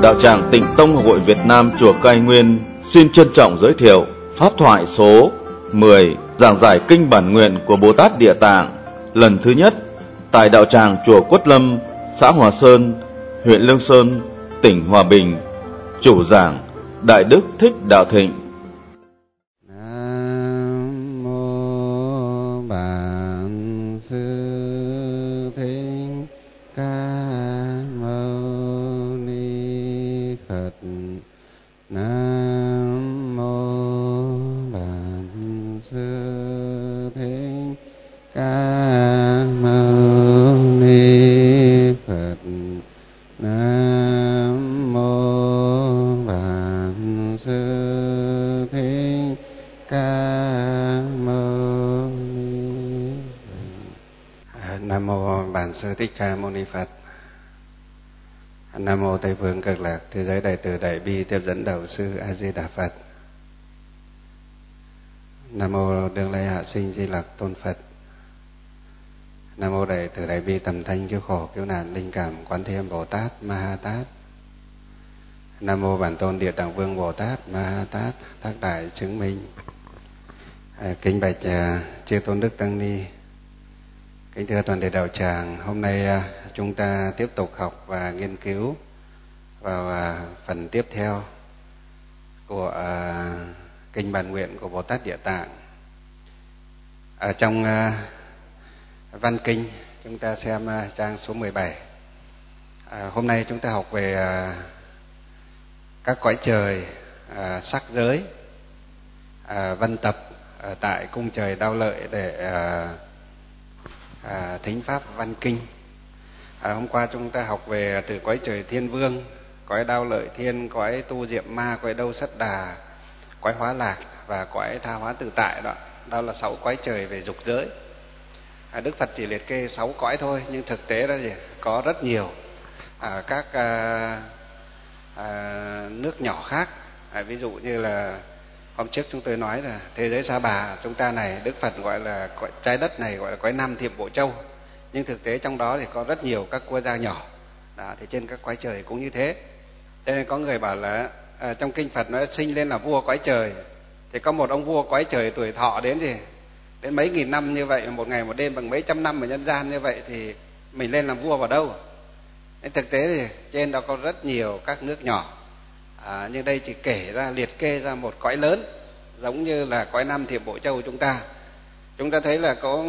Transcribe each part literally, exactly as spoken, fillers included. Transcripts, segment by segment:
Đạo tràng Tịnh Tông Hội Việt Nam Chùa Cai Nguyên xin trân trọng giới thiệu pháp thoại số mười, giảng giải kinh bản nguyện của Bồ Tát Địa Tạng lần thứ nhất tại đạo tràng chùa Quất Lâm, xã Hòa Sơn, huyện Lương Sơn, tỉnh Hòa Bình. Chủ giảng Đại Đức Thích Đạo Thịnh. Nam mô Bản Sư Thích Ca Mâu Ni Phật. Nam mô Bản Sư Thích Ca Mâu Ni Phật. Nam mô Bản Sư Thích Ca Mâu Ni Phật. Nam mô Bản Sư Thích Ca Mâu Ni Phật. Nam mô Tây Phương Cực Lạc Thế Giới Đại Từ Đại Bi Tiếp Dẫn Đầu Sư A Di Đà Phật. Nam mô Đương Lai Hạ Sinh Di Lặc Tôn Phật. Nam mô Đại Từ Đại Bi Tầm Thanh Cứu Khổ Cứu Nạn Linh Cảm Quán Thế Âm Bồ Tát Ma Ha Tát. Nam mô Bản Tôn Địa Tạng Vương Bồ Tát Ma Ha Tát Tác Đại Chứng Minh. À, kính bạch à, chư tôn đức tăng ni, kính thưa toàn thể đạo tràng, hôm nay à, chúng ta tiếp tục học và nghiên cứu vào à, phần tiếp theo của à, kinh bản nguyện của Bồ Tát Địa Tạng. Ở trong à, văn kinh chúng ta xem à, trang số mười bảy. À, hôm nay chúng ta học về à, các cõi trời à, sắc giới à, văn tập à, tại cung trời Đao Lợi để à, à, thính pháp văn kinh. À, hôm qua chúng ta học về từ cõi trời Thiên Vương, cõi Đao Lợi Thiên, cõi Tu Diệm Ma, cõi Đâu Sất Đà, cõi Hóa Lạc và cõi Tha Hóa Tự Tại. Đó, đó là sáu cõi trời về dục giới. À, Đức Phật chỉ liệt kê sáu cõi thôi, nhưng thực tế đó gì có rất nhiều à, các à, à, nước nhỏ khác. À, ví dụ như là hôm trước chúng tôi nói là thế giới Sa Bà chúng ta này, Đức Phật gọi là cõi, trái đất này gọi là cõi Nam Thiểm Bộ Châu, nhưng thực tế trong đó thì có rất nhiều các quốc gia nhỏ. Đó, thì trên các cõi trời cũng như thế. Cho nên có người bảo là à, trong kinh Phật nói sinh lên là vua cõi trời, thì có một ông vua cõi trời tuổi thọ đến gì đến mấy nghìn năm như vậy, một ngày một đêm bằng mấy trăm năm ở nhân gian như vậy, thì mình lên làm vua vào đâu? Nên thực tế thì trên đó có rất nhiều các nước nhỏ. À, nhưng đây chỉ kể ra, liệt kê ra một cõi lớn, giống như là cõi Nam Thiểm Bộ Châu chúng ta. Chúng ta thấy là có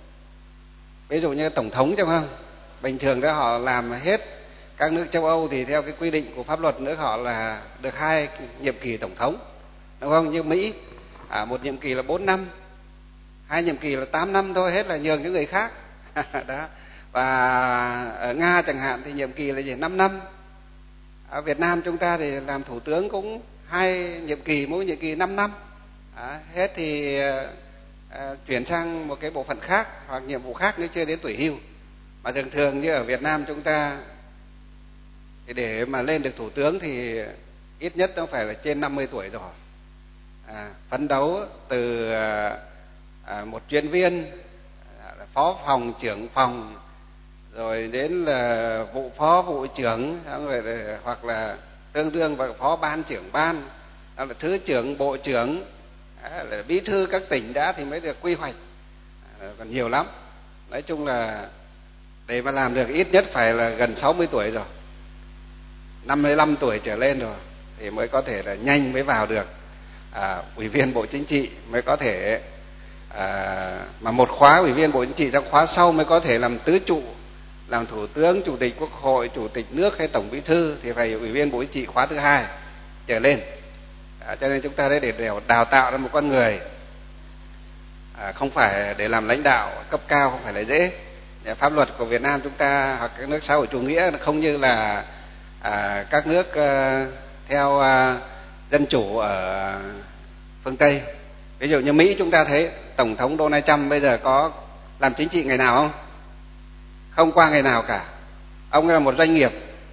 ví dụ như tổng thống, chứ không? Bình thường đó họ làm hết. Các nước châu Âu thì theo cái quy định của pháp luật nước họ là được hai nhiệm kỳ tổng thống, đúng không? Như Mỹ à, một nhiệm kỳ là bốn năm, hai nhiệm kỳ là tám năm thôi, hết là nhường những người khác. Đó. Và ở Nga chẳng hạn thì nhiệm kỳ là gì? năm năm. Ở Việt Nam chúng ta thì làm thủ tướng cũng hai nhiệm kỳ, mỗi nhiệm kỳ năm năm. À, hết thì à, chuyển sang một cái bộ phận khác hoặc nhiệm vụ khác nếu chưa đến tuổi hưu. Mà thường thường như ở Việt Nam chúng ta thì để mà lên được thủ tướng thì ít nhất nó phải là trên năm mươi tuổi rồi. À, phấn đấu từ à, một chuyên viên, phó phòng, trưởng phòng, rồi đến là vụ phó vụ trưởng, rồi là, hoặc là tương đương với phó ban trưởng ban, đó là thứ trưởng bộ trưởng, đó là bí thư các tỉnh đã thì mới được quy hoạch. À, còn nhiều lắm. Nói chung là để mà làm được ít nhất phải là gần sáu mươi tuổi rồi, năm mươi lăm tuổi trở lên rồi thì mới có thể là nhanh mới vào được à, ủy viên Bộ Chính trị, mới có thể à, mà một khóa ủy viên Bộ Chính trị, trong khóa sau mới có thể làm tứ trụ, làm thủ tướng, chủ tịch quốc hội, chủ tịch nước hay tổng bí thư, thì phải ủy viên Bộ Chính trị khóa thứ hai trở lên. À, cho nên chúng ta đấy để đào tạo ra một con người à, không phải để làm lãnh đạo cấp cao, không phải là dễ. Pháp luật của Việt Nam chúng ta hoặc các nước xã hội chủ nghĩa không như là à, các nước à, theo à, dân chủ ở phương Tây. Ví dụ như Mỹ chúng ta thấy tổng thống Donald Trump bây giờ có làm chính trị ngày nào không? Không qua ngày nào cả. Ông là một doanh nghiệp,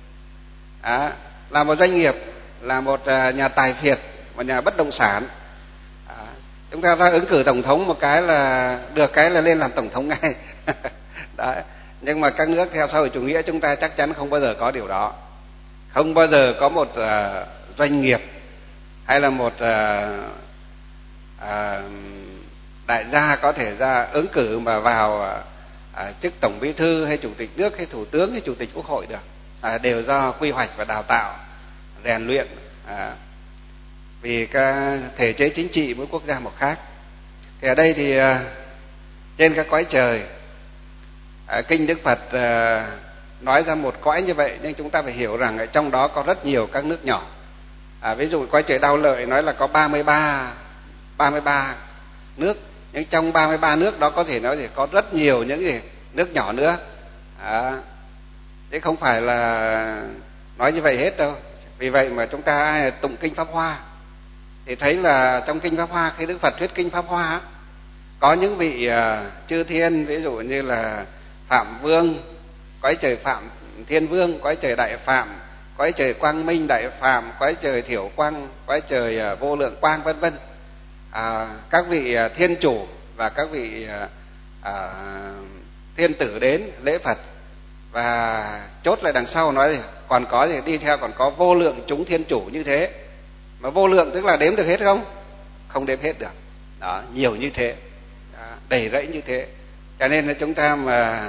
à, là một doanh nghiệp, là một à, nhà tài phiệt, một nhà bất động sản. À, chúng ta ra ứng cử tổng thống một cái là được cái là lên làm tổng thống ngay. Đấy. Nhưng mà các nước theo xã hội chủ nghĩa chúng ta chắc chắn không bao giờ có điều đó. Không bao giờ có một uh, doanh nghiệp hay là một uh, uh, đại gia có thể ra ứng cử mà vào uh, chức tổng bí thư hay chủ tịch nước hay thủ tướng hay chủ tịch quốc hội được. À, đều do quy hoạch và đào tạo, rèn luyện. À, vì cái thể chế chính trị mỗi quốc gia một khác. Thì ở đây thì à, trên các cõi trời, à, kinh Đức Phật à, nói ra một cõi như vậy, nhưng chúng ta phải hiểu rằng ở trong đó có rất nhiều các nước nhỏ. À, ví dụ cõi trời Đau Lợi nói là có ba mươi ba nước, nhưng trong ba mươi ba nước đó có thể nói thì có rất nhiều những gì nước nhỏ nữa. À, chứ không phải là nói như vậy hết đâu. Vì vậy mà chúng ta tụng kinh Pháp Hoa thì thấy là trong kinh Pháp Hoa, khi Đức Phật thuyết kinh Pháp Hoa, có những vị uh, chư thiên, ví dụ như là Phạm Vương, cõi trời Phạm Thiên Vương, cõi trời Đại Phạm, cõi trời Quang Minh Đại Phạm, cõi trời Thiểu Quang, cõi trời uh, Vô Lượng Quang, vân vân. À, các vị uh, thiên chủ và các vị uh, uh, thiên tử đến lễ Phật. Và chốt lại đằng sau nói còn có gì đi theo, còn có vô lượng chúng thiên chủ như thế. Mà vô lượng tức là đếm được hết không? Không đếm hết được. Đó, nhiều như thế. Đó, đầy rẫy như thế. Cho nên là chúng ta mà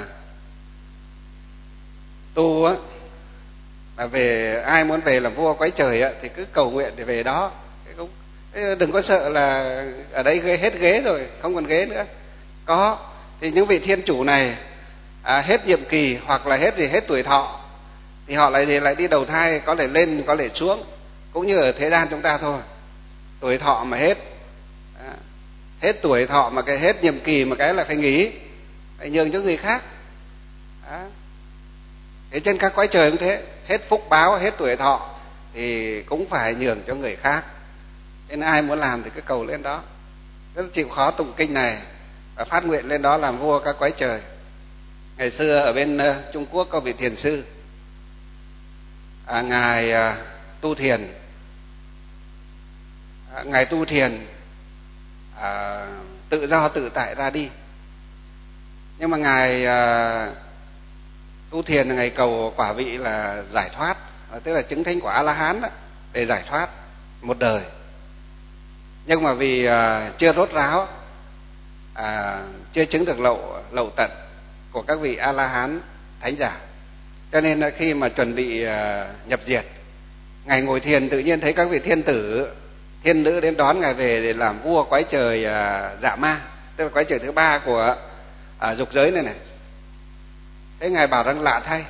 tu á, mà về ai muốn về làm vua cõi trời á, thì cứ cầu nguyện để về đó. Đừng có sợ là ở đây ghế hết ghế rồi, không còn ghế nữa. Có, thì những vị thiên chủ này à, hết nhiệm kỳ hoặc là hết gì hết tuổi thọ thì họ lại thì lại đi đầu thai, có thể lên có thể xuống, cũng như ở thế gian chúng ta thôi. Tuổi thọ mà hết à, hết tuổi thọ mà cái hết nhiệm kỳ mà cái là phải nghỉ, phải nhường cho người khác. À, thế trên các cõi trời cũng thế, hết phúc báo, hết tuổi thọ thì cũng phải nhường cho người khác. Nên ai muốn làm thì cứ cầu lên đó, rất chịu khó tụng kinh này và phát nguyện lên đó làm vua các cõi trời. Ngày xưa ở bên uh, Trung Quốc có vị thiền sư, à, ngài uh, tu thiền, à, ngài tu thiền à, tự do tự tại ra đi. Nhưng mà ngài uh, tu thiền là ngài cầu quả vị là giải thoát, à, tức là chứng thánh quả A La Hán đó, để giải thoát một đời. Nhưng mà vì uh, chưa rốt ráo, à, chưa chứng được lậu lậu tận của các vị A La Hán thánh giả, cho nên là khi mà chuẩn bị uh, nhập diệt, ngài ngồi thiền tự nhiên thấy các vị thiên tử thiên nữ đến đón ngài về để làm vua cõi trời uh, Dạ Ma, tức là cõi trời thứ ba của uh, dục giới này này. Thế ngài bảo rằng lạ thay,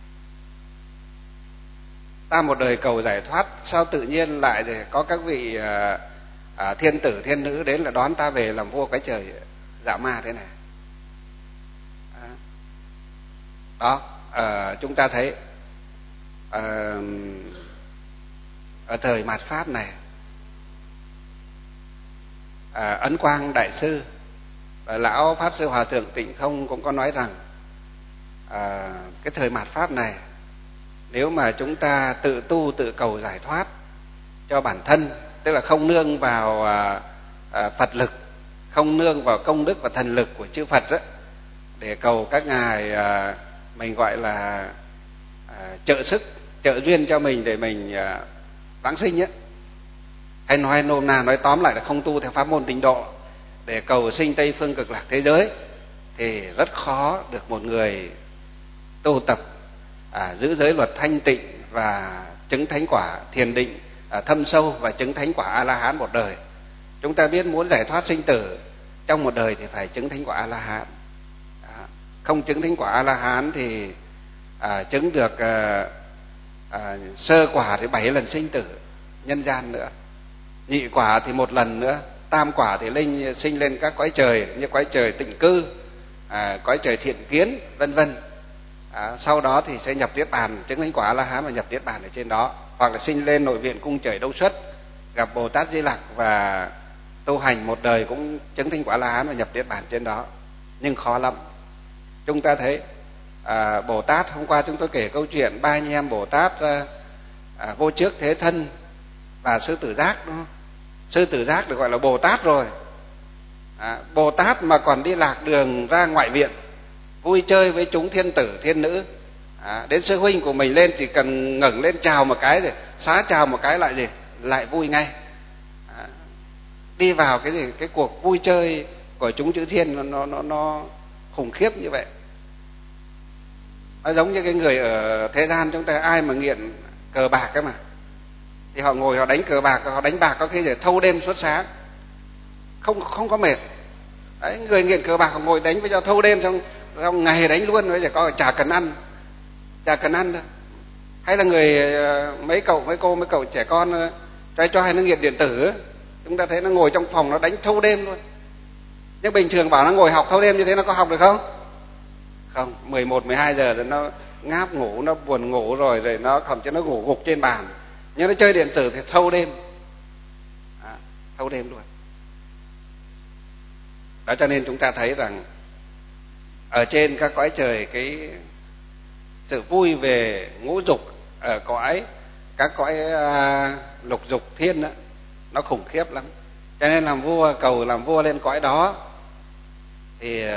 ta một đời cầu giải thoát, sao tự nhiên lại để có các vị uh, uh, thiên tử thiên nữ đến là đón ta về làm vua cõi trời Dạ Ma thế này. Đó, à, chúng ta thấy à, ở thời mạt Pháp này, à, Ấn Quang Đại Sư và Lão Pháp Sư Hòa Thượng Tịnh Không cũng có nói rằng à, cái thời mạt Pháp này, nếu mà chúng ta tự tu tự cầu giải thoát cho bản thân, tức là không nương vào à, à, Phật lực, không nương vào công đức và thần lực của chư Phật đó, để cầu các ngài à, mình gọi là à, trợ sức, trợ duyên cho mình để mình à, vãng sinh ấy. Hay nói nôm na, nói tóm lại là không tu theo pháp môn tịnh độ để cầu sinh Tây phương cực lạc thế giới, thì rất khó được một người tu tập à, giữ giới luật thanh tịnh và chứng thánh quả thiền định à, thâm sâu và chứng thánh quả A La Hán một đời. Chúng ta biết muốn giải thoát sinh tử trong một đời thì phải chứng thánh quả A La Hán. Không chứng thánh quả A La Hán thì à, chứng được à, à, sơ quả thì bảy lần sinh tử nhân gian nữa, nhị quả thì một lần nữa, tam quả thì linh sinh lên các cõi trời như cõi trời tịnh cư, à, cõi trời thiện kiến, vân vân. À, sau đó thì sẽ nhập niết bàn, chứng thánh quả A La Hán và nhập niết bàn ở trên đó, hoặc là sinh lên nội viện cung trời Đông Xuất, gặp Bồ Tát Di Lặc và tu hành một đời cũng chứng thánh quả A La Hán và nhập niết bàn trên đó. Nhưng khó lắm. Chúng ta thấy à, Bồ Tát, hôm qua chúng tôi kể câu chuyện ba anh em Bồ Tát à, à, Vô Trước, Thế Thân và Sư Tử Giác, đúng không? Sư Tử Giác được gọi là Bồ Tát rồi. à, Bồ Tát mà còn đi lạc đường ra ngoại viện vui chơi với chúng thiên tử thiên nữ, À, đến sư huynh của mình lên chỉ cần ngẩng lên chào một cái rồi xá chào một cái lại gì lại vui ngay. À, đi vào cái gì cái cuộc vui chơi của chúng chư thiên nó nó nó, nó khủng khiếp như vậy. Nó giống như cái người ở thế gian chúng ta, ai mà nghiện cờ bạc ấy mà, thì họ ngồi họ đánh cờ bạc, họ đánh bạc có khi để thâu đêm suốt sáng, không không có mệt. Đấy, người nghiện cờ bạc họ ngồi đánh với nhau thâu đêm, xong xong ngày đánh luôn, bây giờ có chả cần ăn, chả cần ăn đâu. Hay là người mấy cậu mấy cô mấy cậu trẻ con trai cho hay nó nghiện điện tử ấy, chúng ta thấy nó ngồi trong phòng nó đánh thâu đêm luôn. Nhưng bình thường bảo nó ngồi học thâu đêm như thế nó có học được không? Không, mười một, mười hai giờ rồi nó ngáp ngủ, nó buồn ngủ rồi, rồi nó thậm chí nó ngủ gục trên bàn. Nhưng nó chơi điện tử thì thâu đêm, à, thâu đêm luôn. Đó cho nên chúng ta thấy rằng ở trên các cõi trời, cái sự vui về ngũ dục ở cõi các cõi uh, lục dục thiên đó, nó khủng khiếp lắm. Cho nên làm vua, cầu làm vua lên cõi đó thì uh,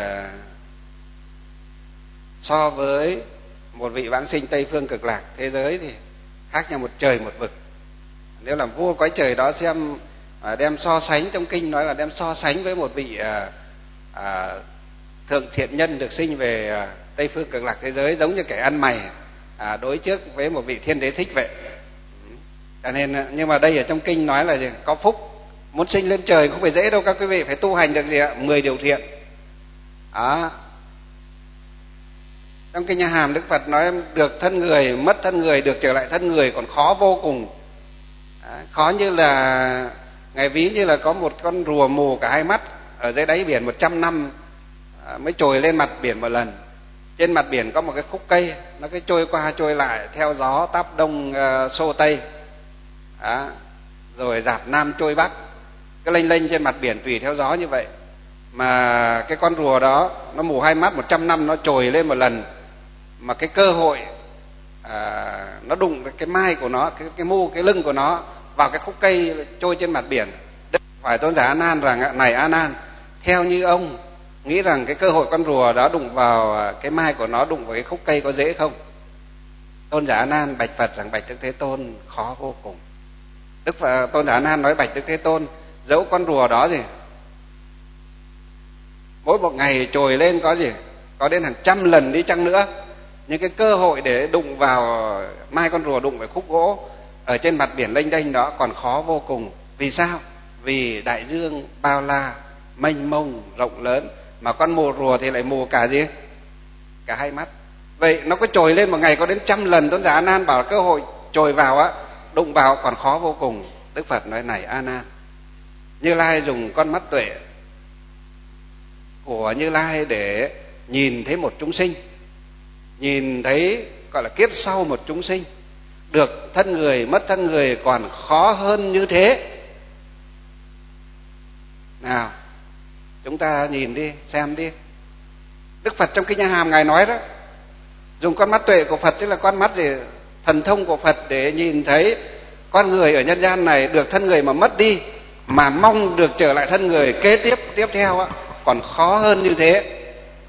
so với một vị vãng sinh Tây phương cực lạc thế giới thì khác nhau một trời một vực. Nếu làm vua cõi trời đó xem uh, đem so sánh, trong kinh nói là đem so sánh với một vị uh, uh, thượng thiện nhân được sinh về uh, Tây phương cực lạc thế giới, giống như kẻ ăn mày à, đối trước với một vị thiên đế thích vậy. Cho nên, nhưng mà đây ở trong kinh nói là gì? Có phúc, muốn sinh lên trời không phải dễ đâu các quý vị, phải tu hành được gì ạ? mười điều thiện. Đó. Trong kinh Nhà Hàm Đức Phật nói được thân người, mất thân người, được trở lại thân người còn khó vô cùng. À, khó như là, ngày ví như là có một con rùa mù cả hai mắt ở dưới đáy biển một trăm năm à, mới trồi lên mặt biển một lần. Trên mặt biển có một cái khúc cây, nó cứ trôi qua trôi lại theo gió táp đông uh, xô tây, đó, rồi dạt nam trôi bắc, cứ lênh lênh trên mặt biển tùy theo gió như vậy. Mà cái con rùa đó nó mù hai mắt một trăm năm nó trồi lên một lần, mà cái cơ hội à, nó đụng cái mai của nó, cái cái mu cái lưng của nó vào cái khúc cây trôi trên mặt biển. Đức hỏi Tôn giả A Nan rằng: này A Nan, theo như ông nghĩ rằng cái cơ hội con rùa đó đụng vào cái mai của nó, đụng vào cái khúc cây có dễ không? Tôn giả A Nan bạch Phật rằng: bạch Đức Thế Tôn, khó vô cùng. Đức Phật, Tôn giả A Nan nói: bạch Đức Thế Tôn, dẫu con rùa đó gì mỗi một ngày trồi lên có gì có đến hàng trăm lần đi chăng nữa, nhưng cái cơ hội để đụng vào mai con rùa, đụng vào khúc gỗ ở trên mặt biển lênh đênh đó còn khó vô cùng. Vì sao? Vì đại dương bao la mênh mông rộng lớn, mà con mù rùa thì lại mù cả gì? Cả hai mắt. Vậy nó có trồi lên một ngày có đến trăm lần. Tôn giả A Nan bảo cơ hội trồi vào á, đụng vào còn khó vô cùng. Đức Phật nói: này A Nan, Như Lai dùng con mắt tuệ của Như Lai để nhìn thấy một chúng sinh, nhìn thấy gọi là kiếp sau một chúng sinh được thân người, mất thân người còn khó hơn như thế. Nào, chúng ta nhìn đi, xem đi. Đức Phật trong kinh Nhà Hàm Ngài nói đó, dùng con mắt tuệ của Phật, tức là con mắt để thần thông của Phật để nhìn thấy con người ở nhân gian này được thân người mà mất đi, mà mong được trở lại thân người kế tiếp tiếp theo á, còn khó hơn như thế.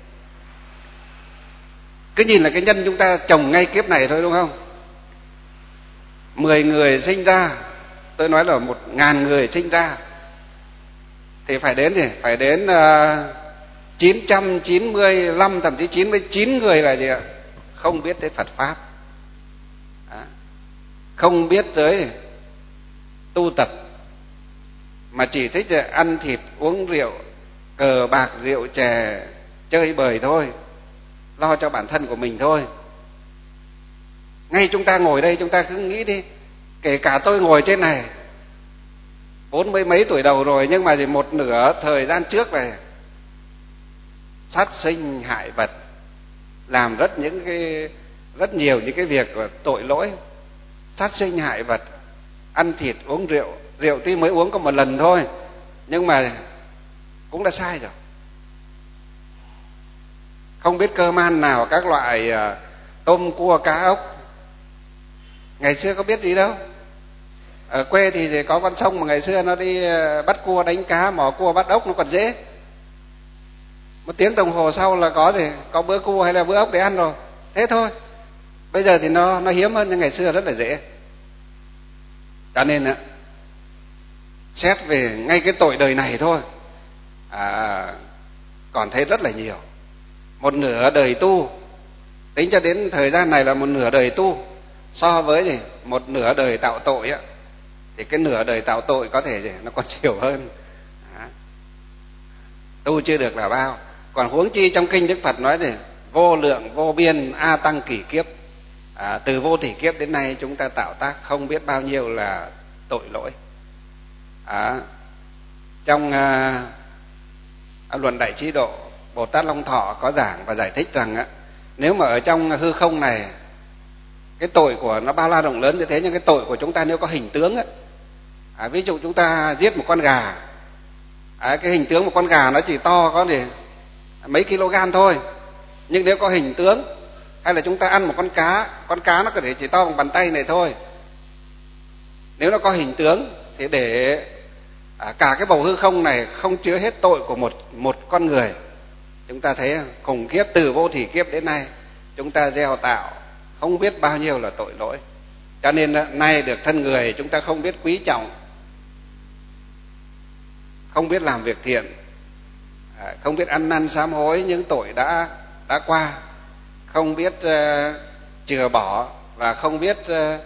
Cứ nhìn là cái nhân chúng ta trồng ngay kiếp này thôi, đúng không? Mười người sinh ra, tôi nói là một ngàn người sinh ra, thì phải đến gì? Phải đến uh, chín trăm chín mươi lăm, thậm chí chín mươi chín người là gì ạ? Không biết tới Phật Pháp, à, không biết tới tu tập, mà chỉ thích là ăn thịt, uống rượu, cờ bạc, rượu chè, chơi bời thôi, lo cho bản thân của mình thôi. Ngay chúng ta ngồi đây, chúng ta cứ nghĩ đi, kể cả tôi ngồi trên này bốn mươi mấy tuổi đầu rồi, nhưng mà thì một nửa thời gian trước này sát sinh hại vật, làm rất những cái rất nhiều những cái việc tội lỗi, sát sinh hại vật, ăn thịt uống rượu. Rượu tuy mới uống có một lần thôi, nhưng mà cũng đã sai rồi. Không biết cơm ăn nào, các loại tôm cua cá ốc, ngày xưa có biết gì đâu. Ở quê thì có con sông mà ngày xưa nó đi bắt cua đánh cá, mò cua bắt ốc nó còn dễ. Một tiếng đồng hồ sau là có gì có bữa cua hay là bữa ốc để ăn rồi, thế thôi. Bây giờ thì nó nó hiếm hơn, nhưng ngày xưa rất là dễ. Cho nên á, xét về ngay cái tội đời này thôi, à, còn thấy rất là nhiều. Một nửa đời tu, tính cho đến thời gian này là một nửa đời tu, so với gì một nửa đời tạo tội á, thì cái nửa đời tạo tội có thể gì nó còn nhiều hơn. À, tu chưa được là bao, còn huống chi trong kinh Đức Phật nói gì vô lượng vô biên a tăng kỷ kiếp. À, từ vô thỉ kiếp đến nay chúng ta tạo tác không biết bao nhiêu là tội lỗi. À, trong à, luận Đại Trí Độ, Bồ Tát Long Thọ có giảng và giải thích rằng á, nếu mà ở trong hư không này cái tội của nó bao la rộng lớn như thế, nhưng cái tội của chúng ta nếu có hình tướng á, à, ví dụ chúng ta giết một con gà, à, cái hình tướng một con gà nó chỉ to có để mấy kg thôi, nhưng nếu có hình tướng, hay là chúng ta ăn một con cá, con cá nó có thể chỉ to bằng bàn tay này thôi, nếu nó có hình tướng thì để à, cả cái bầu hư không này không chứa hết tội của một một con người. Chúng ta thấy khủng khiếp, từ vô thỉ kiếp đến nay chúng ta gieo tạo không biết bao nhiêu là tội lỗi. Cho nên nay được thân người chúng ta không biết quý trọng, không biết làm việc thiện, không biết ăn năn sám hối những tội đã đã qua, không biết uh, chừa bỏ, và không biết uh,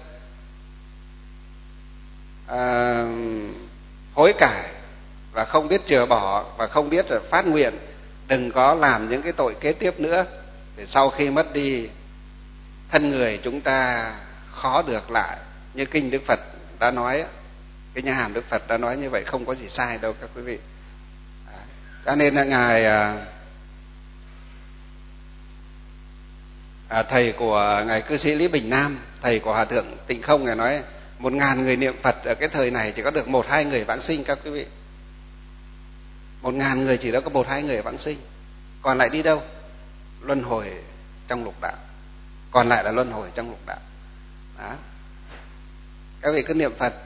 uh, hối cải, và không biết chừa bỏ, và không biết uh, phát nguyện đừng có làm những cái tội kế tiếp nữa, để sau khi mất đi thân người chúng ta khó được lại. Như kinh Đức Phật đã nói, cái nhà hàm Đức Phật đã nói như vậy, không có gì sai đâu các quý vị. Cho nên là ngài à, thầy của ngài cư sĩ Lý Bình Nam, thầy của Hòa thượng Tịnh Không, ngài nói một ngàn người niệm Phật ở cái thời này chỉ có được một hai người vãng sinh các quý vị. Một ngàn người chỉ đó có một hai người vãng sinh, còn lại đi đâu? Luân hồi trong lục đạo, còn lại là luân hồi trong lục đạo. Đó. Các vị cứ niệm Phật.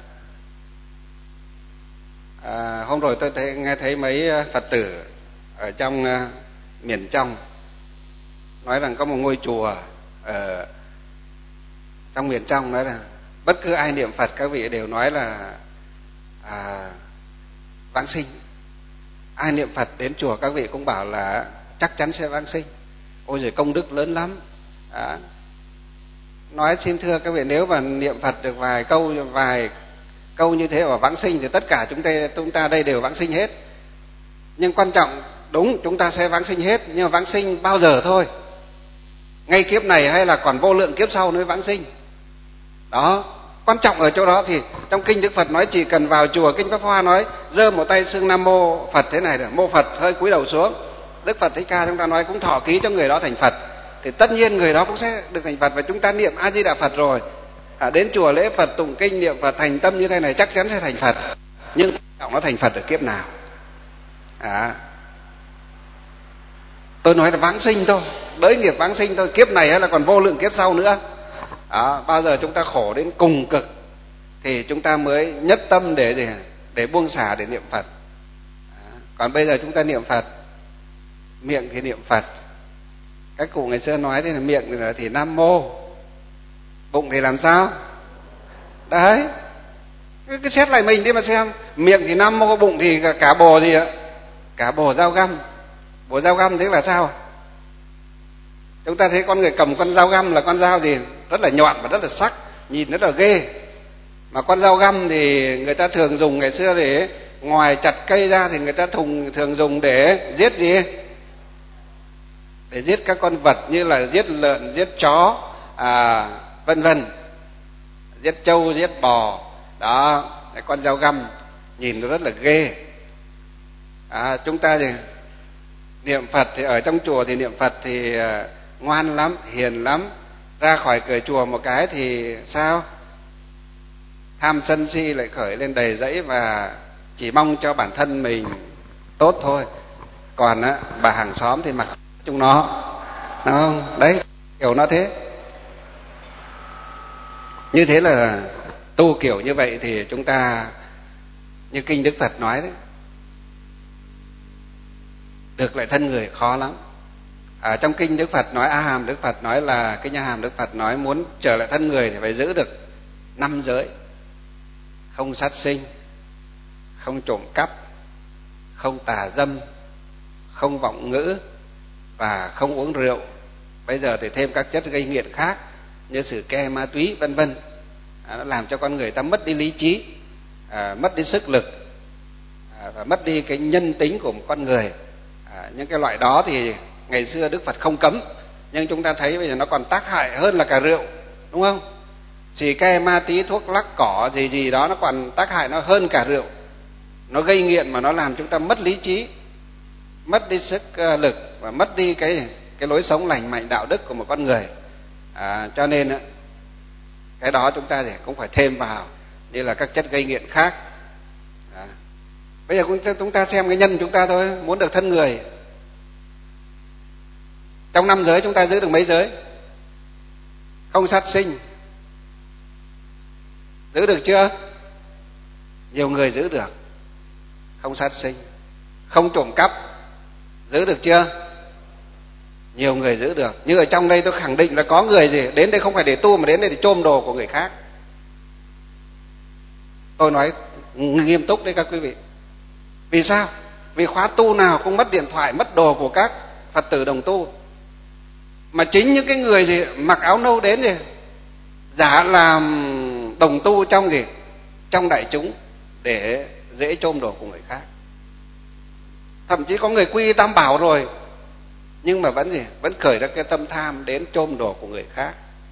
À, hôm rồi tôi thấy, nghe thấy mấy Phật tử ở trong uh, miền trong nói rằng có một ngôi chùa ở trong miền trong nói là bất cứ ai niệm Phật các vị đều nói là à, vãng sinh. Ai niệm Phật đến chùa các vị cũng bảo là chắc chắn sẽ vãng sinh. Ôi giời, công đức lớn lắm. Đó. Nói xin thưa các vị, nếu mà niệm Phật được vài câu vài câu như thế và vãng sinh thì tất cả chúng ta chúng ta đây đều vãng sinh hết. Nhưng quan trọng, đúng, chúng ta sẽ vãng sinh hết, nhưng mà vãng sinh bao giờ thôi? Ngay kiếp này hay là còn vô lượng kiếp sau mới vãng sinh? Đó, quan trọng ở chỗ đó. Thì trong kinh Đức Phật nói chỉ cần vào chùa, kinh Pháp Hoa nói giơ một tay xưng Nam Mô Phật thế này, mô Phật hơi cúi đầu xuống, Đức Phật Thích Ca chúng ta nói cũng thọ ký cho người đó thành Phật, thì tất nhiên người đó cũng sẽ được thành Phật. Và chúng ta niệm A Di Đà Phật rồi, à, đến chùa lễ Phật, tụng kinh, niệm Phật thành tâm như thế này chắc chắn sẽ thành Phật. Nhưng nó thành Phật ở kiếp nào? À, tôi nói là vãng sinh thôi, đới nghiệp vãng sinh thôi, kiếp này hay là còn vô lượng kiếp sau nữa. Đó, bao giờ chúng ta khổ đến cùng cực thì chúng ta mới nhất tâm để để, để buông xả, để niệm Phật. Đó. Còn bây giờ chúng ta niệm Phật, miệng thì niệm Phật, các cụ ngày xưa nói thế là miệng thì, thì Nam Mô, bụng thì làm sao? Đấy, cứ xét lại mình đi mà xem, miệng thì Nam Mô, bụng thì cả bồ gì ạ? Cả bồ dao găm. Bồ dao găm thế là sao? Chúng ta thấy con người cầm con dao găm là con dao gì? Rất là nhọn và rất là sắc, nhìn rất là ghê. Mà con dao găm thì người ta thường dùng ngày xưa để ngoài chặt cây ra thì người ta thường, thường dùng để giết gì? Để giết các con vật như là giết lợn, giết chó, à, vân vân, giết trâu, giết bò. Đó, cái con dao găm nhìn nó rất là ghê. À, chúng ta thì niệm Phật thì ở trong chùa thì niệm Phật thì ngoan lắm, hiền lắm. Ra khỏi cửa chùa một cái thì sao? Tham sân si lại khởi lên đầy dẫy và chỉ mong cho bản thân mình tốt thôi. Còn á, bà hàng xóm thì mặc chúng nó, đúng không? Đấy, kiểu nó thế. Như thế là tu kiểu như vậy thì chúng ta, như kinh Đức Phật nói đấy, được lại thân người khó lắm. À, trong kinh Đức Phật nói, A Hàm Đức Phật nói là, kinh A Hàm Đức Phật nói muốn trở lại thân người thì phải giữ được năm giới: không sát sinh, không trộm cắp, không tà dâm, không vọng ngữ và không uống rượu. Bây giờ thì thêm các chất gây nghiện khác như sử ke, ma túy vân vân. À, nó làm cho con người ta mất đi lý trí, à, mất đi sức lực, à, và mất đi cái nhân tính của một con người. À, những cái loại đó thì ngày xưa Đức Phật không cấm, nhưng chúng ta thấy bây giờ nó còn tác hại hơn là cả rượu, đúng không? Xì ke, ma túy, thuốc lắc, cỏ gì gì đó nó còn tác hại nó hơn cả rượu. Nó gây nghiện mà nó làm chúng ta mất lý trí, mất đi sức lực và mất đi cái cái lối sống lành mạnh đạo đức của một con người. À, cho nên cái đó chúng ta thì cũng phải thêm vào như là các chất gây nghiện khác. À, bây giờ chúng ta xem cái nhân chúng ta thôi, muốn được thân người. Trong năm giới chúng ta giữ được mấy giới? Không sát sinh, giữ được chưa? Nhiều người giữ được. Không sát sinh. Không trộm cắp, giữ được chưa? Nhiều người giữ được. Nhưng ở trong đây tôi khẳng định là có người gì đến đây không phải để tu mà đến đây để chôm đồ của người khác. Tôi nói nghiêm túc đấy các quý vị. Vì sao? Vì khóa tu nào cũng mất điện thoại, mất đồ của các Phật tử đồng tu. Mà chính những cái người gì mặc áo nâu đến gì giả làm đồng tu trong gì trong đại chúng để dễ chôm đồ của người khác. Thậm chí có người quy tam bảo rồi nhưng mà vẫn gì vẫn khởi ra cái tâm tham đến chôm đồ của người khác.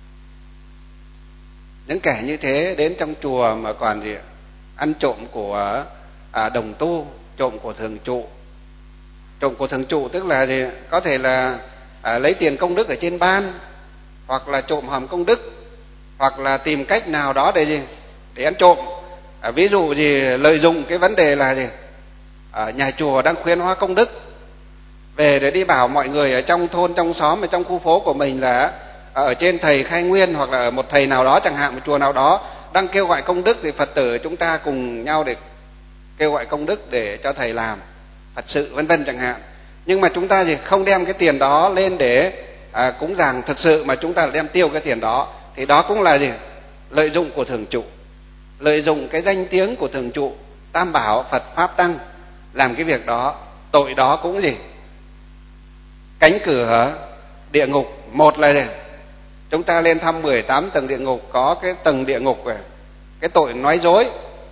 Những kẻ như thế đến trong chùa mà còn gì ăn trộm của à, đồng tu, trộm của thường trụ. Trộm của thường trụ tức là gì? Có thể là à, lấy tiền công đức ở trên ban, hoặc là trộm hòm công đức, hoặc là tìm cách nào đó để gì để ăn trộm. À, ví dụ gì lợi dụng cái vấn đề là gì à, nhà chùa đang khuyến hóa công đức, về để đi bảo mọi người ở trong thôn, trong xóm, ở trong khu phố của mình là ở trên thầy khai nguyên hoặc là ở một thầy nào đó chẳng hạn, một chùa nào đó đang kêu gọi công đức thì Phật tử chúng ta cùng nhau để kêu gọi công đức để cho thầy làm Phật sự vân vân chẳng hạn. Nhưng mà chúng ta gì không đem cái tiền đó lên để à, cúng dường thực sự, mà chúng ta đem tiêu cái tiền đó, thì đó cũng là gì lợi dụng của thường trụ, lợi dụng cái danh tiếng của thường trụ, tam bảo, Phật pháp tăng làm cái việc đó. Tội đó cũng gì cánh cửa địa ngục. Một là gì? Chúng ta lên thăm mười tám tầng địa ngục, có cái tầng địa ngục này, cái tội nói dối.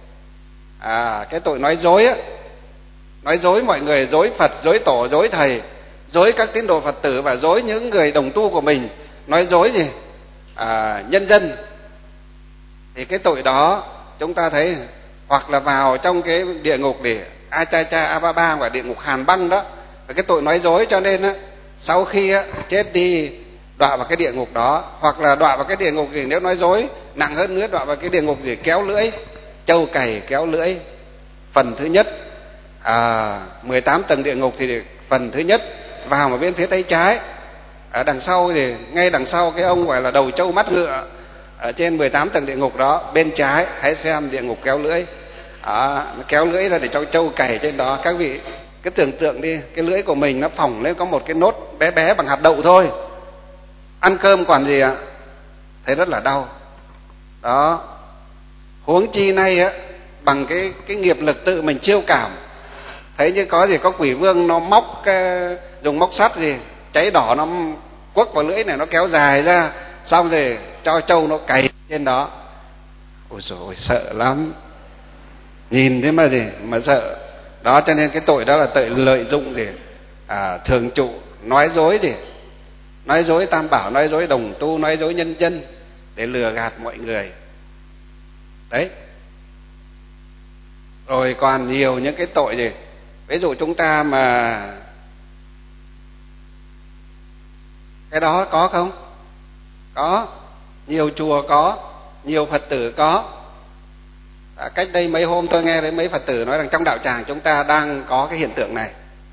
À, cái tội nói dối á, nói dối mọi người, dối Phật, dối tổ, dối thầy, dối các tín đồ Phật tử và dối những người đồng tu của mình, nói dối gì à, nhân dân. Thì cái tội đó chúng ta thấy, hoặc là vào trong cái địa ngục để a cha cha a ba ba và địa ngục hàn băng đó, và cái tội nói dối. Cho nên á, sau khi á, chết đi đọa vào cái địa ngục đó, hoặc là đọa vào cái địa ngục gì nếu nói dối nặng hơn nữa, đọa vào cái địa ngục gì kéo lưỡi, trâu cày kéo lưỡi. Phần thứ nhất à, mười tám tầng địa ngục thì phần thứ nhất vào một bên phía tay trái, ở đằng sau thì ngay đằng sau cái ông gọi là đầu trâu mắt ngựa ở trên mười tám tầng địa ngục đó, bên trái hãy xem địa ngục kéo lưỡi. À, nó kéo lưỡi ra để cho trâu cày trên đó. Các vị cứ tưởng tượng đi, cái lưỡi của mình nó phỏng lên có một cái nốt bé bé bằng hạt đậu thôi, ăn cơm còn gì ạ, thấy rất là đau đó. Huống chi nay á, bằng cái cái nghiệp lực tự mình chiêu cảm, thấy như có gì có quỷ vương nó móc cái, dùng móc sắt gì cháy đỏ nó quất vào lưỡi này, nó kéo dài ra, xong rồi cho trâu nó cày trên đó. Ôi dồi ôi, sợ lắm, nhìn thế mà gì mà sợ đó. Cho nên cái tội đó là tội lợi dụng gì à, thường trụ, nói dối gì nói dối tam bảo, nói dối đồng tu, nói dối nhân dân để lừa gạt mọi người đấy. Rồi còn nhiều những cái tội gì, ví dụ chúng ta mà cái đó có không? Có, nhiều chùa có, nhiều Phật tử có. À, cách đây mấy hôm tôi nghe thấy mấy Phật tử nói rằng trong đạo tràng chúng ta đang có cái hiện tượng này.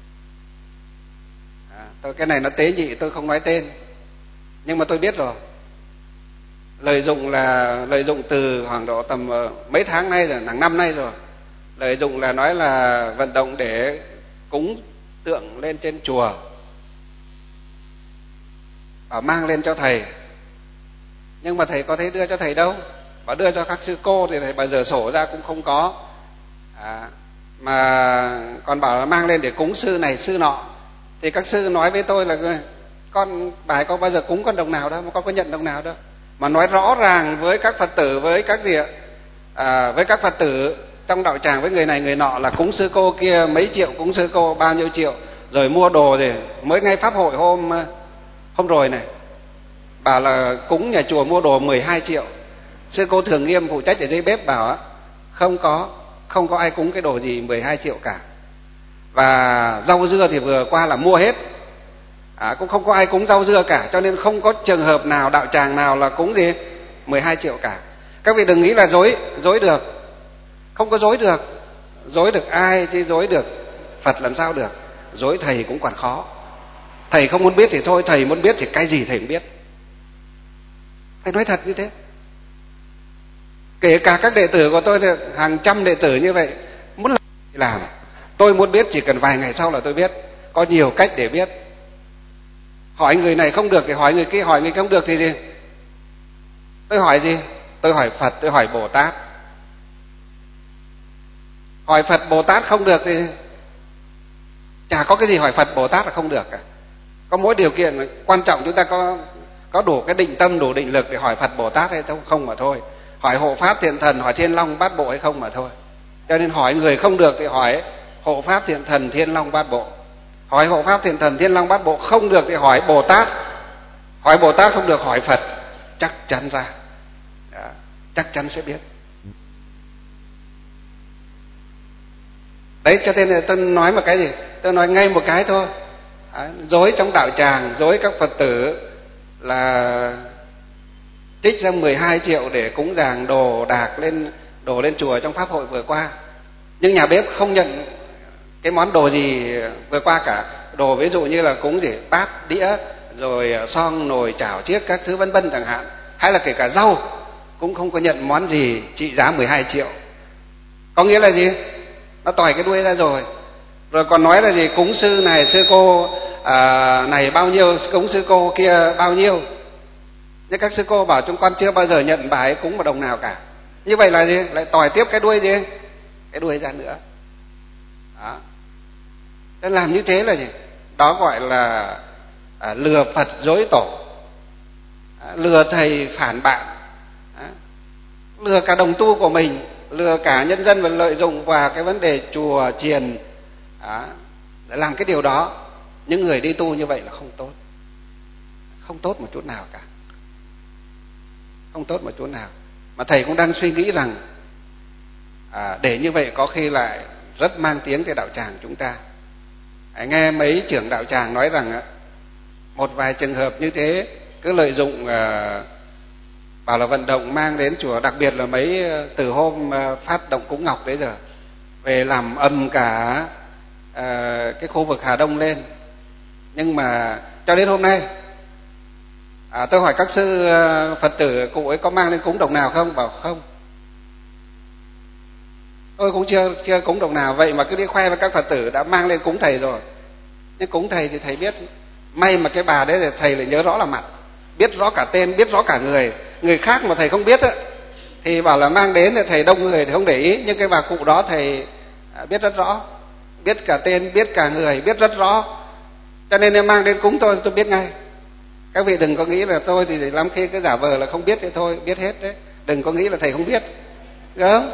À, tôi cái này nó tế nhị, tôi không nói tên, nhưng mà tôi biết rồi. Lợi dụng là lợi dụng từ khoảng độ tầm mấy tháng nay rồi, hàng năm nay rồi. Lợi dụng là nói là vận động để cúng tượng lên trên chùa. bảo mang lên cho thầy. Nhưng mà thầy có thấy đưa cho thầy đâu, bảo đưa cho các sư cô thì thầy bà giờ sổ ra cũng không có. À, mà còn bảo là mang lên để cúng sư này sư nọ, thì các sư nói với tôi là con bà ấy có bao giờ cúng con đồng nào đâu, mà con có nhận đồng nào đâu. Mà nói rõ ràng với các Phật tử, với các gì ạ, à, với các Phật tử trong đạo tràng, với người này người nọ là cúng sư cô kia mấy triệu, cúng sư cô bao nhiêu triệu, rồi mua đồ gì. Mới ngay pháp hội hôm hôm rồi này, bảo là cúng nhà chùa mua đồ mười hai triệu. Sư cô Thường Nghiêm phụ trách ở dưới bếp bảo á, không có không có ai cúng cái đồ gì mười hai triệu cả. Và rau dưa thì vừa qua là mua hết, à, cũng không có ai cúng rau dưa cả, cho nên không có trường hợp nào đạo tràng nào là cúng gì mười hai triệu cả. Các vị đừng nghĩ là dối dối được, không có dối được. Dối được ai chứ dối được Phật làm sao được. Dối thầy cũng còn khó. Thầy không muốn biết thì thôi, thầy muốn biết thì cái gì thầy cũng biết. Thầy nói thật như thế. Kể cả các đệ tử của tôi, hàng trăm đệ tử như vậy, muốn làm thì làm. Tôi muốn biết chỉ cần vài ngày sau là tôi biết. Có nhiều cách để biết. Hỏi người này không được thì hỏi người kia, hỏi người kia không được thì gì? Tôi hỏi gì? Tôi hỏi Phật, tôi hỏi Bồ Tát. Hỏi Phật Bồ Tát không được thì chả có cái gì hỏi Phật Bồ Tát là không được cả. Có mỗi điều kiện quan trọng chúng ta có có đủ cái định tâm, đủ định lực để hỏi Phật Bồ Tát hay không mà thôi. Hỏi hộ pháp thiện thần, hỏi thiên long bát bộ hay không mà thôi. Cho nên hỏi người không được thì hỏi hộ pháp thiện thần, thiên long bát bộ. Hỏi hộ pháp thiện thần, thiên long bát bộ không được thì hỏi Bồ Tát. Hỏi Bồ Tát không được hỏi Phật. Chắc chắn ra, đó, chắc chắn sẽ biết. Đấy, cho nên là tôi nói một cái gì? Tôi nói ngay một cái thôi. Đấy, dối trong đạo tràng, dối các Phật tử là trích ra mười hai triệu để cúng dường đồ đạc lên đồ lên chùa trong pháp hội vừa qua. Nhưng nhà bếp không nhận cái món đồ gì vừa qua cả. Đồ ví dụ như là cúng gì bát, đĩa, rồi son, nồi, chảo, chiếc các thứ vân vân chẳng hạn, hay là kể cả rau cũng không có nhận món gì trị giá mười hai triệu. Có nghĩa là gì? Nó tỏi cái đuôi ra rồi. Rồi còn nói là gì? Cúng sư này, sư cô à, này bao nhiêu, cúng sư cô kia bao nhiêu. Nhưng các sư cô bảo chúng con chưa bao giờ nhận bà ấy cúng một đồng nào cả. Như vậy là gì? Lại tỏi tiếp cái đuôi gì? Cái đuôi ra nữa. Đó. Nên làm như thế là gì? Đó gọi là à, lừa Phật dối tổ, à, lừa thầy phản bạn, à, lừa cả đồng tu của mình, lừa cả nhân dân và lợi dụng vào cái vấn đề chùa chiền, à, để làm cái điều đó. Những người đi tu như vậy là không tốt, không tốt một chút nào cả, không tốt một chút nào. Mà thầy cũng đang suy nghĩ rằng à, để như vậy có khi lại rất mang tiếng cái đạo tràng chúng ta. À, nghe mấy trưởng đạo tràng nói rằng một vài trường hợp như thế cứ lợi dụng à, bảo là vận động mang đến chùa, đặc biệt là mấy từ hôm phát động cúng ngọc đấy giờ về làm ầm cả à, cái khu vực Hà Đông lên. Nhưng mà cho đến hôm nay à, tôi hỏi các sư Phật tử cụ ấy có mang lên cúng đồng nào không, bảo không. Tôi cũng chưa chưa cúng đồng nào, vậy mà cứ đi khoe với các Phật tử đã mang lên cúng thầy rồi. Nhưng cúng thầy thì thầy biết, may mà cái bà đấy là thầy lại nhớ rõ là mặt, biết rõ cả tên, biết rõ cả người. Người khác mà thầy không biết á thì bảo là mang đến thì thầy đông người thì không để ý, nhưng cái bà cụ đó thầy biết rất rõ, biết cả tên, biết cả người, biết rất rõ. Cho nên em mang đến cúng tôi tôi biết ngay. Các vị đừng có nghĩ là tôi thì lắm khi cứ giả vờ là không biết thì thôi, biết hết đấy. Đừng có nghĩ là thầy không biết, đúng không?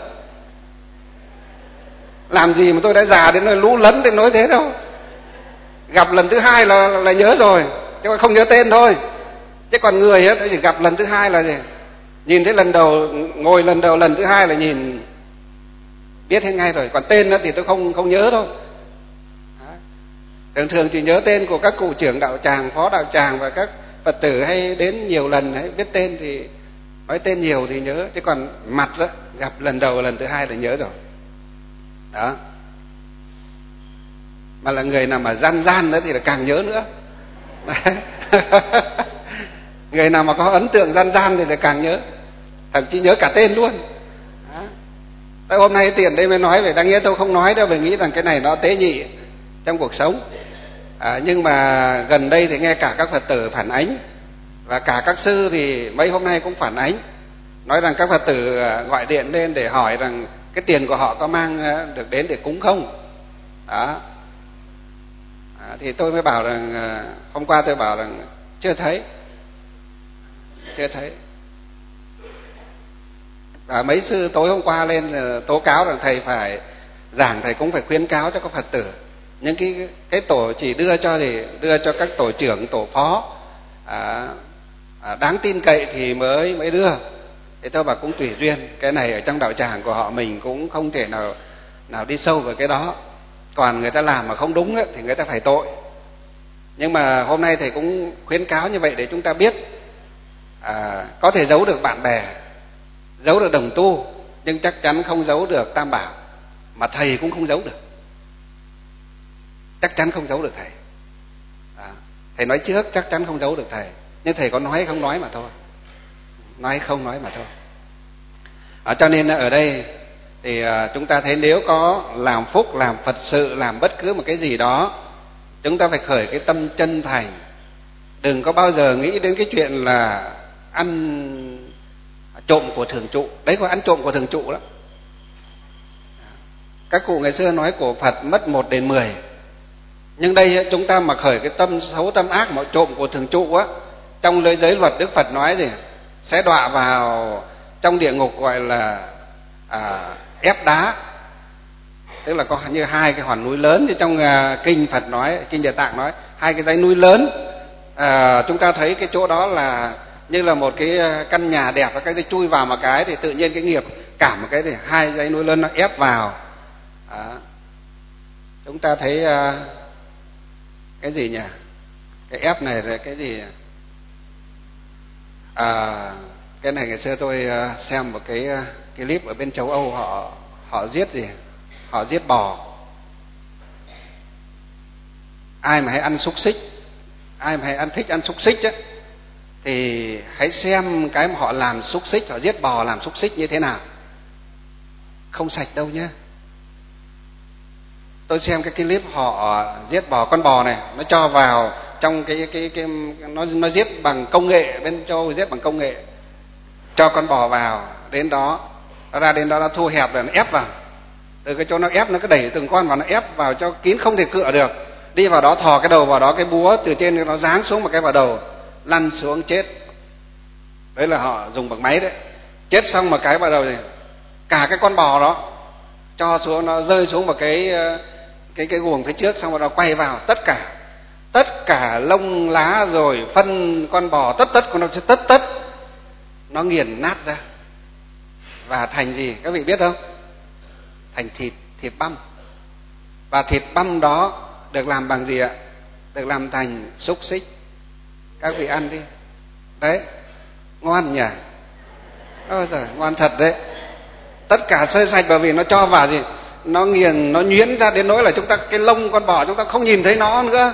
Làm gì mà tôi đã già đến nơi lú lẫn đến nói thế đâu. Gặp lần thứ hai là là nhớ rồi, chứ không nhớ tên thôi. Chứ còn người ấy chỉ gặp lần thứ hai là gì? Nhìn thấy lần đầu, ngồi lần đầu, lần thứ hai là nhìn biết hết ngay rồi. Còn tên đó thì tôi không không nhớ thôi. Thường thường chỉ nhớ tên của các cụ trưởng đạo tràng, phó đạo tràng và các Phật tử hay đến nhiều lần ấy, biết tên thì nói tên nhiều thì nhớ, chứ còn mặt đó gặp lần đầu lần thứ hai là nhớ rồi. Đó. Mà là người nào mà gian gian đó thì là càng nhớ nữa. Người nào mà có ấn tượng gian gian thì là càng nhớ, thậm chí nhớ cả tên luôn. Đó. Tại hôm nay tiền đây mới nói về, đáng nghĩa tôi không nói đâu, vì nghĩ rằng cái này nó tế nhị trong cuộc sống. À, nhưng mà gần đây thì nghe cả các Phật tử phản ánh Và cả các sư thì mấy hôm nay cũng phản ánh, nói rằng các Phật tử gọi điện lên để hỏi rằng cái tiền của họ có mang được đến để cúng không. Đó. À, thì tôi mới bảo rằng, hôm qua tôi bảo rằng chưa thấy, chưa thấy. Và mấy sư tối hôm qua lên tố cáo rằng thầy phải giảng, thầy cũng phải khuyến cáo cho các Phật tử những cái cái tổ chỉ đưa cho thì đưa cho các tổ trưởng, tổ phó à, à, đáng tin cậy thì mới mới đưa. Thế tôi bảo cũng tùy duyên, cái này ở trong đạo tràng của họ mình cũng không thể nào nào đi sâu vào cái đó. Còn người ta làm mà không đúng ấy, thì người ta phải tội. Nhưng mà hôm nay thầy cũng khuyến cáo như vậy để chúng ta biết, à, có thể giấu được bạn bè, giấu được đồng tu, nhưng chắc chắn không giấu được Tam Bảo, mà thầy cũng không giấu được, chắc chắn không giấu được thầy. À, thầy nói trước chắc chắn không giấu được thầy, nhưng thầy có nói hay không nói mà thôi, nói không nói mà thôi. À, cho nên ở đây thì à, chúng ta thấy nếu có làm phúc, làm Phật sự, làm bất cứ một cái gì đó, chúng ta phải khởi cái tâm chân thành, đừng có bao giờ nghĩ đến cái chuyện là ăn trộm của thường trụ. Đấy có ăn trộm của thường trụ đó. Các cụ ngày xưa nói của Phật mất một đến mười, nhưng đây chúng ta mà khởi cái tâm xấu, tâm ác mà trộm của thường trụ á, trong lưới giới luật Đức Phật nói gì sẽ đọa vào trong địa ngục gọi là à, ép đá, tức là có như hai cái hòn núi lớn, như trong à, kinh Phật nói, kinh Địa Tạng nói hai cái dãy núi lớn. À, chúng ta thấy cái chỗ đó là như là một cái căn nhà đẹp, và cái gì chui vào một cái thì tự nhiên cái nghiệp cảm một cái thì hai dãy núi lớn nó ép vào. À, chúng ta thấy à, cái gì nhỉ, cái ép này là cái gì? À, cái này ngày xưa tôi xem một cái cái clip ở bên châu Âu, họ họ giết gì, họ giết bò. Ai mà hay ăn xúc xích, ai mà hay ăn thích ăn xúc xích á, thì hãy xem cái mà họ làm xúc xích, họ giết bò làm xúc xích như thế nào. Không sạch đâu nhá. Tôi xem cái clip họ giết bò, con bò này nó cho vào trong cái cái cái nó nó giết bằng công nghệ, bên châu Âu giết bằng công nghệ, cho con bò vào đến đó, nó ra đến đó nó thu hẹp rồi nó ép vào, từ cái chỗ nó ép nó cứ đẩy từng con vào, nó ép vào cho kín không thể cựa được, đi vào đó thò cái đầu vào đó, cái búa từ trên nó giáng xuống một cái vào đầu, lăn xuống chết. Đấy là họ dùng bằng máy đấy. Chết xong một cái vào đầu thì cả cái con bò đó cho xuống, nó rơi xuống một cái cái cái guồng phía trước, xong rồi nó quay vào, tất cả tất cả lông lá rồi phân con bò tất tất của nó tất tất nó nghiền nát ra, và thành gì các vị biết không? Thành thịt, thịt băm. Và thịt băm đó được làm bằng gì ạ? Được làm thành xúc xích. Các vị ăn đi. Đấy, ngon nhỉ? Ôi giời, ngon thật đấy. Tất cả sơi sạch, bởi vì nó cho vào gì? Nó nghiền, nó nhuyễn ra đến nỗi là chúng ta, cái lông con bò chúng ta không nhìn thấy nó nữa.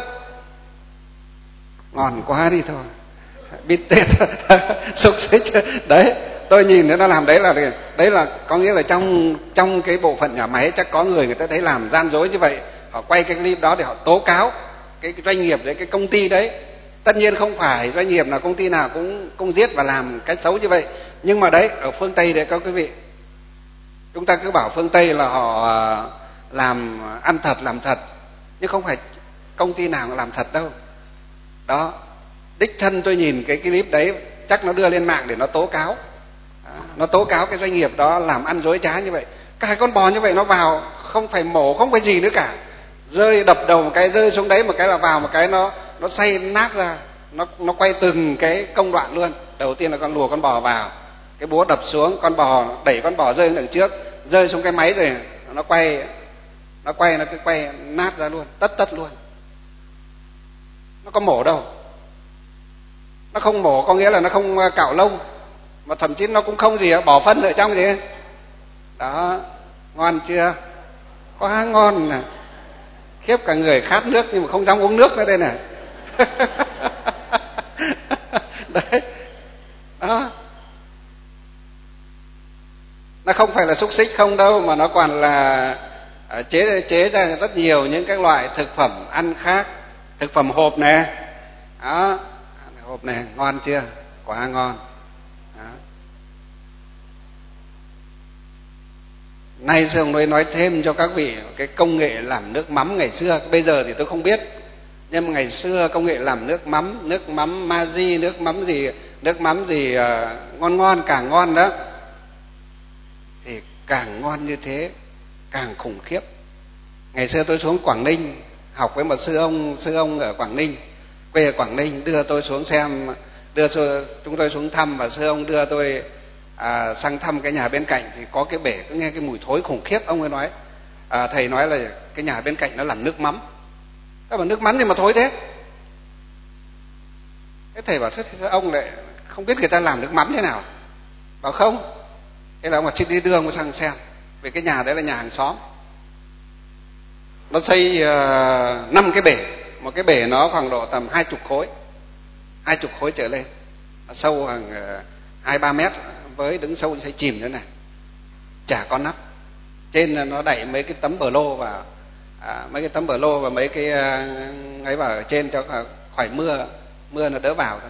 Ngon quá đi thôi. Bít tết, xúc xích. Đấy, tôi nhìn thấy nó làm đấy là đấy là có nghĩa là trong trong cái bộ phận nhà máy chắc có người người ta thấy làm gian dối như vậy, họ quay cái clip đó để họ tố cáo cái, cái doanh nghiệp đấy, cái công ty đấy. Tất nhiên không phải doanh nghiệp nào, công ty nào cũng cũng giết và làm cách xấu như vậy, nhưng mà đấy ở phương Tây đấy các quý vị, chúng ta cứ bảo phương Tây là họ làm ăn thật, làm thật, nhưng không phải công ty nào làm thật đâu. Đó, đích thân tôi nhìn cái clip đấy, chắc nó đưa lên mạng để nó tố cáo, à, nó tố cáo cái doanh nghiệp đó làm ăn dối trá như vậy. Cái con bò như vậy nó vào không phải mổ, không phải gì nữa cả, rơi đập đầu một cái, rơi xuống đấy một cái là vào một cái nó nó xay nát ra, nó nó quay từng cái công đoạn luôn. Đầu tiên là con lùa con bò vào, cái búa đập xuống, con bò đẩy con bò rơi đằng trước, rơi xuống cái máy rồi nó quay, nó quay nó cứ quay nát ra luôn, tất tất luôn. Nó có mổ đâu. Nó không mổ có nghĩa là nó không cạo lông, mà thậm chí nó cũng không gì bỏ phân ở trong gì. Đó, ngon chưa? Quá ngon nè. Khiếp, cả người khát nước nhưng mà không dám uống nước nữa đây nè. Đấy. Đó. Nó không phải là xúc xích không đâu, mà nó còn là chế chế ra rất nhiều những các loại thực phẩm ăn khác, thực phẩm hộp nè. Đó, hộp này ngon chưa? Quá ngon. Đó. Nay sư ông nói thêm cho các vị cái công nghệ làm nước mắm ngày xưa. Bây giờ thì tôi không biết, nhưng mà ngày xưa công nghệ làm nước mắm, nước mắm Maggi, nước mắm gì, nước mắm gì uh, ngon ngon, càng ngon đó, thì càng ngon như thế càng khủng khiếp. Ngày xưa tôi xuống Quảng Ninh học với một sư ông, sư ông ở Quảng Ninh, quê ở Quảng Ninh, đưa tôi xuống xem, đưa chúng tôi xuống thăm, và sư ông đưa tôi à, sang thăm cái nhà bên cạnh, thì có cái bể cứ nghe cái mùi thối khủng khiếp. Ông ấy nói, à, thầy nói là cái nhà bên cạnh nó làm nước mắm. Các bạn nước mắm gì mà thối thế? Cái thầy bảo thế thì ông lại không biết người ta làm nước mắm thế nào. Bảo không. Thế là ông bảo đi đưa ông sang xem. Vì cái nhà đấy là nhà hàng xóm. Nó xây năm uh, cái bể. Một cái bể nó khoảng độ tầm hai chục khối, hai chục khối trở lên, sâu hàng uh, hai ba mét, với đứng sâu sẽ chìm thế này, chả có nắp. Trên nó đẩy mấy cái tấm bờ lô vào, à, mấy cái tấm bờ lô và mấy cái uh, ấy vào ở trên cho khỏi mưa, mưa nó đỡ vào thôi.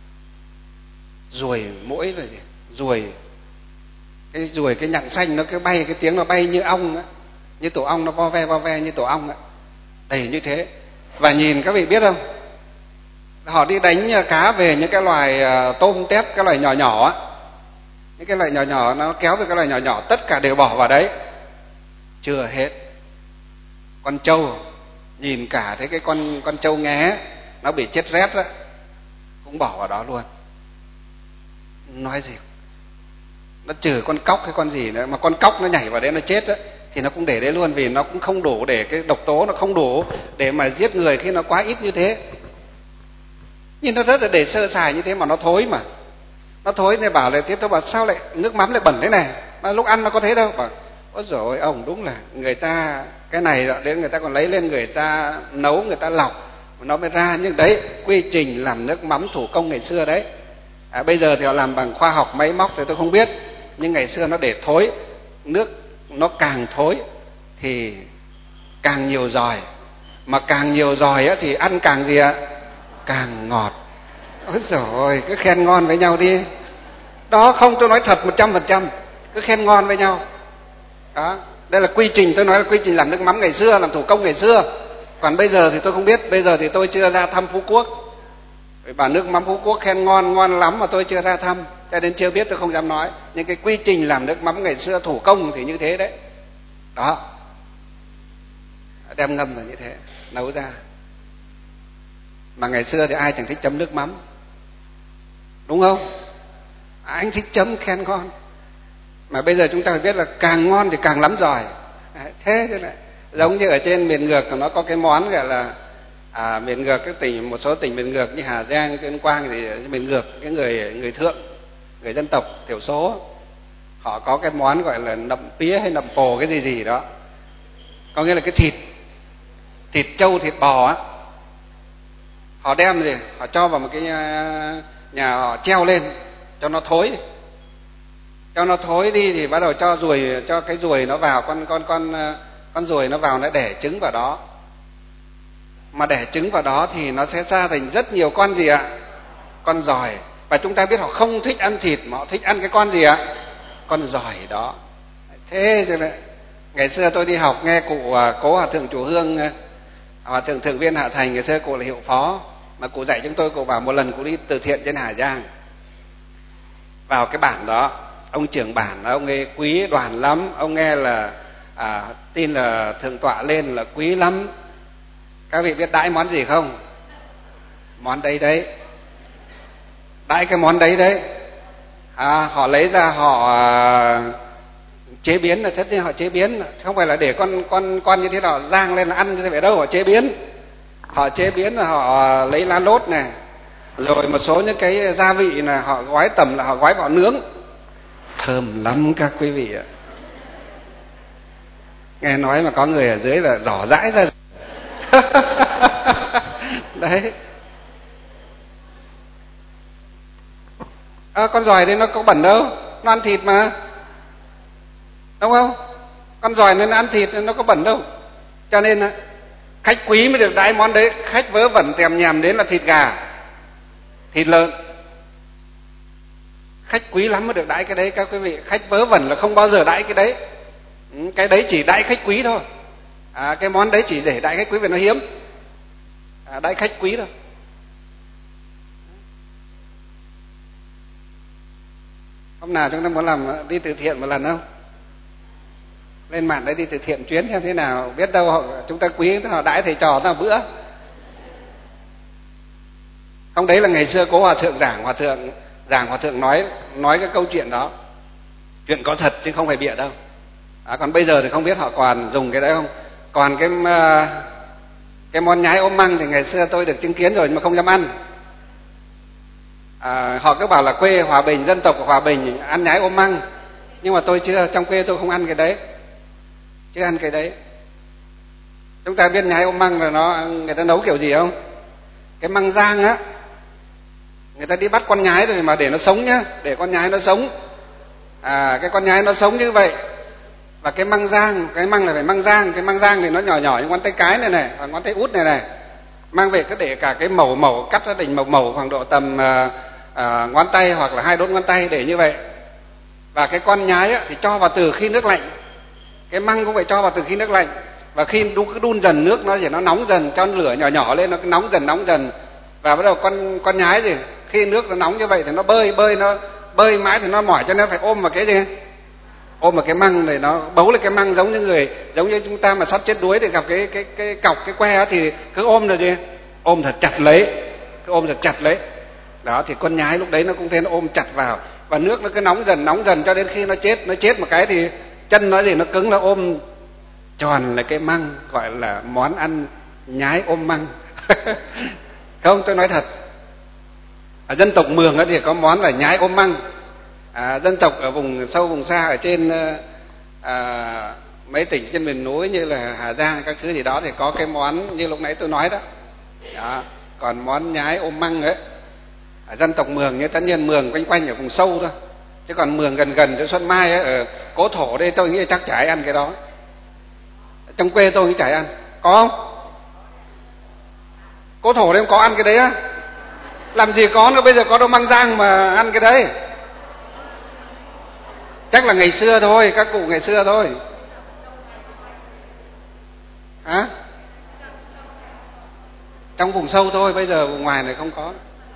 Ruồi muỗi là gì? Ruồi, cái ruồi cái nhặng xanh nó cứ bay, cái tiếng nó bay như ong á, như tổ ong, nó vo ve vo ve như tổ ong á, đầy như thế. Và nhìn các vị biết không, họ đi đánh cá về những cái loài tôm tép, cái loài nhỏ nhỏ á, những cái loài nhỏ nhỏ nó kéo về cái loài nhỏ nhỏ, tất cả đều bỏ vào đấy. Chưa hết, con trâu, nhìn cả thấy cái con con trâu nghé nó bị chết rét á, cũng bỏ vào đó luôn. Nói gì, nó trừ con cóc hay con gì nữa, mà con cóc nó nhảy vào đấy nó chết á, thì nó cũng để đấy luôn, vì nó cũng không đủ để cái độc tố, nó không đủ để mà giết người khi nó quá ít như thế. Nhưng nó rất là để sơ sài như thế mà nó thối mà. Nó thối nên bảo là tiếp tôi bảo sao lại nước mắm lại bẩn thế này, mà lúc ăn nó có thế đâu. Bảo ôi rồi ông, đúng là người ta cái này đến người ta còn lấy lên người ta nấu, người ta lọc nó mới ra. Nhưng đấy, quy trình làm nước mắm thủ công ngày xưa đấy. À, bây giờ thì họ làm bằng khoa học máy móc thì tôi không biết, nhưng ngày xưa nó để thối, nước nó càng thối thì càng nhiều giòi, mà càng nhiều giòi á thì ăn càng gì ạ? Càng ngọt. Ôi giời, cứ khen ngon với nhau đi. Đó, không, tôi nói thật một trăm phần trăm, cứ khen ngon với nhau. Đó, đây là quy trình, tôi nói là quy trình làm nước mắm ngày xưa, làm thủ công ngày xưa. Còn bây giờ thì tôi không biết, bây giờ thì tôi chưa ra thăm Phú Quốc. Bảo nước mắm Phú Quốc khen ngon, ngon lắm mà tôi chưa ra thăm, cho nên chưa biết, tôi không dám nói. Nhưng cái quy trình làm nước mắm ngày xưa thủ công thì như thế đấy. Đó, đem ngâm là như thế, nấu ra. Mà ngày xưa thì ai chẳng thích chấm nước mắm, đúng không? Anh thích chấm khen ngon. Mà bây giờ chúng ta phải biết là càng ngon thì càng lắm giỏi. Thế thế này, giống như ở trên miền ngược nó có cái món gọi là à, miền ngược, cái tỉnh, một số tỉnh miền ngược như Hà Giang, Tuyên Quang thì miền ngược, cái người người thượng, người dân tộc thiểu số, họ có cái món gọi là nậm pía hay nậm pồ cái gì gì đó, có nghĩa là cái thịt thịt trâu, thịt bò á, họ đem gì, họ cho vào một cái nhà, họ treo lên cho nó thối, cho nó thối đi thì bắt đầu cho ruồi, cho cái ruồi nó vào, con con con con ruồi nó vào, nó đẻ trứng vào đó. Mà đẻ trứng vào đó thì nó sẽ ra thành rất nhiều con gì ạ? Con giòi. Và chúng ta biết họ không thích ăn thịt mà họ thích ăn cái con gì ạ? Con giòi đó. Thế rồi ngày xưa tôi đi học nghe cụ Cố Hòa Thượng Chùa Hương, Hòa Thượng Thượng Viên Hạ Thành, ngày xưa cụ là hiệu phó, mà cụ dạy chúng tôi, cụ bảo một lần cụ đi từ thiện trên Hà Giang, vào cái bản đó, ông trưởng bản ông ấy quý đoàn lắm, ông nghe là à, tin là thượng tọa lên là quý lắm. Các vị biết đãi món gì không? Món đấy đấy, đãi cái món đấy đấy. À, họ lấy ra họ à, chế biến, là tất nhiên họ chế biến, không phải là để con con con như thế nào rang lên là ăn như thế vậy đâu, họ chế biến, họ chế biến là họ lấy lá lốt này, rồi một số những cái gia vị là họ gói tầm, là họ gói vào nướng, thơm lắm các quý vị ạ. Nghe nói mà có người ở dưới là rỏ rãi ra. Đấy. À, con giòi đấy nó có bẩn đâu, nó ăn thịt mà, đúng không? Con giòi nên nó ăn thịt, nó có bẩn đâu. Cho nên khách quý mới được đãi món đấy, khách vớ vẩn thèm nhàm đến là thịt gà. thịt lợn. Khách quý lắm mới được đãi cái đấy các quý vị. Khách vớ vẩn là không bao giờ đãi cái đấy. Cái đấy chỉ đãi khách quý thôi. À, cái món đấy chỉ để đãi khách quý vì nó hiếm. À, đãi khách quý thôi. Hôm nào chúng ta muốn làm đi từ thiện một lần không? Lên mạng đấy đi từ thiện chuyến xem thế nào, biết đâu họ, chúng ta quý họ đãi thầy trò nào bữa. Không, đấy là ngày xưa Cố Hòa Thượng giảng, Hòa Thượng giảng Hòa Thượng nói nói cái câu chuyện đó, chuyện có thật chứ không phải bịa đâu. À, còn bây giờ thì không biết họ còn dùng cái đấy không. Còn cái cái món nhái ôm măng thì ngày xưa tôi được chứng kiến rồi nhưng mà không dám ăn. À, họ cứ bảo là quê Hòa Bình, dân tộc của Hòa Bình ăn nhái ôm măng, nhưng mà tôi chưa, trong quê tôi không ăn cái đấy, chưa ăn cái đấy. Chúng ta biết nhái ôm măng là nó người ta nấu kiểu gì không? Cái măng rang á, người ta đi bắt con nhái rồi mà để nó sống nhá, để con nhái nó sống. À, cái con nhái nó sống như vậy. Và cái măng rang, cái măng này phải măng rang, cái măng rang thì nó nhỏ nhỏ như ngón tay cái này này và ngón tay út này này. Mang về cứ để cả cái mẩu mẩu cắt ra đỉnh mẩu mẩu khoảng độ tầm à, à, ngón tay hoặc là hai đốt ngón tay để như vậy. Và cái con nhái á, thì cho vào từ khi nước lạnh. Cái măng cũng phải cho vào từ khi nước lạnh. Và khi đun, cứ đun dần nước nó thì nó nóng dần, cho lửa nhỏ nhỏ lên nó cứ nóng dần nóng dần. Và bắt đầu con con nhái gì khi nước nó nóng như vậy thì nó bơi bơi nó bơi mãi thì nó mỏi cho nên phải ôm vào cái gì? Ôm vào cái măng này, nó bấu lên cái măng giống như người giống như chúng ta mà sắp chết đuối thì gặp cái cái cái cọc cái que thì cứ ôm rồi gì? Ôm thật chặt lấy, cứ ôm thật chặt lấy. Đó thì con nhái lúc đấy nó cũng thế, nó ôm chặt vào và nước nó cứ nóng dần nóng dần cho đến khi nó chết, nó chết một cái thì chân nó gì nó cứng, nó ôm tròn là cái măng, gọi là món ăn nhái ôm măng. Không, tôi nói thật. Ở dân tộc Mường thì có món là nhái ôm măng. À, dân tộc ở vùng sâu vùng xa ở trên à, mấy tỉnh trên miền núi như là Hà Giang các thứ gì đó thì có cái món như lúc nãy tôi nói đó. Đó. Còn món nhái ôm măng ấy ở dân tộc Mường như tất nhiên Mường quanh quanh ở vùng sâu thôi, chứ còn Mường gần gần chỗ Xuân Mai ấy, ở Cố Thổ đây tôi nghĩ chắc chả ai ăn cái đó. Trong quê tôi nghĩ chả ai ăn. Có không? Cố Thổ đây có ăn cái đấy á? Làm gì có nữa, bây giờ có đâu măng rang mà ăn cái đấy. Chắc là ngày xưa thôi, các cụ ngày xưa thôi. Hả? Trong vùng sâu thôi, bây giờ vùng ngoài này không có.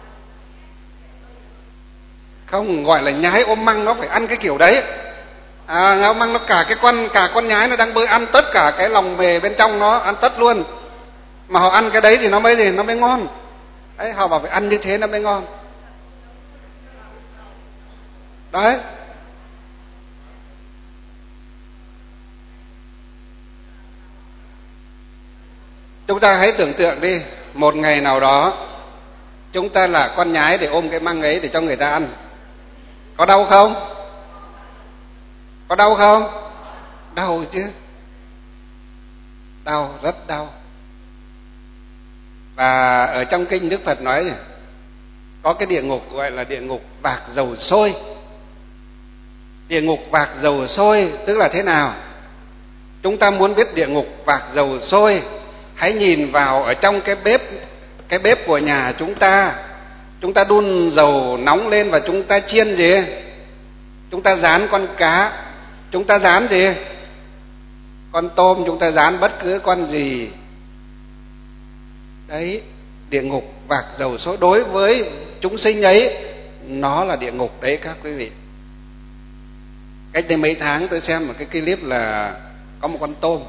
Không, gọi là nhái ôm măng nó phải ăn cái kiểu đấy. À, nhái ôm măng nó cả cái con cả con nhái nó đang bơi ăn tất cả cái lòng mề bên trong nó, ăn tất luôn. Mà họ ăn cái đấy thì nó mới gì, nó mới ngon. Đấy, họ bảo phải ăn như thế nó mới ngon. Đấy. Chúng ta hãy tưởng tượng đi, một ngày nào đó chúng ta là con nhái để ôm cái măng ấy để cho người ta ăn. Có đau không? Có đau không? Đau chứ. Đau, rất đau. Và ở trong kinh Đức Phật nói có cái địa ngục gọi là địa ngục vạc dầu sôi. Địa ngục vạc dầu sôi tức là thế nào? Chúng ta muốn biết địa ngục vạc dầu sôi, hãy nhìn vào ở trong cái bếp, cái bếp của nhà chúng ta. Chúng ta đun dầu nóng lên và chúng ta chiên gì? Chúng ta rán con cá, chúng ta rán gì? Con tôm, chúng ta rán bất cứ con gì. Đấy, địa ngục vạc dầu sôi đối với chúng sinh ấy, nó là địa ngục đấy các quý vị. Cách đây mấy tháng tôi xem một cái clip là có một con tôm.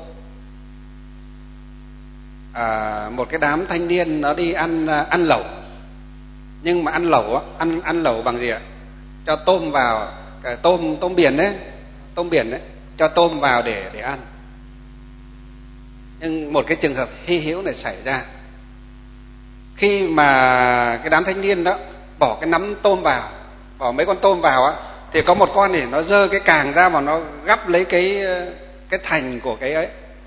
À, một cái đám thanh niên nó đi ăn ăn lẩu. Nhưng mà ăn lẩu ăn ăn lẩu bằng gì ạ? Cho tôm vào, cái tôm tôm biển đấy, tôm biển đấy, cho tôm vào để để ăn. Nhưng một cái trường hợp hy hữu này xảy ra. Khi mà cái đám thanh niên đó bỏ cái nắm tôm vào, bỏ mấy con tôm vào á, thì có một con thì nó giơ cái càng ra mà nó gắp lấy cái cái thành của cái ấy,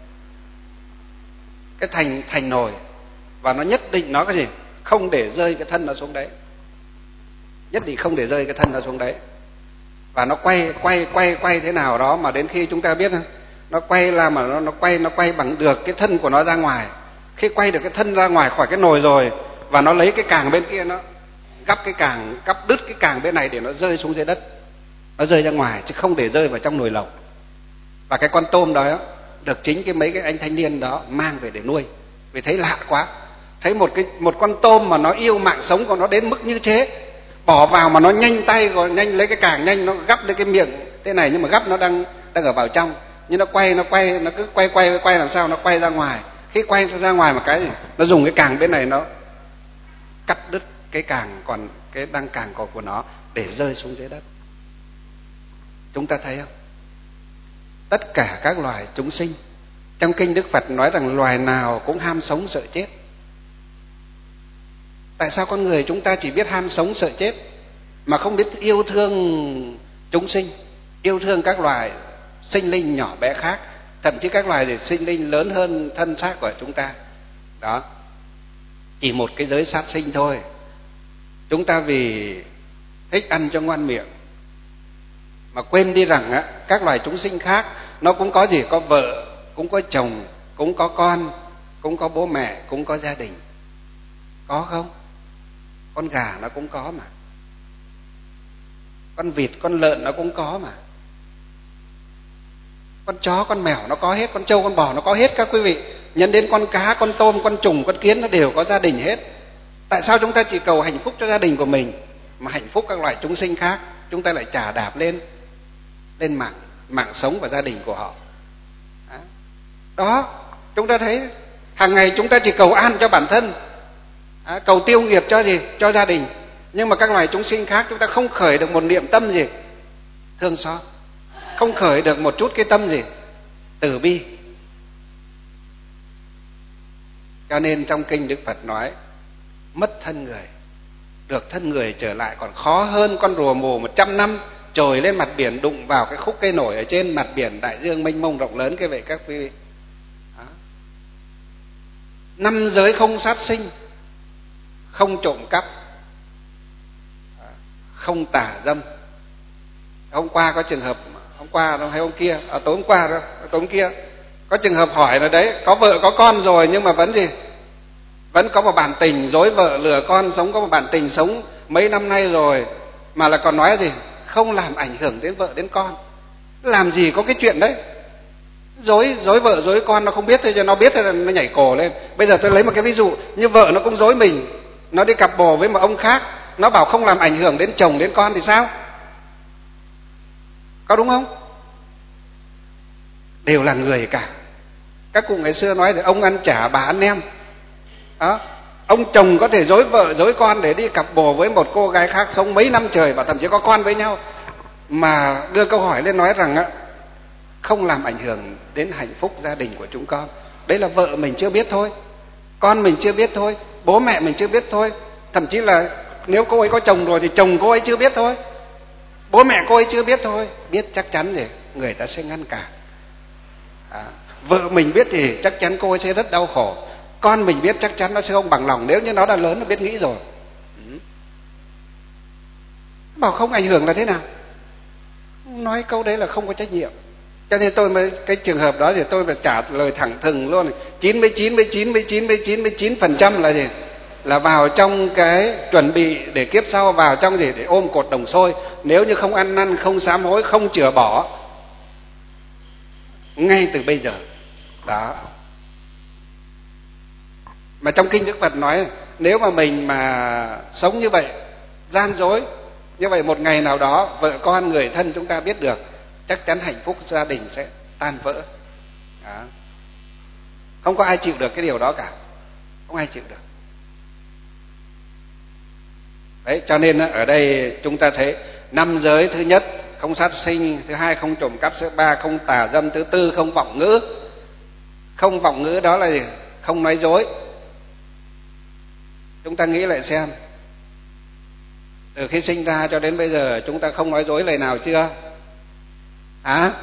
cái thành thành nồi, và nó nhất định nó cái gì không để rơi cái thân nó xuống đấy, nhất định không để rơi cái thân nó xuống đấy. Và nó quay quay quay quay thế nào đó mà đến khi chúng ta biết không, nó quay ra mà nó nó quay nó quay bằng được cái thân của nó ra ngoài. Khi quay được cái thân ra ngoài khỏi cái nồi rồi, và nó lấy cái càng bên kia nó gắp cái càng, gắp đứt cái càng bên này để nó rơi xuống dưới đất, nó rơi ra ngoài chứ không để rơi vào trong nồi lẩu. Và cái con tôm đó được chính cái mấy cái anh thanh niên đó mang về để nuôi, vì thấy lạ quá, thấy một cái một con tôm mà nó yêu mạng sống của nó đến mức như thế, bỏ vào mà nó nhanh tay, rồi nhanh lấy cái càng nhanh nó gắp lên cái miệng thế này, nhưng mà gắp nó đang đang ở vào trong, nhưng nó quay nó quay nó cứ quay quay quay làm sao nó quay ra ngoài. Khi quay ra ngoài một cái gì, nó dùng cái càng bên này nó cắt đứt cái càng còn cái đang càng còn của nó để rơi xuống dưới đất. Chúng ta thấy không? Tất cả các loài chúng sinh, trong kinh Đức Phật nói rằng loài nào cũng ham sống sợ chết. Tại sao con người chúng ta chỉ biết ham sống sợ chết mà không biết yêu thương chúng sinh, yêu thương các loài sinh linh nhỏ bé khác, thậm chí các loài sinh linh lớn hơn thân xác của chúng ta? Đó, chỉ một cái giới sát sinh thôi, chúng ta vì thích ăn cho ngoan miệng mà quên đi rằng á, các loài chúng sinh khác nó cũng có gì, có vợ, cũng có chồng, cũng có con, cũng có bố mẹ, cũng có gia đình. Có không? Con gà nó cũng có mà, con vịt, con lợn nó cũng có mà, con chó, con mèo nó có hết, con trâu, con bò nó có hết các quý vị. Nhân đến con cá, con tôm, con trùng, con kiến nó đều có gia đình hết. Tại sao chúng ta chỉ cầu hạnh phúc cho gia đình của mình mà hạnh phúc các loài chúng sinh khác chúng ta lại chà đạp lên lên mạng mạng sống và gia đình của họ? Đó, chúng ta thấy hàng ngày chúng ta chỉ cầu an cho bản thân, à, cầu tiêu nghiệp cho gì? Cho gia đình. Nhưng mà các loài chúng sinh khác chúng ta không khởi được một niệm tâm gì? Thương xót. Không khởi được một chút cái tâm gì? Từ bi. Cho nên trong kinh Đức Phật nói mất thân người, được thân người trở lại còn khó hơn con rùa mù một trăm năm trồi lên mặt biển đụng vào cái khúc cây nổi ở trên mặt biển đại dương mênh mông rộng lớn. Cái vậy các quý vị, năm giới không sát sinh, không trộm cắp, không tà dâm. Hôm qua có trường hợp, hôm qua hay hôm kia, à, tối hôm qua đó, tối hôm kia có trường hợp hỏi là đấy, có vợ có con rồi nhưng mà vẫn gì, vẫn có một bản tình dối vợ lừa con, sống có một bản tình sống mấy năm nay rồi mà là còn nói gì không làm ảnh hưởng đến vợ đến con. Làm gì có cái chuyện đấy, dối dối vợ dối con nó không biết thôi, cho nó biết thì nó nhảy cổ lên. Bây giờ tôi lấy một cái ví dụ như vợ nó cũng dối mình, nó đi cặp bồ với một ông khác, nó bảo không làm ảnh hưởng đến chồng đến con thì sao? Có đúng không? Đều là người cả. Các cụ ngày xưa nói thì ông ăn chả bà ăn nem. Đó, ông chồng có thể dối vợ dối con để đi cặp bồ với một cô gái khác sống mấy năm trời và thậm chí có con với nhau, mà đưa câu hỏi lên nói rằng á, không làm ảnh hưởng đến hạnh phúc gia đình của chúng con. Đấy là vợ mình chưa biết thôi, con mình chưa biết thôi, bố mẹ mình chưa biết thôi, thậm chí là nếu cô ấy có chồng rồi thì chồng cô ấy chưa biết thôi, bố mẹ cô ấy chưa biết thôi. Biết chắc chắn thì người ta sẽ ngăn cản. À, vợ mình biết thì chắc chắn cô ấy sẽ rất đau khổ, con mình biết chắc chắn nó sẽ không bằng lòng nếu như nó đã lớn, nó biết nghĩ rồi. Ừ. Bảo không ảnh hưởng là thế nào? Nói câu đấy là không có trách nhiệm. Cho nên tôi mới cái trường hợp đó thì tôi phải trả lời thẳng thừng luôn. chín mươi chín, chín mươi chín, chín mươi chín phần trăm là gì? Là vào trong cái chuẩn bị để kiếp sau, vào trong gì? Để ôm cột đồng xôi. Nếu như không ăn năn, không sám hối, không chữa bỏ ngay từ bây giờ. Đó. Mà trong kinh Đức Phật nói nếu mà mình mà sống như vậy, gian dối như vậy, một ngày nào đó vợ con người thân chúng ta biết được, chắc chắn hạnh phúc gia đình sẽ tan vỡ. Đó. Không có ai chịu được cái điều đó cả, không ai chịu được. Đấy, cho nên ở đây chúng ta thấy năm giới: thứ nhất không sát sinh, thứ hai không trộm cắp, thứ ba không tà dâm, thứ tư không vọng ngữ. Không vọng ngữ đó là gì? Không nói dối. Chúng ta nghĩ lại xem, từ khi sinh ra cho đến bây giờ chúng ta không nói dối lời nào chưa? À?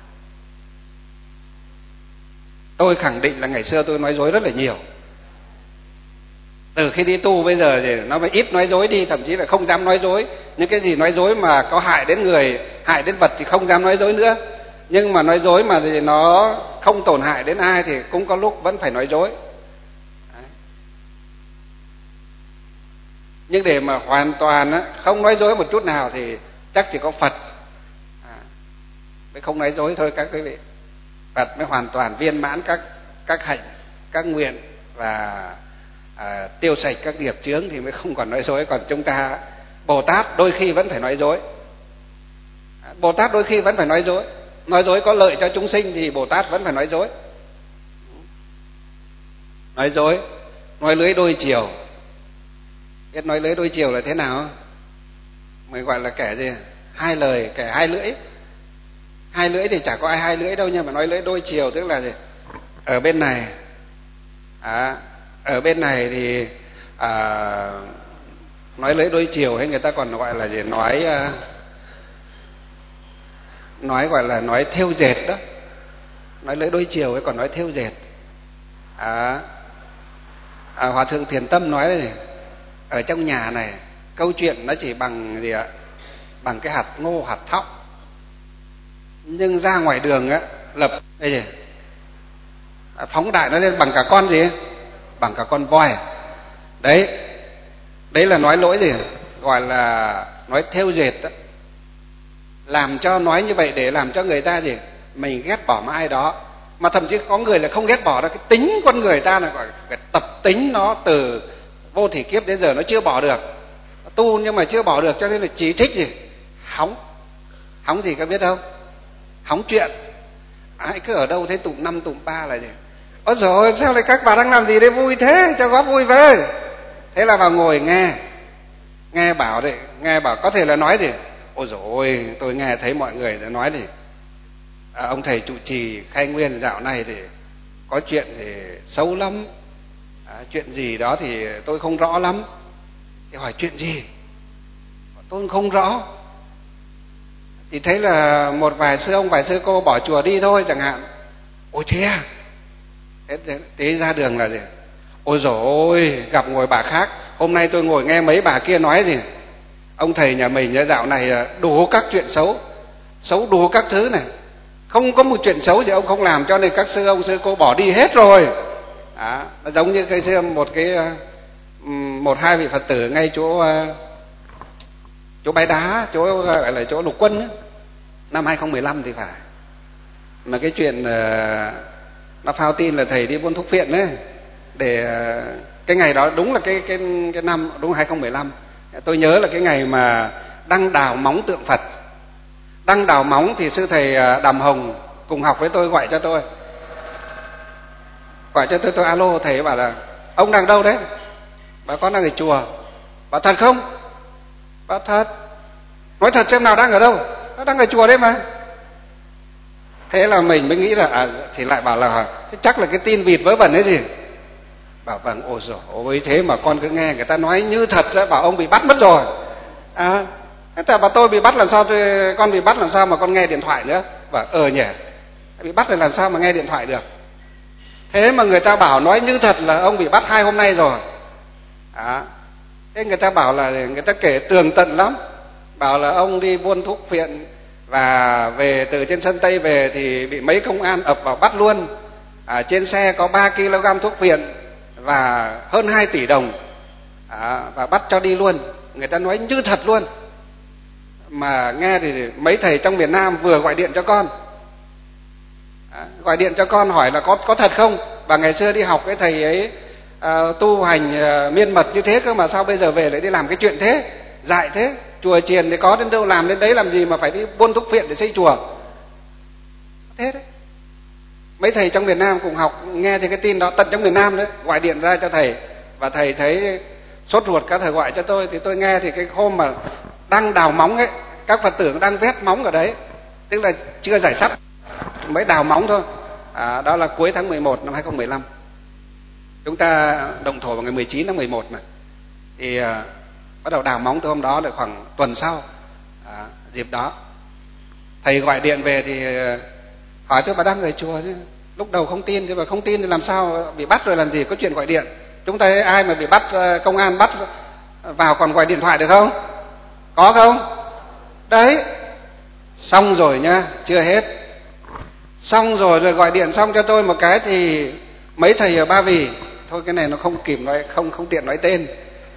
Tôi khẳng định là ngày xưa tôi nói dối rất là nhiều. Từ khi đi tu bây giờ thì nó mới ít nói dối đi, thậm chí là không dám nói dối. Những cái gì nói dối mà có hại đến người, hại đến vật thì không dám nói dối nữa. Nhưng mà nói dối mà thì nó không tổn hại đến ai thì cũng có lúc vẫn phải nói dối. Đấy. Nhưng để mà hoàn toàn á, không nói dối một chút nào thì chắc chỉ có Phật à, mới không nói dối thôi các quý vị. Phật mới hoàn toàn viên mãn các các hạnh, các nguyện và à, tiêu sạch các nghiệp chướng thì mới không còn nói dối. Còn chúng ta Bồ Tát đôi khi vẫn phải nói dối. Bồ Tát đôi khi vẫn phải nói dối. Nói dối có lợi cho chúng sinh thì Bồ Tát vẫn phải nói dối. Nói dối, nói lưỡi đôi chiều. Biết nói lưỡi đôi chiều là thế nào? Mới gọi là kẻ gì? Hai lời, kẻ hai lưỡi. Hai lưỡi thì chả có ai hai lưỡi đâu, nhưng mà nói lưỡi đôi chiều tức là gì? Ở bên này à, ở bên này thì à, nói lưỡi đôi chiều, hay người ta còn gọi là gì? Nói à, nói gọi là nói thêu dệt đó. Nói lưỡi đôi chiều ấy còn nói thêu dệt. À, à, Hòa thượng Thiền Tâm nói này, ở trong nhà này câu chuyện nó chỉ bằng gì ạ? Bằng cái hạt ngô, hạt thóc. Nhưng ra ngoài đường á, lập đây gì? Phóng đại nó lên bằng cả con gì? Bằng cả con voi. Đấy, đấy là nói lỗi gì? Gọi là nói thêu dệt đó. Làm cho nói như vậy để làm cho người ta gì? Mình ghét bỏ một ai đó. Mà thậm chí có người là không ghét bỏ đâu. Cái tính con người ta là gọi cái tập tính nó từ vô thỉ kiếp đến giờ nó chưa bỏ được. Tu nhưng mà chưa bỏ được, cho nên là chỉ thích gì? Hóng. Hóng gì các biết không? Hóng chuyện. Ai cứ ở đâu thấy tụm năm tụm ba là gì? Ôi dồi ôi, sao lại các bà đang làm gì đấy vui thế? Cho góp vui với. Thế là vào ngồi nghe. Nghe bảo đấy, nghe bảo có thể là nói gì? Ôi dồi ôi, tôi nghe thấy mọi người đã nói gì? À, ông thầy trụ trì khai nguyên dạo này thì có chuyện thì xấu lắm. À, chuyện gì đó thì tôi không rõ lắm. Thì hỏi chuyện gì? Tôi không rõ. Thì thấy là một vài sư ông, vài sư cô bỏ chùa đi thôi chẳng hạn. Ôi thế à? Thế, thế, thế ra đường là gì? Ôi dồi ôi, gặp ngồi bà khác. Hôm nay tôi ngồi nghe mấy bà kia nói gì? Ông thầy nhà mình dạo này đủ các chuyện xấu. Xấu đủ các thứ này. Không có một chuyện xấu gì ông không làm, cho nên các sư ông, sư cô bỏ đi hết rồi. Đó, nó giống như cái xưa một cái một hai vị Phật tử ngay chỗ chỗ Bãi Đá, chỗ gọi là chỗ Lục Quân ấy, năm hai không một năm thì phải. Mà cái chuyện nó phao tin là thầy đi buôn thuốc phiện ấy, để cái ngày đó đúng là cái cái cái năm đúng hai không một năm. Tôi nhớ là cái ngày mà đăng đào móng tượng Phật. Đăng đào móng thì sư thầy Đàm Hồng cùng học với tôi gọi cho tôi. Gọi cho tôi, tôi alo, thầy bảo là ông đang đâu đấy? Bảo con đang ở chùa. Bảo thật không? Bảo thật. Nói thật xem nào, đang ở đâu? Nó đang ở chùa đấy mà. Thế là mình mới nghĩ là à, thì lại bảo là chắc là cái tin vịt vớ vẩn ấy gì. Bảo vâng, ôi dồi ôi, thế mà con cứ nghe người ta nói như thật ra, bảo ông bị bắt mất rồi. À, người ta bảo tôi bị bắt làm sao, tôi, con bị bắt làm sao mà con nghe điện thoại nữa. Bảo ờ nhỉ, bị bắt rồi làm sao mà nghe điện thoại được. Thế mà người ta bảo nói như thật là ông bị bắt hai hôm nay rồi. À, thế người ta bảo là người ta kể tường tận lắm. Bảo là ông đi buôn thuốc phiện và về từ trên sân Tây về thì bị mấy công an ập vào bắt luôn. À, trên xe có ba ki lô gam thuốc phiện và hơn hai tỷ đồng. À, và bắt cho đi luôn. Người ta nói như thật luôn. Mà nghe thì mấy thầy trong miền Nam vừa gọi điện cho con. À, gọi điện cho con hỏi là có có thật không? Và ngày xưa đi học cái thầy ấy à, tu hành à, miên mật như thế cơ mà sao bây giờ về lại đi làm cái chuyện thế, dại thế. Chùa chiền thì có đến đâu làm đến đấy, làm gì mà phải đi buôn thuốc phiện để xây chùa. Thế đấy. Mấy thầy trong miền Nam cùng học nghe thì cái tin đó tận trong miền Nam đấy, gọi điện ra cho thầy. Và thầy thấy sốt ruột, các thầy gọi cho tôi. Thì tôi nghe thì cái hôm mà đang đào móng ấy, các Phật tử đang vét móng ở đấy, tức là chưa giải sắt, mới đào móng thôi. À, đó là cuối tháng mười một năm hai không một năm. Chúng ta động thổ vào ngày mười chín tháng mười một mà. Thì à, bắt đầu đào móng từ hôm đó, được khoảng tuần sau à, dịp đó thầy gọi điện về thì hỏi tôi bà đang ở chùa chứ. Lúc đầu không tin, chứ mà không tin thì làm sao bị bắt rồi làm gì có chuyện gọi điện. Chúng ta ai mà bị bắt, công an bắt vào còn gọi điện thoại được không? Có không? Đấy. Xong rồi nhá, chưa hết. Xong rồi rồi gọi điện xong cho tôi một cái thì mấy thầy ở Ba Vì, thôi cái này nó không kịp nói, không không tiện nói tên.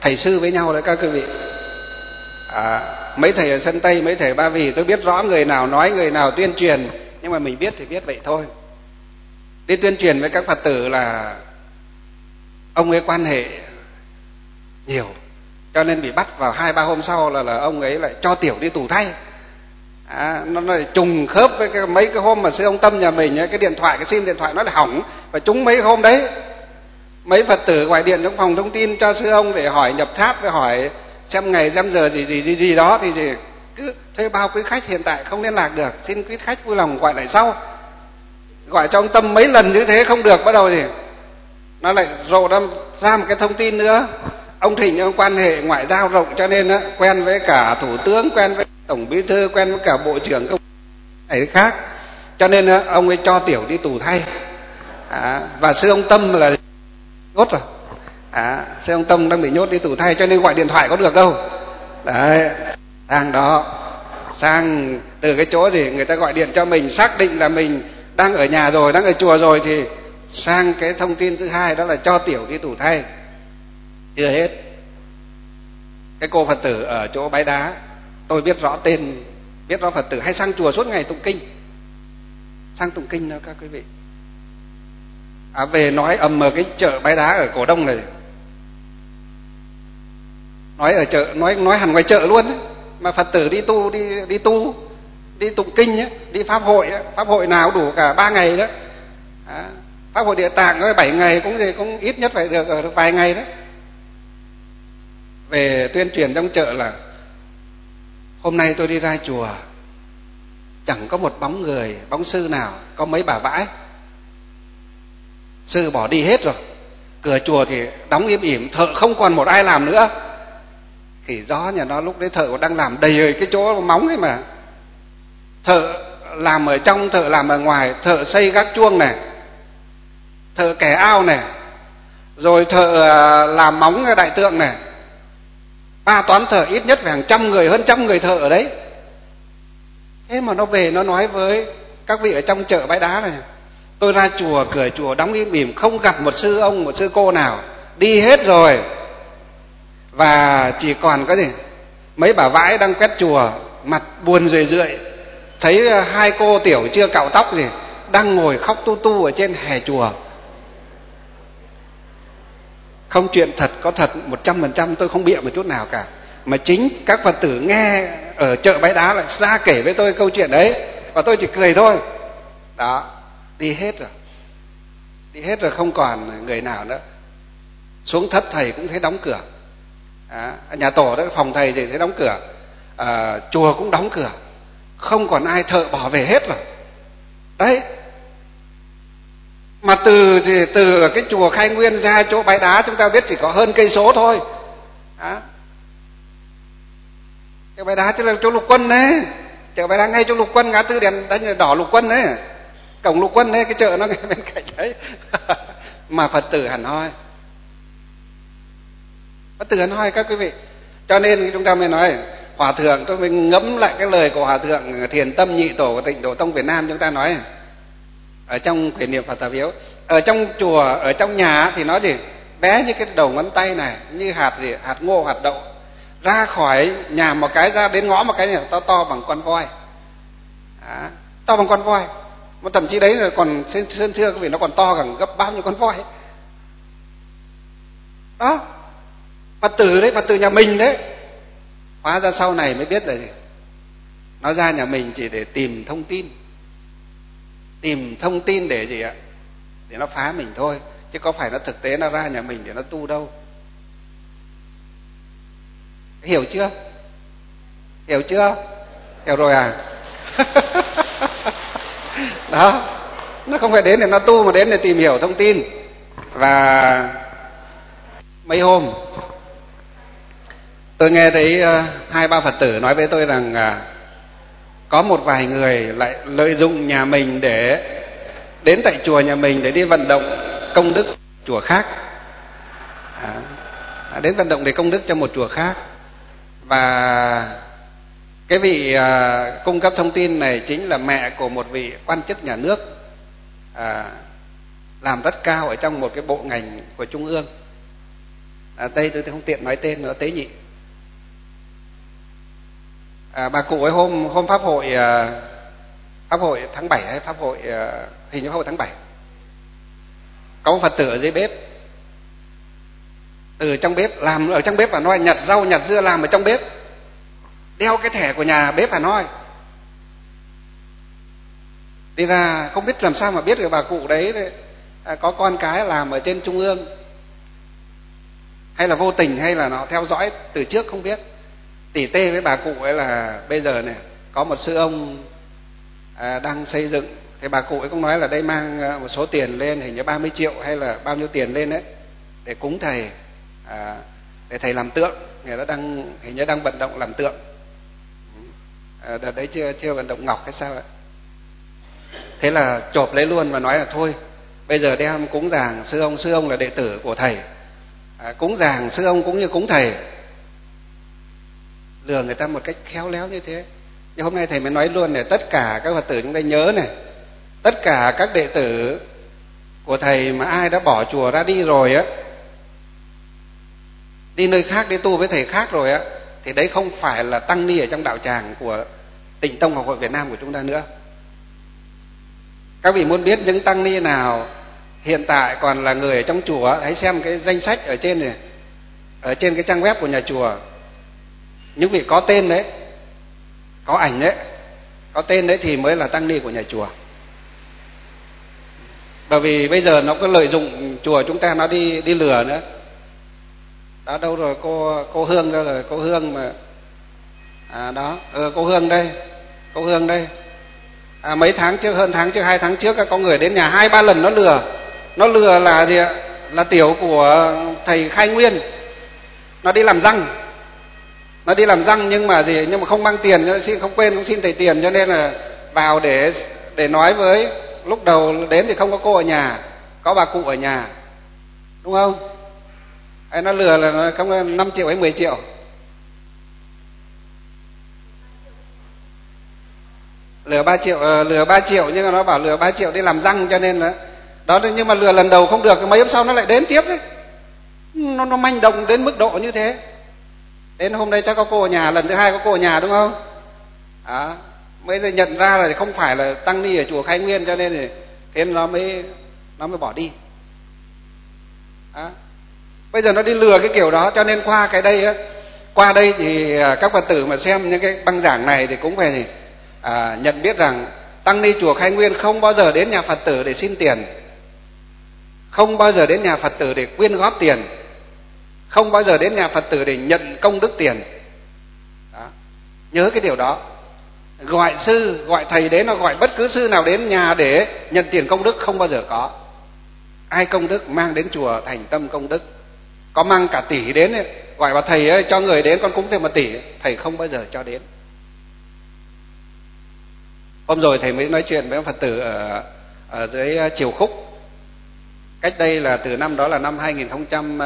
thầy sư với nhau đấy các quý vị. À, mấy thầy ở sân Tây, mấy thầy Ba Vì, tôi biết rõ người nào nói, người nào tuyên truyền, nhưng mà mình biết thì biết vậy thôi. Đi tuyên truyền với các Phật tử là ông ấy quan hệ nhiều, cho nên bị bắt vào hai ba hôm sau là là ông ấy lại cho tiểu đi tù thay. À, nó lại trùng khớp với cái, mấy cái hôm mà sư ông Tâm nhà mình ấy, cái điện thoại, cái sim điện thoại nó lại hỏng, và trúng mấy hôm đấy. Mấy Phật tử gọi điện trong phòng thông tin cho sư ông để hỏi nhập tháp, với hỏi xem ngày xem giờ gì gì gì gì đó, thì gì cứ thuê bao quý khách hiện tại không liên lạc được, xin quý khách vui lòng gọi lại sau. Gọi cho ông Tâm mấy lần như thế không được, bắt đầu thì nó lại rộ ra, ra một cái thông tin nữa. Ông Thịnh ông quan hệ ngoại giao rộng, cho nên á, quen với cả thủ tướng, quen với tổng bí thư, quen với cả bộ trưởng công này khác, cho nên á, ông ấy cho tiểu đi tù thay. À, và sư ông Tâm là nhốt rồi. À, sư ông Tâm đang bị nhốt đi tù thay, cho nên gọi điện thoại có được đâu. Đấy, sang đó, sang từ cái chỗ gì người ta gọi điện cho mình, xác định là mình đang ở nhà rồi, đang ở chùa rồi, thì sang cái thông tin thứ hai, đó là cho tiểu đi tù thay. Chưa hết, cái cô Phật tử ở chỗ Bãi Đá, tôi biết rõ tên, biết rõ Phật tử hay sang chùa suốt ngày tụng kinh, sang tụng kinh đó các quý vị. À, về nói ầm ở cái chợ Bãi Đá ở Cổ Đông này, nói ở chợ, nói nói hẳn ngoài chợ luôn ấy. Mà Phật tử đi tu, đi đi tu, đi tụng kinh ấy, đi pháp hội ấy, pháp hội nào đủ cả ba ngày đó. À, pháp hội Địa Tạng nói bảy ngày cũng gì cũng ít nhất phải được ở được vài ngày đó. Về tuyên truyền trong chợ là hôm nay tôi đi ra chùa, chẳng có một bóng người, bóng sư nào, có mấy bà vãi, sư bỏ đi hết rồi. Cửa chùa thì đóng im ỉm, thợ không còn một ai làm nữa. Thì gió nhà nó lúc đấy thợ đang làm đầy cái chỗ móng ấy mà. Thợ làm ở trong, thợ làm ở ngoài, thợ xây gác chuông này, thợ kẻ ao này, rồi thợ làm móng đại tượng này. Ba toán thợ ít nhất phải hàng trăm người, hơn trăm người thợ ở đấy. Thế mà nó về nó nói với các vị ở trong chợ Bãi Đá này, tôi ra chùa, cửa chùa đóng im ỉm, không gặp một sư ông, một sư cô nào, đi hết rồi. Và chỉ còn cái gì, mấy bà vãi đang quét chùa, mặt buồn rười rượi, thấy hai cô tiểu chưa cạo tóc gì đang ngồi khóc tu tu ở trên hè chùa. Không, chuyện thật, có thật một trăm phần trăm, tôi không bịa một chút nào cả. Mà chính các Phật tử nghe ở chợ Bãi Đá lại ra kể với tôi câu chuyện đấy, và tôi chỉ cười thôi. Đó, đi hết rồi, đi hết rồi, không còn người nào nữa. Xuống thất thầy cũng thấy đóng cửa. À, nhà tổ đó, phòng thầy thì thấy đóng cửa. À, chùa cũng đóng cửa, không còn ai, thợ bỏ về hết rồi. Đấy. Mà từ thì từ cái chùa Khai Nguyên ra chỗ Bãi Đá chúng ta biết chỉ có hơn cây số thôi. À, cái Bãi Đá chứ là chỗ Lục Quân đấy, chợ Bãi Đá ngay chỗ Lục Quân, ngã tư đèn đánh đỏ Lục Quân đấy, cổng Lục Quân đấy, cái chợ nó ngay bên cạnh đấy. Mà Phật tử hẳn hoi, Phật tử hẳn hoi các quý vị. Cho nên chúng ta mới nói, Hòa thượng, tôi mới ngẫm lại cái lời của Hòa thượng Thiền Tâm Nhị Tổ của Tịnh Độ Tông Việt Nam, chúng ta nói ở trong quyển niệm Phật Thà Viếu, ở trong chùa, ở trong nhà thì nó gì bé như cái đầu ngón tay này, như hạt gì, hạt ngô, hạt đậu. Ra khỏi nhà một cái, ra đến ngõ một cái này to to bằng con voi. À, to bằng con voi. Mà thậm chí đấy là còn sơn xưa vì nó còn to gần gấp bao nhiêu con voi. Đó, Phật tử đấy, Phật tử nhà mình đấy. Hóa ra sau này mới biết là gì, nó ra nhà mình chỉ để tìm thông tin, tìm thông tin để gì ạ, để nó phá mình thôi, chứ có phải nó thực tế nó ra nhà mình để nó tu đâu. Hiểu chưa? Hiểu chưa? Hiểu rồi à? Đó, nó không phải đến để nó tu, mà đến để tìm hiểu thông tin. Và mấy hôm tôi nghe thấy uh, hai ba Phật tử nói với tôi rằng uh, có một vài người lại lợi dụng nhà mình để đến tại chùa nhà mình để đi vận động công đức chùa khác. À, đến vận động để công đức cho một chùa khác. Và cái vị à, cung cấp thông tin này chính là mẹ của một vị quan chức nhà nước à, làm rất cao ở trong một cái bộ ngành của Trung ương. À, đây tôi không tiện nói tên nữa, Tế Nhị. À, bà cụ ấy hôm hôm pháp hội pháp hội tháng bảy hay pháp hội hình như pháp hội tháng bảy, có một Phật tử ở dưới bếp, từ trong bếp làm ở trong bếp Hà Nội, nhặt rau nhặt dưa làm ở trong bếp, đeo cái thẻ của nhà bếp Hà Nội đi ra. Không biết làm sao mà biết được bà cụ đấy à, có con cái làm ở trên trung ương, hay là vô tình, hay là nó theo dõi từ trước không biết. Tỉ tê với bà cụ ấy là bây giờ này có một sư ông à, đang xây dựng, thì bà cụ ấy cũng nói là đây mang một số tiền lên, hình như ba mươi triệu hay là bao nhiêu tiền lên đấy để cúng thầy, à, để thầy làm tượng. Người đó đang hình như đang vận động làm tượng, à, đợt đấy chưa chưa vận động ngọc hay sao ấy. Thế là chộp lấy luôn và nói là thôi bây giờ đem cúng dường sư ông, sư ông là đệ tử của thầy, à, cúng dường sư ông cũng như cúng thầy. Lừa người ta một cách khéo léo như thế. Nhưng hôm nay thầy mới nói luôn này, tất cả các Phật tử chúng ta nhớ này, tất cả các đệ tử của thầy mà ai đã bỏ chùa ra đi rồi á, đi nơi khác đi tu với thầy khác rồi á, thì đấy không phải là tăng ni ở trong đạo tràng của Tịnh Tông Học hội Việt Nam của chúng ta nữa. Các vị muốn biết những tăng ni nào hiện tại còn là người ở trong chùa, hãy xem cái danh sách ở trên này, ở trên cái trang web của nhà chùa. Những vị có tên đấy, có ảnh đấy, có tên đấy thì mới là tăng ni của nhà chùa. Bởi vì bây giờ nó có lợi dụng chùa chúng ta, nó đi đi lừa nữa. Đó, đâu rồi cô cô Hương đâu rồi, cô Hương mà à đó, ừ, cô Hương đây, cô Hương đây. À, mấy tháng trước, hơn tháng trước, hai tháng trước có người đến nhà hai ba lần nó lừa. Nó lừa là gì ạ? Là tiểu của thầy Khai Nguyên. Nó đi làm răng. Nó đi làm răng nhưng mà gì? Nhưng mà không mang tiền, xin không quên cũng xin thầy tiền, cho nên là vào để để nói với, lúc đầu đến thì không có cô ở nhà, có bà cụ ở nhà, đúng không? Hay nó lừa là nó không năm triệu hay mười triệu. Lừa ba triệu, lừa ba triệu nhưng mà nó bảo lừa ba triệu đi làm răng, cho nên là đó. Nhưng mà lừa lần đầu không được, mấy hôm sau nó lại đến tiếp đấy. Nó nó manh động đến mức độ như thế. Đến hôm nay chắc có cô ở nhà, lần thứ hai có cô ở nhà, đúng không? Đó. Mới giờ nhận ra là không phải là tăng ni ở chùa Khai Nguyên, cho nên thì thế nó mới nó mới bỏ đi. Đó. Bây giờ nó đi lừa cái kiểu đó, cho nên qua cái đây á, qua đây thì các Phật tử mà xem những cái băng giảng này thì cũng phải à, nhận biết rằng tăng ni chùa Khai Nguyên không bao giờ đến nhà Phật tử để xin tiền, không bao giờ đến nhà Phật tử để quyên góp tiền, không bao giờ đến nhà Phật tử để nhận công đức tiền. Đó. Nhớ cái điều đó. Gọi sư, gọi thầy đến, nó gọi bất cứ sư nào đến nhà để nhận tiền công đức không bao giờ có. Ai công đức mang đến chùa thành tâm công đức. Có mang cả tỷ đến ấy, gọi vào thầy ơi, cho người đến con cúng thêm một tỷ, thầy không bao giờ cho đến. Hôm rồi thầy mới nói chuyện với Phật tử ở, ở dưới Triều Khúc. Cách đây là từ năm đó là năm hai nghìn không trăm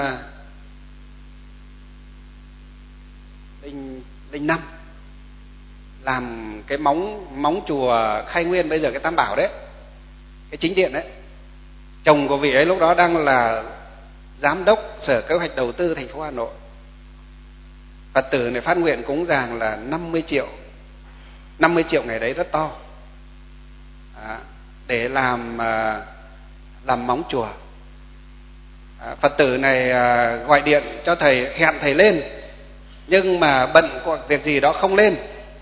lẻ năm, làm cái móng móng chùa Khai Nguyên, bây giờ cái Tam Bảo đấy, cái chính điện đấy. Chồng của vị ấy lúc đó đang là giám đốc Sở Kế hoạch Đầu tư thành phố Hà Nội. Phật tử này phát nguyện cúng dường là năm mươi triệu. năm mươi triệu ngày đấy rất to. À, để làm à, làm móng chùa. À, Phật tử này à, gọi điện cho thầy, hẹn thầy lên, nhưng mà bận có việc gì đó không lên,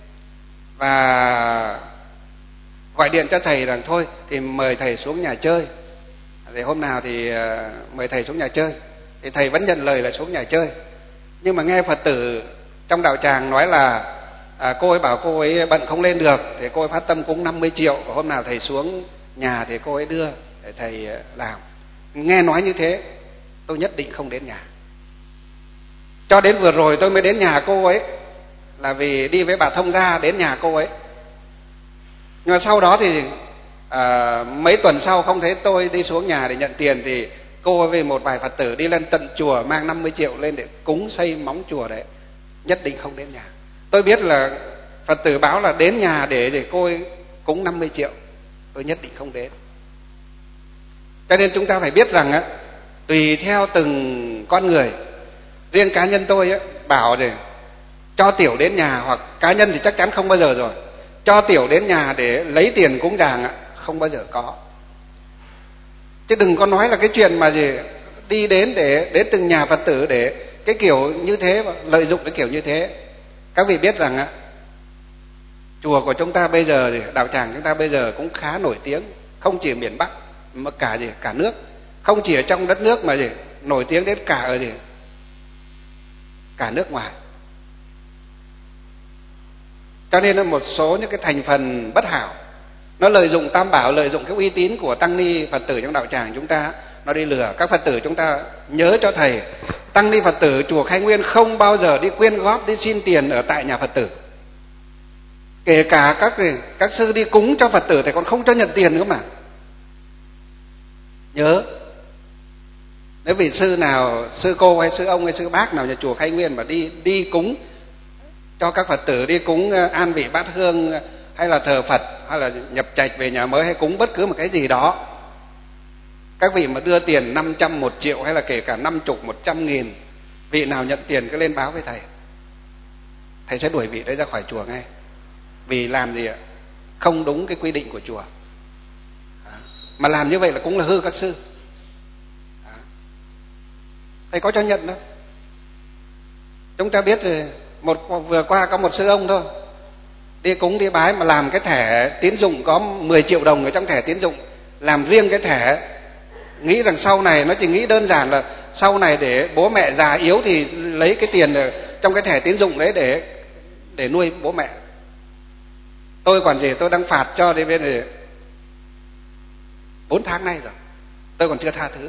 và gọi điện cho thầy rằng thôi thì mời thầy xuống nhà chơi. Thì hôm nào thì à, mời thầy xuống nhà chơi. Thì thầy vẫn nhận lời là xuống nhà chơi. Nhưng mà nghe Phật tử trong đạo tràng nói là à, cô ấy bảo cô ấy bận không lên được, thì cô ấy phát tâm cúng năm mươi triệu, và hôm nào thầy xuống nhà thì cô ấy đưa để thầy làm. Nghe nói như thế, tôi nhất định không đến nhà. Cho đến vừa rồi tôi mới đến nhà cô ấy, là vì đi với bà thông gia đến nhà cô ấy. Nhưng mà sau đó thì à, mấy tuần sau không thấy tôi đi xuống nhà để nhận tiền, thì cô với một vài Phật tử đi lên tận chùa mang năm mươi triệu lên để cúng xây móng chùa đấy. Nhất định không đến nhà. Tôi biết là Phật tử báo là đến nhà để để cô ấy cúng năm mươi triệu, tôi nhất định không đến. Cho nên chúng ta phải biết rằng á, tùy theo từng con người, Riêng cá nhân tôi ấy, bảo để cho tiểu đến nhà, hoặc cá nhân thì chắc chắn không bao giờ rồi, cho tiểu đến nhà để lấy tiền cúng dường ạ, không bao giờ có. Chứ đừng có nói là cái chuyện mà gì đi đến để đến từng nhà Phật tử để cái kiểu như thế, lợi dụng cái kiểu như thế. Các vị biết rằng á, chùa của chúng ta bây giờ, đạo tràng chúng ta bây giờ cũng khá nổi tiếng, không chỉ ở miền Bắc mà cả gì cả nước, không chỉ ở trong đất nước mà gì nổi tiếng đến cả ở gì cả nước ngoài. Cho nên là một số những cái thành phần bất hảo nó lợi dụng tam bảo, lợi dụng cái uy tín của tăng ni Phật tử trong đạo tràng chúng ta, nó đi lừa các Phật tử. Chúng ta nhớ cho thầy, tăng ni Phật tử chùa Khai Nguyên không bao giờ đi quyên góp, đi xin tiền ở tại nhà Phật tử. Kể cả các các sư đi cúng cho Phật tử thì còn không cho nhận tiền nữa mà. Nhớ, nếu vị sư nào, sư cô hay sư ông hay sư bác nào nhà chùa Khai Nguyên mà đi đi cúng cho các Phật tử, đi cúng an vị bát hương hay là thờ Phật hay là nhập trạch về nhà mới hay cúng bất cứ một cái gì đó, các vị mà đưa tiền năm trăm, một triệu hay là kể cả năm chục, một trăm nghìn, vị nào nhận tiền cứ lên báo với thầy, thầy sẽ đuổi vị đấy ra khỏi chùa ngay. Vì làm gì ạ? Không đúng cái quy định của chùa. Mà làm như vậy là cũng là hư các sư. Thầy có cho nhận đâu. Chúng ta biết rồi, một vừa qua có một sư ông thôi, đi cúng đi bái mà làm cái thẻ tín dụng có mười triệu đồng ở trong thẻ tín dụng, làm riêng cái thẻ, nghĩ rằng sau này, nó chỉ nghĩ đơn giản là sau này để bố mẹ già yếu thì lấy cái tiền ở trong cái thẻ tín dụng đấy để để nuôi bố mẹ. Tôi còn gì, tôi đang phạt cho đến bên này bốn tháng nay rồi, tôi còn chưa tha thứ.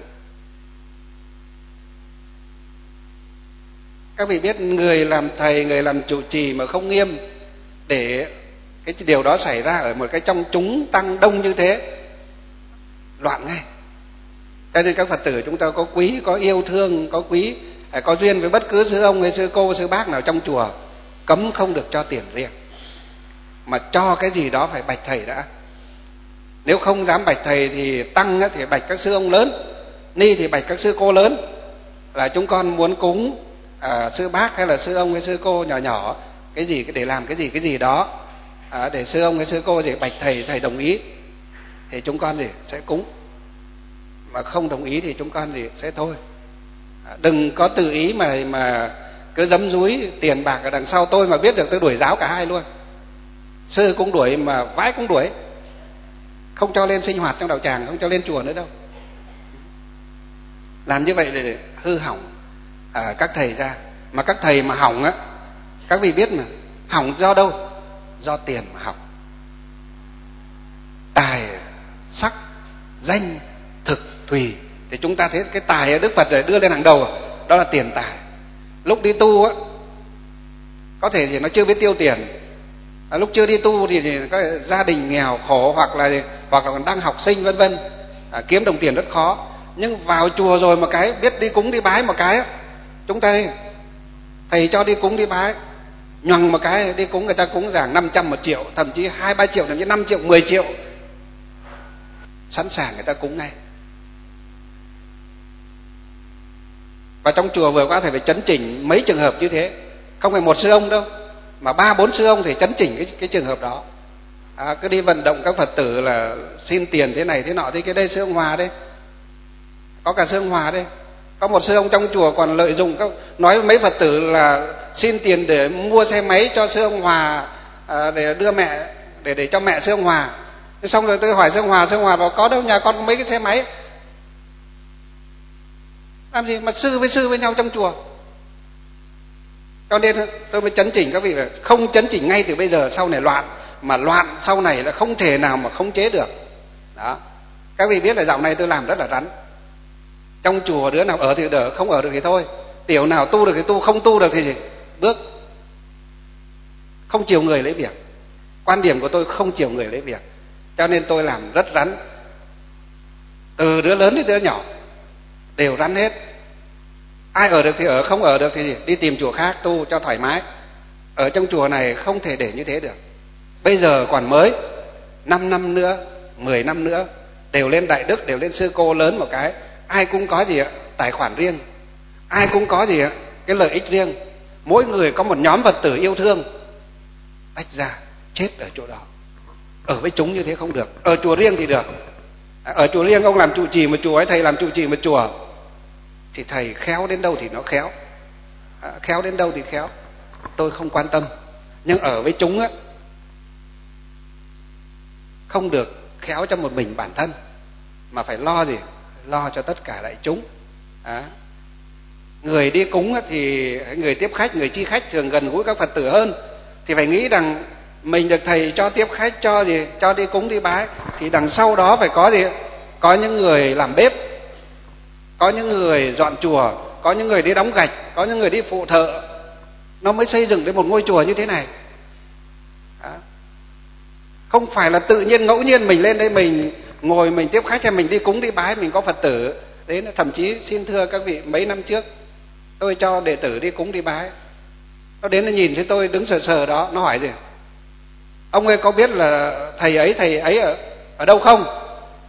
Các vị biết, người làm thầy, người làm trụ trì mà không nghiêm để cái điều đó xảy ra ở một cái trong chúng tăng đông như thế, loạn ngay. Cho nên các Phật tử chúng ta có quý, có yêu thương, có quý, có duyên với bất cứ sư ông hay sư cô, sư bác nào trong chùa, cấm không được cho tiền riêng. Mà cho cái gì đó phải bạch thầy đã. Nếu không dám bạch thầy thì tăng thì bạch các sư ông lớn, ni thì bạch các sư cô lớn, là chúng con muốn cúng à, sư bác hay là sư ông hay sư cô nhỏ nhỏ cái gì để làm cái gì cái gì đó, à, để sư ông hay sư cô gì bạch thầy, thầy đồng ý thì chúng con gì sẽ cúng, mà không đồng ý thì chúng con gì sẽ thôi. À, đừng có tự ý mà mà cứ giấm dúi tiền bạc ở đằng sau. Tôi mà biết được tôi đuổi giáo cả hai luôn, sư cũng đuổi mà vãi cũng đuổi, không cho lên sinh hoạt trong đạo tràng, không cho lên chùa nữa đâu. Làm như vậy để hư hỏng à, các thầy ra. Mà các thầy mà hỏng á, các vị biết mà, hỏng do đâu? Do tiền mà hỏng. Tài, sắc, danh, thực, thùy, thì chúng ta thấy cái tài ở Đức Phật để đưa lên hàng đầu, đó là tiền tài. Lúc đi tu á, có thể thì nó chưa biết tiêu tiền. À, lúc chưa đi tu thì, thì có gia đình nghèo khổ, hoặc là hoặc là còn đang học sinh vân vân, à, kiếm đồng tiền rất khó. Nhưng vào chùa rồi một cái, biết đi cúng đi bái một cái, chúng ta thầy cho đi cúng đi bái, nhoằng một cái đi cúng, người ta cúng giảng năm trăm, một triệu, thậm chí hai ba triệu, thậm chí năm triệu, mười triệu, sẵn sàng người ta cúng ngay. Và trong chùa vừa qua thầy phải chấn chỉnh mấy trường hợp như thế, không phải một sư ông đâu, mà ba bốn sư ông thì chấn chỉnh cái cái trường hợp đó. À, cứ đi vận động các Phật tử là xin tiền thế này thế nọ, thì cái đây sư ông Hòa đây, có cả sư ông Hòa đây, có một sư ông trong chùa còn lợi dụng các, nói với mấy Phật tử là xin tiền để mua xe máy cho sư ông Hòa, à, để đưa mẹ, để để cho mẹ sư ông Hòa. Thế xong rồi tôi hỏi sư ông Hòa, sư ông Hòa bảo có đâu, nhà con có mấy cái xe máy. Làm gì mà sư với sư với nhau trong chùa. Cho nên tôi mới chấn chỉnh các vị là không chấn chỉnh ngay từ bây giờ, sau này loạn, mà loạn sau này là không thể nào mà khống chế được. Đó. Các vị biết là dạo này tôi làm rất là rắn. Trong chùa đứa nào ở thì đỡ, không ở được thì thôi. Tiểu nào tu được thì tu, không tu được thì gì? Bước. Không chiều người lấy việc. Quan điểm của tôi không chiều người lấy việc. Cho nên tôi làm rất rắn. Từ đứa lớn đến đứa nhỏ đều rắn hết. Ai ở được thì ở, không ở được thì đi tìm chùa khác tu cho thoải mái. Ở trong chùa này không thể để như thế được. Bây giờ còn mới, năm năm nữa, mười năm nữa đều lên đại đức, đều lên sư cô lớn một cái, ai cũng có gì ạ? Tài khoản riêng. Ai cũng có gì ạ? cái lợi ích riêng, mỗi người có một nhóm Phật tử yêu thương, tách ra chết ở chỗ đó. Ở với chúng như thế không được, ở chùa riêng thì được. Ở chùa riêng ông làm trụ trì một chùa ấy, thầy làm trụ trì một chùa, thì thầy khéo đến đâu thì nó khéo, à, khéo đến đâu thì khéo, tôi không quan tâm. Nhưng ở với chúng á, không được khéo cho một mình bản thân, mà phải lo gì? Lo cho tất cả đại chúng. À, người đi cúng á, thì người tiếp khách, người chi khách thường gần gũi các Phật tử hơn, thì phải nghĩ rằng mình được thầy cho tiếp khách, cho gì, cho đi cúng đi bái, thì đằng sau đó phải có gì? Có những người làm bếp, có những người dọn chùa, có những người đi đóng gạch, có những người đi phụ thợ, nó mới xây dựng đến một ngôi chùa như thế này. Đó. Không phải là tự nhiên ngẫu nhiên mình lên đây mình ngồi mình tiếp khách hay mình đi cúng đi bái mình có Phật tử đến. Thậm chí xin thưa các vị, mấy năm trước tôi cho đệ tử đi cúng đi bái, nó đến nó nhìn thấy tôi đứng sờ sờ đó, nó hỏi gì: ông ơi có biết là thầy ấy thầy ấy ở ở đâu không?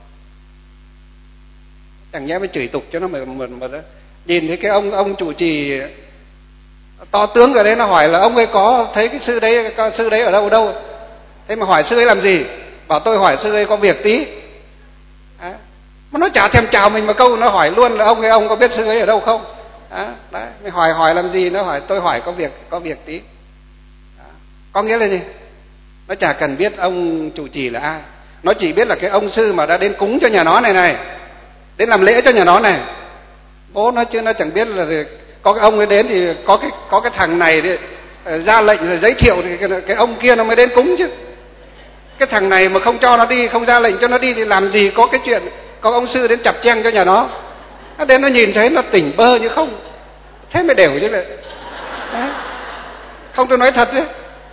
Chẳng nhẽ mới chửi tục cho nó mà, mà, mà nhìn thấy cái ông ông trụ trì to tướng ở đấy, nó hỏi là ông ấy có thấy cái sư đấy, có sư đấy ở đâu ở đâu? Thế mà hỏi sư ấy làm gì? Bảo tôi hỏi sư ấy có việc tí. À, mà nó chả thèm chào mình một câu, nó hỏi luôn là ông ấy ông có biết sư ấy ở đâu không? À, đấy, mình hỏi hỏi làm gì? Nó hỏi tôi hỏi có việc có việc tí. À, có nghĩa là gì? Nó chả cần biết ông trụ trì là ai, nó chỉ biết là cái ông sư mà đã đến cúng cho nhà nó này này, đến làm lễ cho nhà nó này, bố nó, chứ nó chẳng biết là có cái ông ấy đến thì có cái có cái thằng này thì ra lệnh rồi giới thiệu thì cái, cái ông kia nó mới đến cúng chứ. Cái thằng này mà không cho nó đi, không ra lệnh cho nó đi thì làm gì có cái chuyện có ông sư đến chập cheng cho nhà nó. Nó đến nó nhìn thấy nó tỉnh bơ như không, thế mới đều chứ lại. Đấy. Không, tôi nói thật đấy.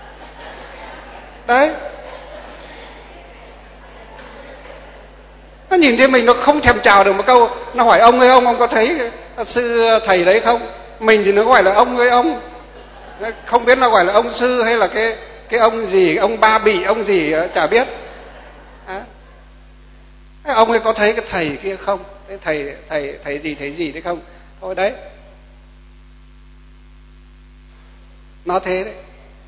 Đấy. Nó nhìn thấy mình nó không thèm chào được một câu, nó hỏi ông ơi ông ông có thấy sư thầy đấy không? Mình thì nó gọi là ông ơi ông, không biết nó gọi là ông sư hay là cái cái ông gì, ông ba bị ông gì chả biết. À, ông ấy có thấy cái thầy kia không? Cái thầy thầy thầy gì thầy gì đấy không? Thôi đấy, nó thế đấy.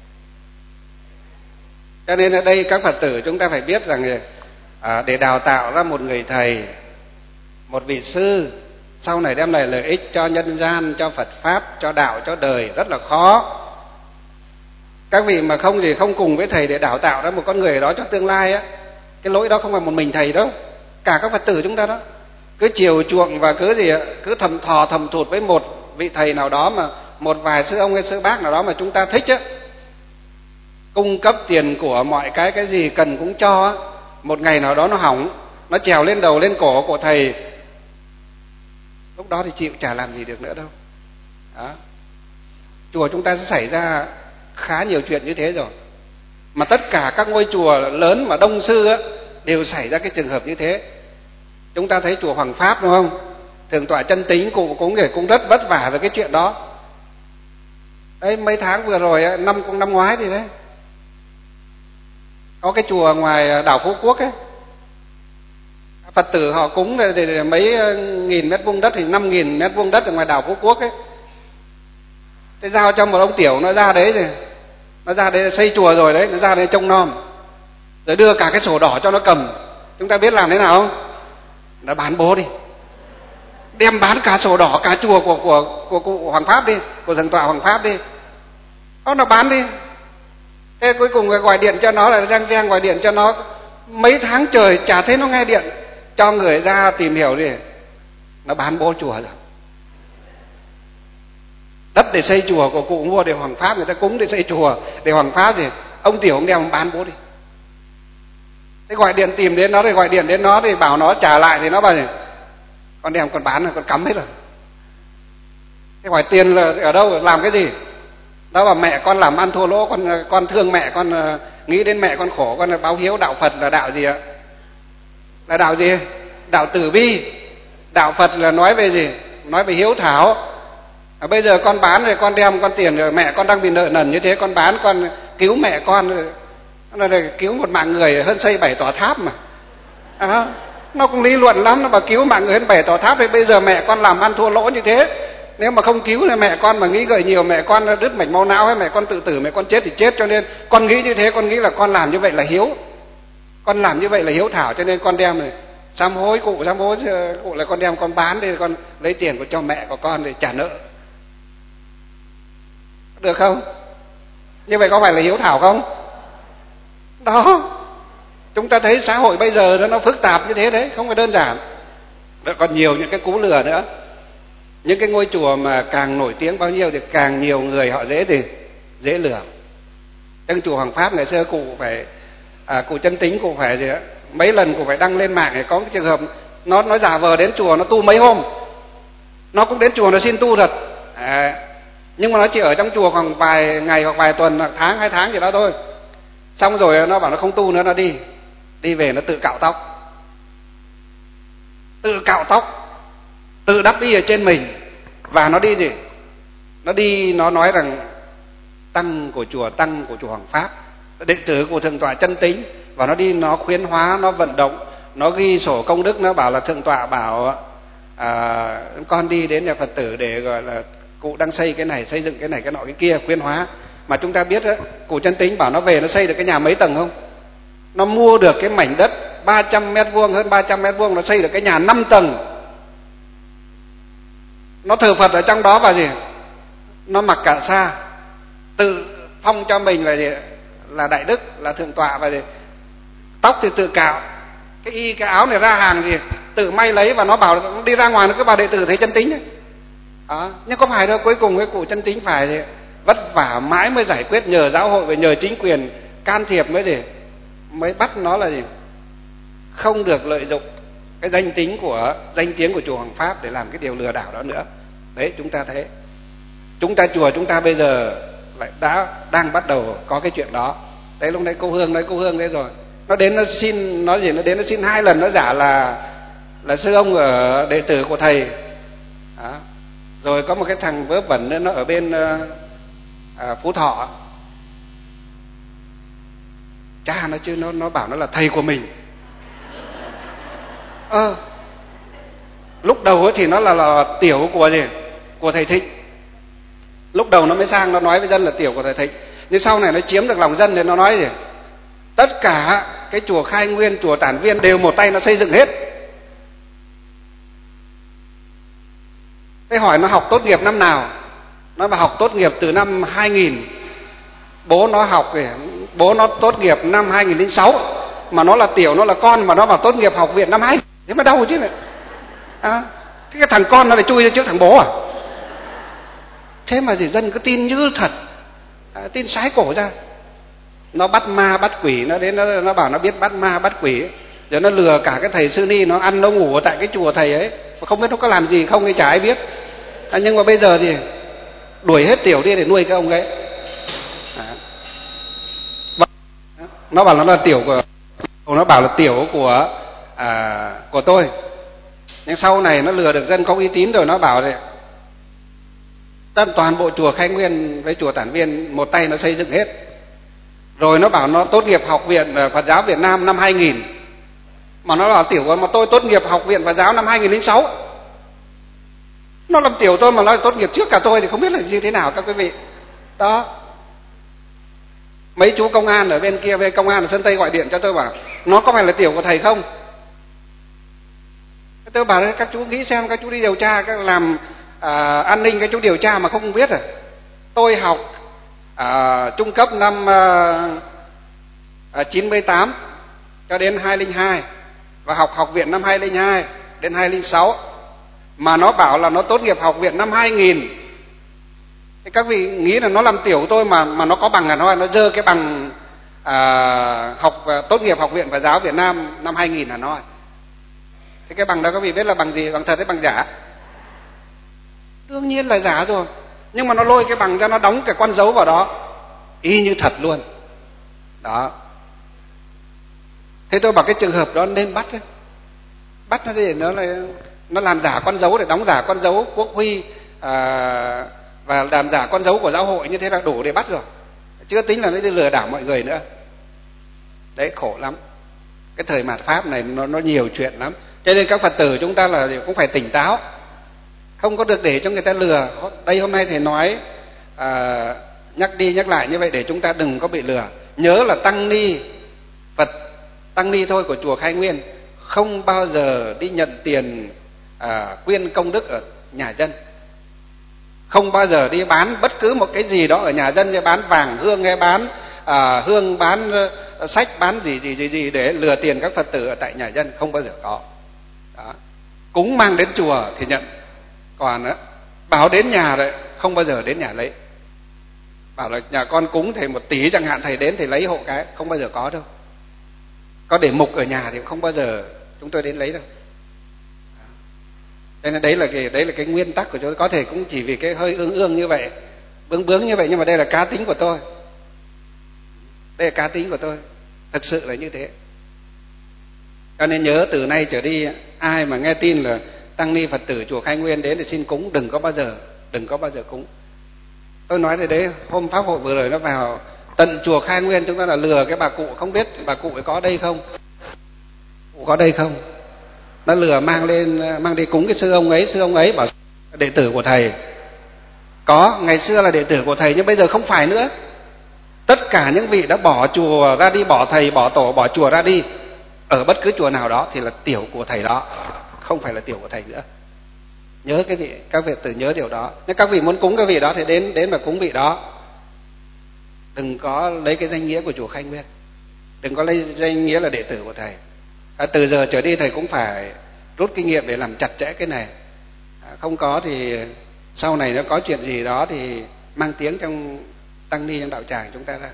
Cho nên ở đây các Phật tử chúng ta phải biết rằng à, để đào tạo ra một người thầy, một vị sư sau này đem lại lợi ích cho nhân gian, cho Phật pháp, cho đạo, cho đời rất là khó. Các vị mà không gì không cùng với thầy để đào tạo ra một con người đó cho tương lai á, cái lỗi đó không phải một mình thầy đâu, cả các Phật tử chúng ta đó cứ chiều chuộng và cứ gì cứ thầm thò thầm thụt với một vị thầy nào đó, mà một vài sư ông hay sư bác nào đó mà chúng ta thích á, cung cấp tiền của mọi cái cái gì cần cũng cho á. Một ngày nào đó nó hỏng, nó trèo lên đầu lên cổ của thầy, lúc đó thì chịu chả làm gì được nữa đâu. Đó. Chùa chúng ta sẽ xảy ra khá nhiều chuyện như thế rồi, mà tất cả các ngôi chùa lớn mà đông sư á, đều xảy ra cái trường hợp như thế. Chúng ta thấy chùa Hoàng Pháp đúng không? Thượng tọa Chân Tính cụ cũng để cũng rất vất vả về cái chuyện đó. Đấy, mấy tháng vừa rồi năm năm ngoái thì đấy, có cái chùa ngoài đảo Phú Quốc ấy, Phật tử họ cúng để, để mấy nghìn mét vuông đất, thì năm nghìn mét vuông đất ở ngoài đảo Phú Quốc ấy, thế giao cho một ông tiểu, nó ra đấy rồi, nó ra đấy xây chùa rồi đấy, nó ra đấy trông nom, rồi đưa cả cái sổ đỏ cho nó cầm. Chúng ta biết làm thế nào không? Nó bán bố đi, đem bán cả sổ đỏ, cả chùa của của của cụ Hoàng Pháp đi, của thượng tọa Hoàng Pháp đi, đó nó bán đi. Thế cuối cùng gọi điện cho nó là Giang Giang gọi điện cho nó mấy tháng trời chả thấy nó nghe điện, cho người ra tìm hiểu đi, nó bán bố chùa rồi. Đất để xây chùa của cụ mua để Hoàng Pháp, người ta cúng để xây chùa để Hoàng Pháp thì ông tiểu ông đem bán bố đi. Thế gọi điện tìm đến nó, thì gọi điện đến nó thì bảo nó trả lại, thì nó bảo con đem con bán rồi, con cắm hết rồi. Thế hỏi tiền là ở đâu, làm cái gì? Đó là mẹ con làm ăn thua lỗ, con con thương mẹ, con nghĩ đến mẹ con khổ, con báo hiếu. Đạo Phật là đạo gì ạ? Là đạo gì? Đạo từ bi. Đạo Phật là nói về gì? Nói về hiếu thảo. À, bây giờ con bán rồi, con đem con tiền rồi, mẹ con đang bị nợ nần như thế, con bán con cứu mẹ con, là cứu một mạng người hơn xây bảy tòa tháp mà. À, nó cũng lý luận lắm, nó bảo cứu mạng người hơn bảy tòa tháp, thì bây giờ mẹ con làm ăn thua lỗ như thế, Nếu mà không cứu thì mẹ con mà nghĩ ngợi nhiều, mẹ con đứt mạch máu não hay mẹ con tự tử, mẹ con chết thì chết. Cho nên con nghĩ như thế, con nghĩ là con làm như vậy là hiếu, con làm như vậy là hiếu thảo, cho nên con đem này sám hối cụ, sám hối cụ là con đem con bán đi, con lấy tiền của cho mẹ của con để trả nợ, được không? Như vậy có phải là hiếu thảo không? Đó, chúng ta thấy xã hội bây giờ nó phức tạp như thế đấy, không phải đơn giản. Rồi còn nhiều những cái cú lừa nữa. Những cái ngôi chùa mà càng nổi tiếng bao nhiêu thì càng nhiều người họ dễ thì dễ lừa. Trong chùa Hoàng Pháp ngày xưa cụ phải à, cụ Chân Tính cụ phải gì đó, mấy lần cụ phải đăng lên mạng để có cái trường hợp nó nó giả vờ đến chùa nó tu mấy hôm, nó cũng đến chùa nó xin tu thật, à, nhưng mà nó chỉ ở trong chùa khoảng vài ngày hoặc vài tuần, hoặc tháng hai tháng gì đó thôi. Xong rồi nó bảo nó không tu nữa, nó đi đi về nó tự cạo tóc, tự cạo tóc, tự đắp y ở trên mình, và nó đi gì? Nó đi nó nói rằng tăng của chùa tăng của chùa Hoàng Pháp, đệ tử của thượng tọa Chân Tính, và nó đi nó khuyến hóa, nó vận động, nó ghi sổ công đức, nó bảo là thượng tọa bảo à, con đi đến nhà Phật tử để gọi là cụ đang xây cái này, xây dựng cái này cái nọ cái kia, khuyến hóa. Mà chúng ta biết đó, cụ Chân Tính bảo nó về nó xây được cái nhà mấy tầng không? Nó mua được cái mảnh đất ba trăm mét vuông, hơn ba trăm mét vuông, nó xây được cái nhà năm tầng. Nó thờ Phật ở trong đó và gì? Nó mặc cả sa, tự phong cho mình là gì? Là đại đức, là thượng tọa, và gì? Tóc thì tự cạo, cái y cái áo này ra hàng gì tự may lấy, và nó bảo nó đi ra ngoài nó cứ bảo đệ tử thấy Chân Tính ấy. Đó. Nhưng có phải đâu, cuối cùng cái cụ Chân Tính phải gì? Vất vả mãi mới giải quyết, nhờ giáo hội và nhờ chính quyền can thiệp mới gì? Mới bắt nó là gì? Không được lợi dụng cái danh tính của danh tiếng của chùa Hoàng Pháp để làm cái điều lừa đảo đó nữa. Đấy, chúng ta thấy chúng ta chùa chúng ta bây giờ lại đã đang bắt đầu có cái chuyện đó. Đấy, lúc nãy cô Hương nói cô Hương đấy rồi, nó đến nó xin, nói gì nó đến nó xin hai lần, nó giả là là sư ông ở đệ tử của thầy. Đó. Rồi có một cái thằng vớ vẩn nữa, nó ở bên à, Phú Thọ, cha nó chứ nó nó bảo nó là thầy của mình. Ờ, lúc đầu ấy thì nó là, là tiểu của gì? Của thầy Thịnh. Lúc đầu nó mới sang nó nói với dân là tiểu của thầy Thịnh. Nhưng sau này nó chiếm được lòng dân thì nó nói gì? Tất cả cái chùa Khai Nguyên, chùa Tản Viên đều một tay nó xây dựng hết. Thế hỏi nó học tốt nghiệp năm nào? Nó bảo học tốt nghiệp từ năm hai nghìn. Bố nó học thì bố nó tốt nghiệp năm hai nghìn lẻ sáu, mà nó là tiểu, nó là con, mà nó bảo tốt nghiệp học viện năm hai. Thế mà đau chứ này. À, cái thằng con nó lại chui ra trước thằng bố à? Thế mà thì dân cứ tin như thật, à, tin sái cổ ra. Nó bắt ma bắt quỷ, nó đến nó, nó bảo nó biết bắt ma bắt quỷ, rồi nó lừa cả cái thầy sư ni, nó ăn nó ngủ ở tại cái chùa thầy ấy, mà không biết nó có làm gì không thì chả ai biết. À, nhưng mà bây giờ thì đuổi hết tiểu đi để nuôi cái ông ấy. À. Nó bảo nó là tiểu của, nó bảo là tiểu của à, của tôi. Nhưng sau này nó lừa được dân có uy tín rồi, nó bảo này tất toàn bộ chùa Khai Nguyên với chùa Tản Viên một tay nó xây dựng hết. Rồi nó bảo nó tốt nghiệp học viện Phật giáo Việt Nam năm hai nghìn, mà nó là tiểu, mà tôi tốt nghiệp học viện Phật giáo năm hai nghìn lẻ sáu. Nó làm tiểu tôi mà nó tốt nghiệp trước cả tôi thì không biết là như thế nào các quý vị. Đó. Mấy chú công an ở bên kia, bên công an ở Sơn Tây gọi điện cho tôi bảo nó có phải là tiểu của thầy không? Tôi bảo các chú nghĩ xem, các chú đi điều tra, các làm à, an ninh, các chú điều tra mà không biết à? Tôi học à, trung cấp năm à, chín mươi tám cho đến hai không không hai, và học học viện năm hai không không hai đến hai không không sáu, mà nó bảo là nó tốt nghiệp học viện năm hai nghìn. Thì các vị nghĩ là nó làm tiểu tôi mà mà nó có bằng Hà Nội, nó dơ cái bằng à, học à, tốt nghiệp học viện Phật giáo Việt Nam năm hai nghìn Hà Nội. Thế cái bằng đó các vị biết là bằng gì? Bằng thật hay bằng giả? Đương nhiên là giả rồi. Nhưng mà nó lôi cái bằng ra, nó đóng cái con dấu vào đó, y như thật luôn. Đó. Thế tôi bảo cái trường hợp đó nên bắt ấy. Bắt nó để nó là nó làm giả con dấu, để đóng giả con dấu quốc huy à, và làm giả con dấu của giáo hội, như thế là đủ để bắt rồi. Chưa tính là nó đi lừa đảo mọi người nữa. Đấy, khổ lắm. Cái thời mạt Pháp này nó, nó nhiều chuyện lắm. Cho nên các Phật tử chúng ta là cũng phải tỉnh táo. không có được để cho người ta lừa. Đây hôm nay thầy nói à, nhắc đi nhắc lại như vậy để chúng ta đừng có bị lừa. Nhớ là tăng ni Phật, tăng ni thôi của chùa Khai Nguyên không bao giờ đi nhận tiền à, quyên công đức ở nhà dân, không bao giờ đi bán bất cứ một cái gì đó ở nhà dân, như bán vàng hương hay bán à, hương, bán uh, sách, bán gì gì gì gì để lừa tiền các Phật tử ở tại nhà dân, không bao giờ có. Đó. Cúng mang đến chùa thì nhận, còn đó, bảo đến nhà đấy không bao giờ đến nhà lấy. Bảo là nhà con cúng thầy một tỷ chẳng hạn, thầy đến thầy lấy hộ cái, không bao giờ có đâu. Có để mục ở nhà thì không bao giờ chúng tôi đến lấy đâu. Cho nên đấy là cái đấy là cái nguyên tắc của chúng tôi. Có thể cũng chỉ vì cái hơi ương ương như vậy, bướng bướng như vậy, nhưng mà đây là cá tính của tôi. Đây là cá tính của tôi, thực sự là như thế. Cho nên nhớ từ nay trở đi, ai mà nghe tin là tăng ni Phật tử chùa Khai Nguyên đến để xin cúng, đừng có bao giờ, đừng có bao giờ cúng. Tôi nói thế đấy, hôm pháp hội vừa rồi nó vào tận chùa Khai Nguyên, chúng ta là lừa cái bà cụ, không biết bà cụ ấy có đây không, cụ có đây không, nó lừa mang lên, mang đi cúng cái sư ông ấy, sư ông ấy bảo đệ tử của thầy. Có, ngày xưa là đệ tử của thầy nhưng bây giờ không phải nữa. Tất cả những vị đã bỏ chùa ra đi, bỏ thầy, bỏ tổ, bỏ chùa ra đi, ở bất cứ chùa nào đó thì là tiểu của thầy đó, không phải là tiểu của thầy nữa. Nhớ cái vị, các vị tử nhớ điều đó. Nếu các vị muốn cúng cái vị đó thì đến đến mà cúng vị đó. Đừng có lấy cái danh nghĩa của chùa Khai Nguyên, đừng có lấy danh nghĩa là đệ tử của thầy. À, từ giờ trở đi thầy cũng phải rút kinh nghiệm để làm chặt chẽ cái này. À, không có thì sau này nó có chuyện gì đó thì mang tiếng trong tăng ni, trong đạo tràng chúng ta ra.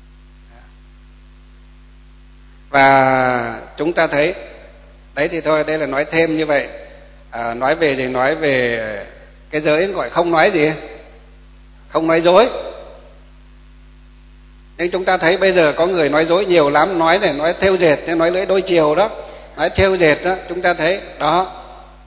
Và chúng ta thấy đấy thì thôi, đây là nói thêm như vậy. À, nói về gì, nói về cái giới gọi không nói gì, không nói dối. Nhưng chúng ta thấy bây giờ có người nói dối nhiều lắm, nói này, nói thêu dệt, nói lưỡi đôi chiều đó, nói thêu dệt đó, chúng ta thấy đó.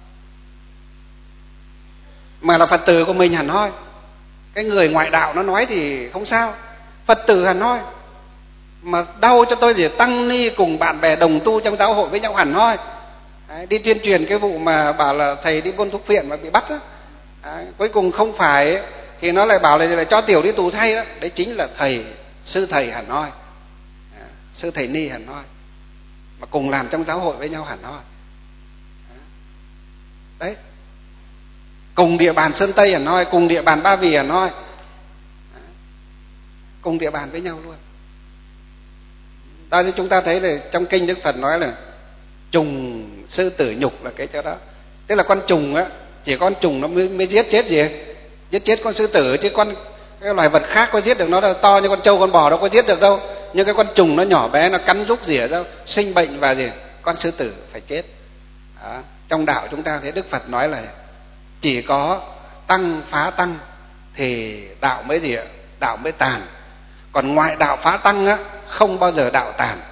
Mà là Phật tử của mình hẳn hoi. Cái người ngoại đạo nó nói thì không sao, Phật tử hẳn hoi. Mà đau cho tôi thì tăng ni cùng bạn bè đồng tu trong giáo hội với nhau hẳn hoi. Đấy, đi tuyên truyền cái vụ mà bảo là thầy đi buôn thuốc phiện mà bị bắt đó. Đấy, cuối cùng không phải thì nó lại bảo là, là cho tiểu đi tù thay đó. Đấy chính là thầy, sư thầy hẳn hoi, à, sư thầy ni hẳn hoi, mà cùng làm trong giáo hội với nhau hẳn hoi. Đấy, cùng địa bàn Sơn Tây hẳn hoi, cùng địa bàn Ba Vì hẳn hoi, cùng địa bàn với nhau luôn. Đó, chúng ta thấy là trong kinh Đức Phật nói là trùng sư tử nhục là cái chỗ đó. Tức là con trùng á, chỉ con trùng nó mới, mới giết chết gì, giết chết con sư tử, chứ con cái loài vật khác có giết được nó là to như con trâu con bò đâu có giết được đâu. Nhưng cái con trùng nó nhỏ bé, nó cắn rúc rỉa ra sinh bệnh và gì, con sư tử phải chết. Đó. Trong đạo chúng ta thấy Đức Phật nói là chỉ có tăng phá tăng thì đạo mới gì, đạo mới tàn. Còn ngoại đạo phá tăng á, không bao giờ đạo tàn.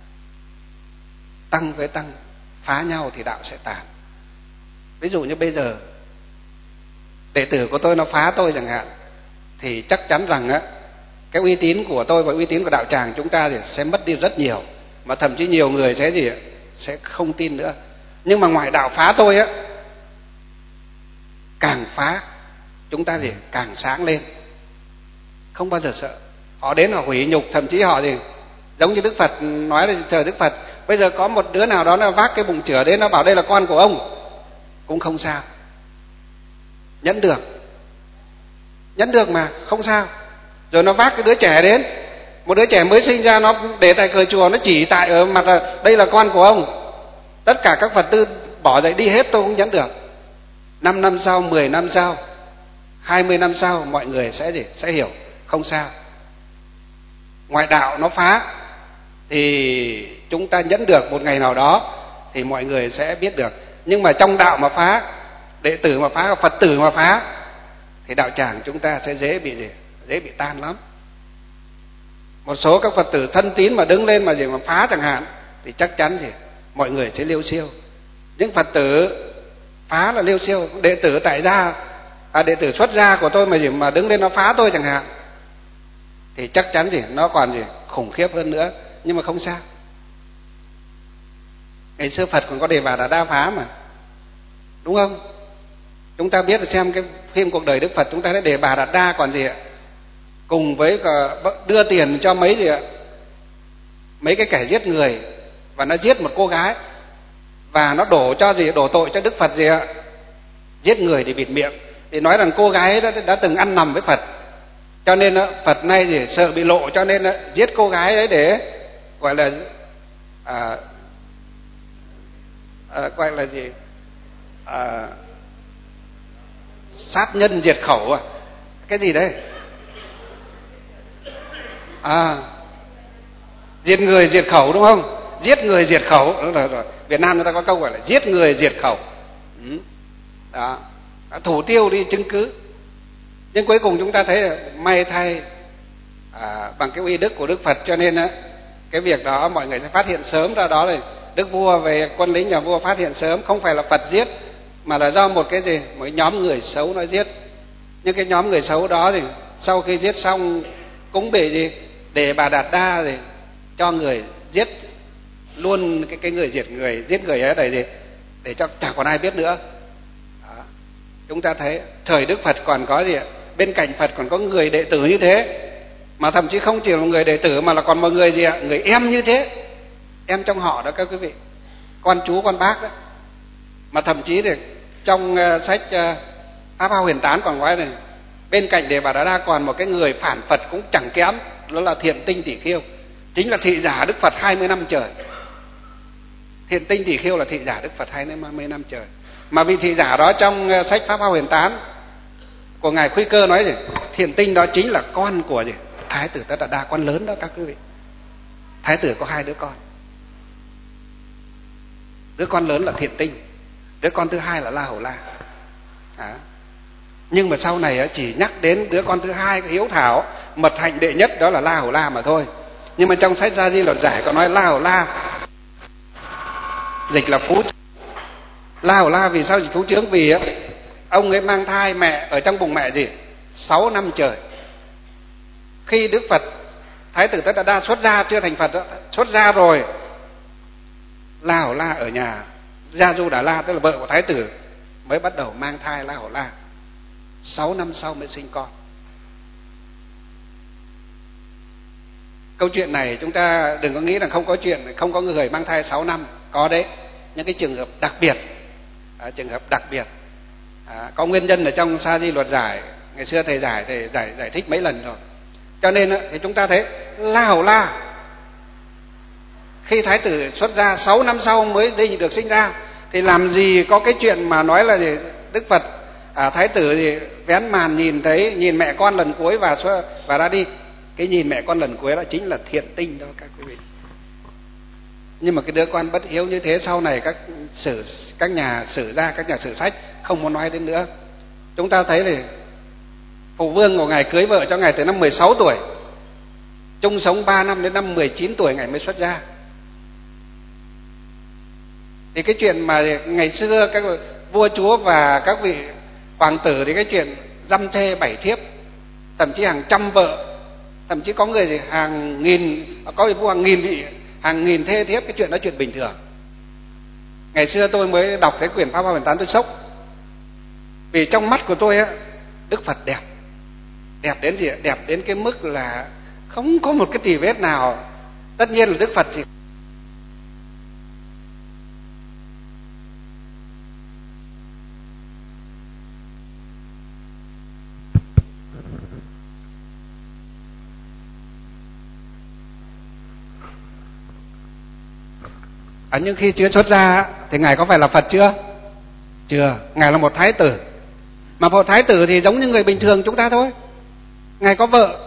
Tăng với tăng phá nhau thì đạo sẽ tàn. Ví dụ như bây giờ đệ tử của tôi nó phá tôi chẳng hạn, thì chắc chắn rằng á, cái uy tín của tôi và uy tín của đạo tràng chúng ta thì sẽ mất đi rất nhiều, mà thậm chí nhiều người sẽ gì, sẽ không tin nữa. Nhưng mà ngoại đạo phá tôi á, càng phá chúng ta thì càng sáng lên, không bao giờ sợ. Họ đến họ hủy nhục, thậm chí họ thì giống như Đức Phật nói là chờ Đức Phật, bây giờ có một đứa nào đó nó vác cái bụng chửa đến, nó bảo đây là con của ông, cũng không sao, nhẫn được, nhẫn được mà không sao. Rồi nó vác cái đứa trẻ đến, một đứa trẻ mới sinh ra, nó để tại cờ chùa, nó chỉ tại ở mặt là đây là con của ông. Tất cả các Phật tử bỏ dậy đi hết, tôi cũng nhẫn được. Năm năm sau, mười năm sau, hai mươi năm sau, mọi người sẽ gì, sẽ hiểu, không sao. Ngoại đạo nó phá thì chúng ta nhẫn được, một ngày nào đó thì mọi người sẽ biết được. Nhưng mà trong đạo mà phá, đệ tử mà phá, Phật tử mà phá, thì đạo tràng chúng ta sẽ dễ bị gì, dễ bị tan lắm. Một số các Phật tử thân tín mà đứng lên mà gì mà phá chẳng hạn, thì chắc chắn thì mọi người sẽ liêu xiêu. Những Phật tử phá là liêu xiêu. Đệ tử tại gia, à, đệ tử xuất gia của tôi mà gì mà đứng lên nó phá tôi chẳng hạn, thì chắc chắn gì nó còn gì khủng khiếp hơn nữa. Nhưng mà không sao, ngày xưa Phật còn có Đề Bà Đạt Đa phá mà, đúng không? Chúng ta biết xem cái phim cuộc đời Đức Phật, chúng ta thấy Đề Bà Đạt Đa còn gì ạ? Cùng với cả đưa tiền cho mấy gì ạ? Mấy cái kẻ giết người, và nó giết một cô gái, và nó đổ cho gì? Đổ tội cho Đức Phật gì ạ? Giết người để bịt miệng. Thì nói rằng cô gái đó đã từng ăn nằm với Phật, cho nên Phật nay gì sợ bị lộ, cho nên giết cô gái đấy để gọi là à, à, gọi là gì à, sát nhân diệt khẩu à, cái gì đấy à, diệt người diệt khẩu đúng không? Giết người diệt khẩu, đúng rồi, rồi. Việt Nam người ta có câu gọi là giết người diệt khẩu. Ừ. Đó, thủ tiêu đi chứng cứ. Nhưng cuối cùng chúng ta thấy là may thay à, bằng cái uy đức của Đức Phật, cho nên á, cái việc đó mọi người sẽ phát hiện sớm ra, đó là Đức Vua về quân lính nhà vua phát hiện sớm, không phải là Phật giết, mà là do một cái gì, một nhóm người xấu nó giết. Nhưng cái nhóm người xấu đó thì sau khi giết xong cũng bị gì, Đề Bà Đạt Đa thì cho người giết luôn cái cái người diệt người, giết người ấy để gì, để cho chẳng còn ai biết nữa. Đó. Chúng ta thấy thời Đức Phật còn có gì ạ? Bên cạnh Phật còn có người đệ tử như thế, mà thậm chí không chỉ là người đệ tử mà là còn một người gì ạ? Người em như thế, em trong họ đó các quý vị, con chú con bác đó. Mà thậm chí thì trong uh, sách uh, Pháp Hoa Huyền Tán còn nói này, bên cạnh Đề Bà Đạt Đa còn một cái người phản Phật cũng chẳng kém, đó là Thiện Tinh Tỷ Khiêu, chính là thị giả Đức Phật hai mươi năm trời. Thiện Tinh Tỷ Khiêu là thị giả Đức Phật hai mươi năm trời. Mà vị thị giả đó trong uh, sách Pháp Hoa Huyền Tán của ngài Khuy Cơ nói gì, Thiện Tinh đó chính là con của gì, Thái tử Tất Đạt Đa, con lớn đó các quý vị. Thái tử có hai đứa con, đứa con lớn là Thiện Tinh, đứa con thứ hai là La Hầu La. À. Nhưng mà sau này chỉ nhắc đến đứa con thứ hai hiếu thảo mật hạnh đệ nhất, đó là La Hầu La mà thôi. Nhưng mà trong sách Gia Di Luật Giải có nói La Hầu La dịch là phú. La Hầu La vì sao dịch phú trướng? Vì ông ấy mang thai mẹ ở trong bụng mẹ gì sáu năm trời. Khi Đức Phật Thái tử Tất Đạt Đa xuất gia, chưa thành Phật đó, xuất gia rồi, La Hầu La ở nhà Gia Du Đà La, tức là vợ của Thái tử, mới bắt đầu mang thai La Hầu La. Sáu năm sau mới sinh con. Câu chuyện này chúng ta đừng có nghĩ là không có chuyện, không có người mang thai sáu năm, có đấy, những cái trường hợp đặc biệt, à, trường hợp đặc biệt, à, có nguyên nhân ở trong Sa Di Luật Giải, ngày xưa thầy giải thầy giải giải thích mấy lần rồi. Cho nên thì chúng ta thấy La Hầu La khi Thái tử xuất gia sáu năm sau mới được sinh ra, thì làm gì có cái chuyện mà nói là gì, Đức Phật à, Thái tử thì vén màn nhìn thấy, nhìn mẹ con lần cuối và và ra đi. Cái nhìn mẹ con lần cuối đó chính là Thiện Tinh đó các quý vị. Nhưng mà cái đứa con bất hiếu như thế sau này các sử các nhà sử gia, các nhà sử sách không muốn nói đến nữa. Chúng ta thấy thì Phụ Vương của ngài cưới vợ cho ngài từ năm mười sáu tuổi, chung sống ba năm đến năm mười chín tuổi ngài mới xuất gia. Thì cái chuyện mà ngày xưa các vua chúa và các vị hoàng tử thì cái chuyện dăm thê bảy thiếp, thậm chí hàng trăm vợ, thậm chí có người thì hàng nghìn, có vua hàng nghìn vị, hàng nghìn thê thiếp, cái chuyện đó chuyện bình thường. Ngày xưa tôi mới đọc cái quyển Pháp Hoa Huyền Tán tôi sốc, vì trong mắt của tôi á, Đức Phật đẹp, đẹp đến gì? Đẹp đến cái mức là không có một cái tì vết nào. Tất nhiên là Đức Phật thì à, nhưng khi chưa xuất gia thì ngài có phải là Phật chưa? Chưa, ngài là một thái tử. Mà một thái tử thì giống như người bình thường chúng ta thôi. Ngài có vợ,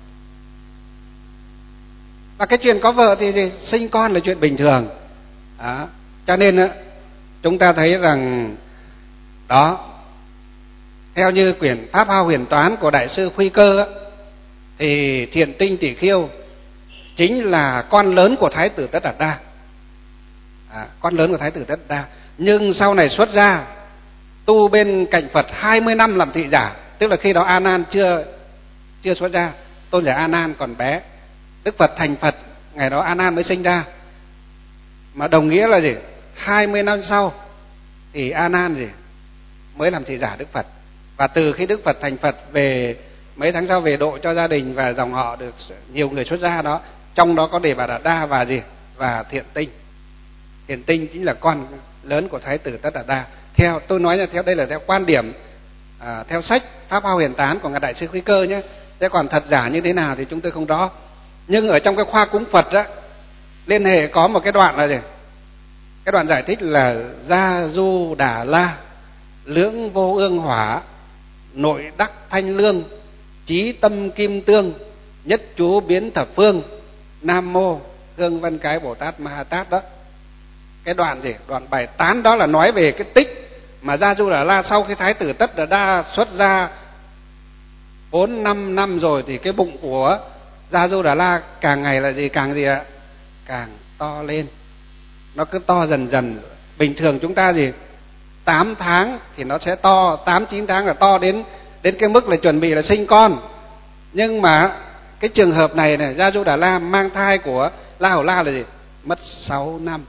và cái chuyện có vợ thì, thì sinh con là chuyện bình thường. Đó. Cho nên chúng ta thấy rằng đó, theo như quyển Pháp Hoa Huyền Toán của Đại sư Khuy Cơ thì Thiện Tinh Tỷ Khiêu chính là con lớn của Thái tử Tất Đạt Đa. À, con lớn của Thái tử Tất Đạt Đa. Nhưng sau này xuất gia tu bên cạnh Phật hai mươi năm làm thị giả, tức là khi đó A Nan chưa chưa xuất gia, tôn giả A Nan còn bé. Đức Phật thành Phật, ngày đó A Nan mới sinh ra. Mà đồng nghĩa là gì? hai mươi năm sau thì A Nan gì? mới làm thị giả Đức Phật. Và từ khi Đức Phật thành Phật về mấy tháng sau về độ cho gia đình và dòng họ được nhiều người xuất gia đó, trong đó có Đề Bà Đạt Đa và gì? Và Thiện Tinh. Thiện Tinh chính là con lớn của Thái tử Tất Đạt Đa. Theo tôi nói là theo đây là theo quan điểm à, theo sách Pháp Hoa Huyền Tán của ngài Đại sư Khuy Cơ nhé. Thế còn thật giả như thế nào thì chúng tôi không rõ. Nhưng ở trong cái khoa cúng Phật á, liên hệ có một cái đoạn là gì? Cái đoạn giải thích là Gia Du Đà La, lưỡng vô ương hỏa, nội đắc thanh lương, trí tâm kim tương, nhất chú biến thập phương, Nam Mô Hương Vân Cái Bồ Tát Ma Ha Tát đó. Cái đoạn gì? Đoạn bài tán đó là nói về cái tích mà Gia Du Đà La sau khi Thái tử Tất Đạt Đa xuất gia bốn năm năm rồi thì cái bụng của Gia Du Đà La càng ngày là gì? Càng gì ạ? Càng to lên. Nó cứ to dần dần. Bình thường chúng ta gì? tám tháng thì nó sẽ to, tám chín tháng là to đến đến cái mức là chuẩn bị là sinh con. Nhưng mà cái trường hợp này này, Gia Du Đà La mang thai của La Hầu La là gì? Mất sáu năm.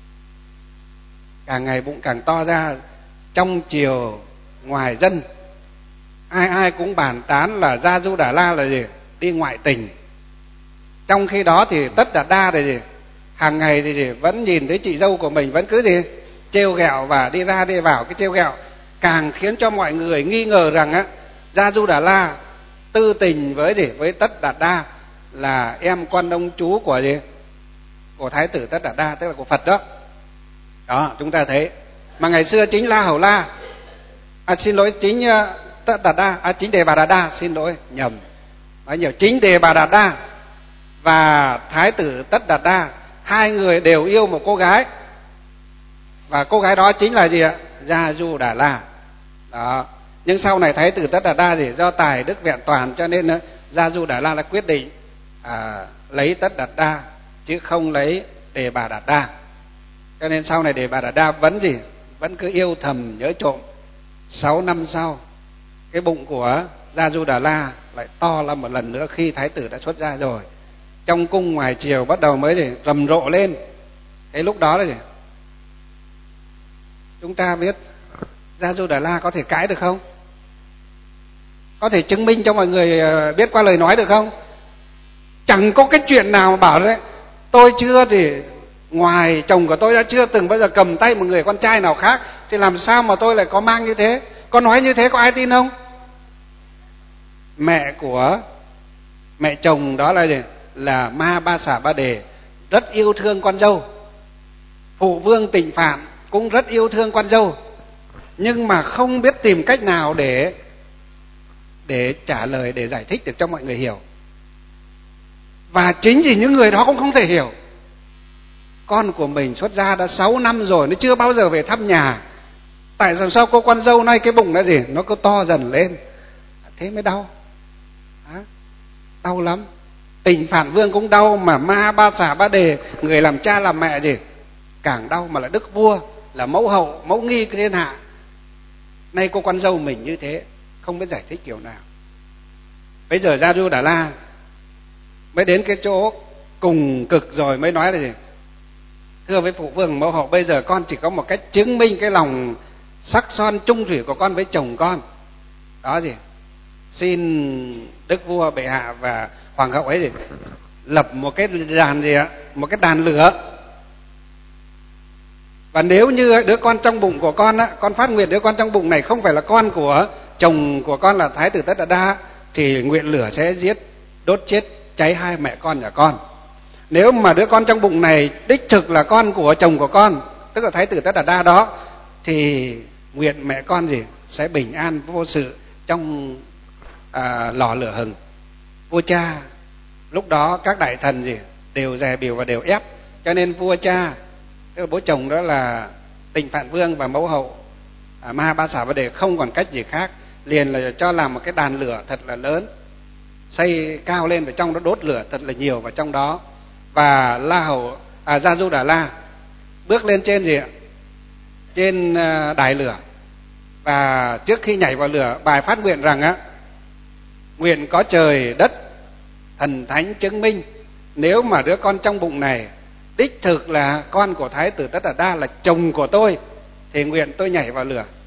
Càng ngày bụng càng to ra. Trong triều ngoài dân ai ai cũng bàn tán là Gia Du Đà La là gì? Đi ngoại tình. Trong khi đó thì Tất Đạt Đa là gì? Hàng ngày thì gì? Vẫn nhìn thấy chị dâu của mình vẫn cứ gì? Trêu ghẹo và đi ra đi vào. Cái trêu ghẹo càng khiến cho mọi người nghi ngờ rằng á, Gia Du Đà La tư tình với gì? Với Tất Đạt Đa là em con ông chú của gì? Của Thái tử Tất Đạt Đa, tức là của Phật đó. Đó, chúng ta thấy. Mà ngày xưa chính La Hầu La, à xin lỗi, chính uh, Tất Đạt Đa, à chính Đề Bà Đạt Đa, xin lỗi, nhầm. Nói nhiều, chính Đề Bà Đạt Đa và Thái tử Tất Đạt Đa, hai người đều yêu một cô gái. Và cô gái đó chính là gì ạ? Gia Du Đà La. Đó. Nhưng sau này Thái tử Tất Đạt Đa gì? Do tài đức vẹn toàn cho nên uh, Gia Du Đà La đã quyết định à, lấy Tất Đạt Đa chứ không lấy Đề Bà Đạt Đa. Cho nên sau này Đề Bà Đạt Đa vẫn gì? Vẫn cứ yêu thầm nhớ trộm. Sáu năm sau, cái bụng của Gia Du Đà La lại to lên một lần nữa khi Thái tử đã xuất gia rồi. Trong cung ngoài triều bắt đầu mới gì? Rầm rộ lên. Cái lúc đó là gì? Chúng ta biết Gia Du Đà La có thể cãi được không? Có thể chứng minh cho mọi người biết qua lời nói được không? Chẳng có cái chuyện nào mà bảo đấy tôi chưa thì ngoài chồng của tôi đã chưa từng bao giờ cầm tay một người con trai nào khác, thì làm sao mà tôi lại có mang như thế? Có nói như thế có ai tin không? Mẹ của mẹ chồng đó là gì? Là Ma Ba Xả Ba Đề rất yêu thương con dâu. Phụ vương Tịnh Phạn cũng rất yêu thương con dâu, nhưng mà không biết tìm cách nào để để trả lời, để giải thích được cho mọi người hiểu. Và chính vì những người đó cũng không thể hiểu. Con của mình xuất gia đã sáu năm rồi, nó chưa bao giờ về thăm nhà. Tại sao sao cô con dâu nay cái bụng nó gì? Nó cứ to dần lên. Thế mới đau. Đó. Đau lắm. Tịnh Phạn Vương cũng đau, mà Ma Ba Xả Ba Đề, người làm cha làm mẹ gì? Càng đau, mà là đức vua, là mẫu hậu, mẫu nghi thiên hạ. Nay cô con dâu mình như thế, không biết giải thích kiểu nào. Bây giờ Gia Du Đà La mới đến cái chỗ cùng cực rồi mới nói là gì? Thưa với phụ vương mẫu hậu, bây giờ con chỉ có một cách chứng minh cái lòng sắc son trung thủy của con với chồng con. Đó gì? Xin đức vua bệ hạ và hoàng hậu ấy gì? Lập một cái đàn gì ạ? Một cái đàn lửa. Và nếu như đứa con trong bụng của con á, con phát nguyện đứa con trong bụng này không phải là con của chồng của con là Thái tử Tất Đạt Đa, thì nguyện lửa sẽ giết, đốt chết, cháy hai mẹ con nhà con. Nếu mà đứa con trong bụng này đích thực là con của chồng của con, tức là Thái tử Tất Đạt Đa đó, thì nguyện mẹ con gì? Sẽ bình an vô sự trong à, lò lửa hừng. Vua cha lúc đó các đại thần gì? Đều dè bỉu và đều ép. Cho nên vua cha, tức là bố chồng đó là Tịnh Phạn Vương và mẫu hậu à, Ma Ba Xả Ba Đề không còn cách gì khác, liền là cho làm một cái đàn lửa thật là lớn, xây cao lên và trong đó đốt lửa thật là nhiều vào trong đó. Và La Hầu à, Gia Du Đà La bước lên trên gì ạ? Trên đài lửa, và trước khi nhảy vào lửa, bài phát nguyện rằng á: nguyện có trời đất thần thánh chứng minh, nếu mà đứa con trong bụng này đích thực là con của Thái tử Tất Đạt Đa, là chồng của tôi, thì nguyện tôi nhảy vào lửa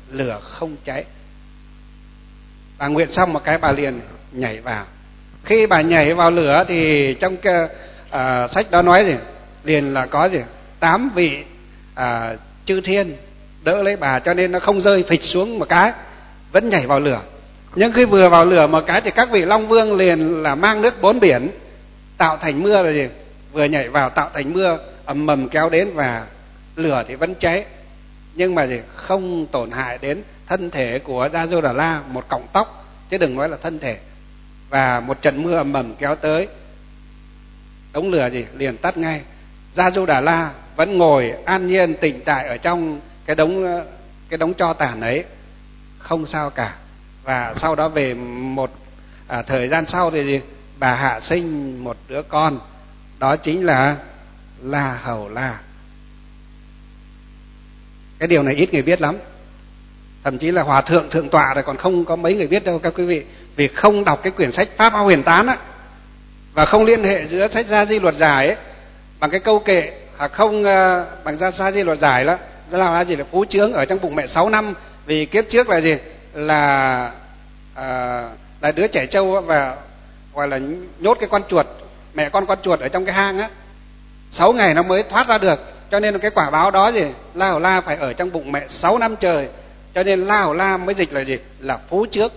lửa không cháy. Bà nguyện xong một cái bà liền nhảy vào. Khi bà nhảy vào lửa thì trong cái uh, sách đó nói gì? Liền là có gì? Tám vị uh, chư thiên đỡ lấy bà, cho nên nó không rơi phịch xuống một cái, vẫn nhảy vào lửa. Nhưng khi vừa vào lửa một cái thì các vị Long Vương liền là mang nước bốn biển tạo thành mưa là gì? Vừa nhảy vào tạo thành mưa ầm ầm kéo đến, và lửa thì vẫn cháy, nhưng mà gì? Không tổn hại đến thân thể của Gia Du Đà La một cọng tóc, chứ đừng nói là thân thể. Và một trận mưa ầm ầm kéo tới, đống lửa gì? Liền tắt ngay. Gia Du Đà La vẫn ngồi an nhiên tịnh tại ở trong cái đống cái đống tro tàn ấy, không sao cả. Và sau đó về một à, thời gian sau thì gì? Bà hạ sinh một đứa con, đó chính là La Hầu La. Cái điều này ít người biết lắm, thậm chí là hòa thượng thượng tọa rồi còn không có mấy người biết đâu các quý vị, vì không đọc cái quyển sách Pháp Hoa Huyền Tán á, và không liên hệ giữa sách Gia Di Luật Giải ấy bằng cái câu kệ, hoặc không uh, bằng Gia Gia Di Luật Giải đó là gì? Là phú chướng ở trong bụng mẹ sáu năm, vì kiếp trước là gì? Là uh, là đứa trẻ trâu và gọi là nhốt cái con chuột, mẹ con con chuột ở trong cái hang á, sáu ngày nó mới thoát ra được. Cho nên cái quả báo đó gì? La Hầu La phải ở trong bụng mẹ sáu năm trời. Cho nên La Hầu La mới dịch là gì? Là phú chướng.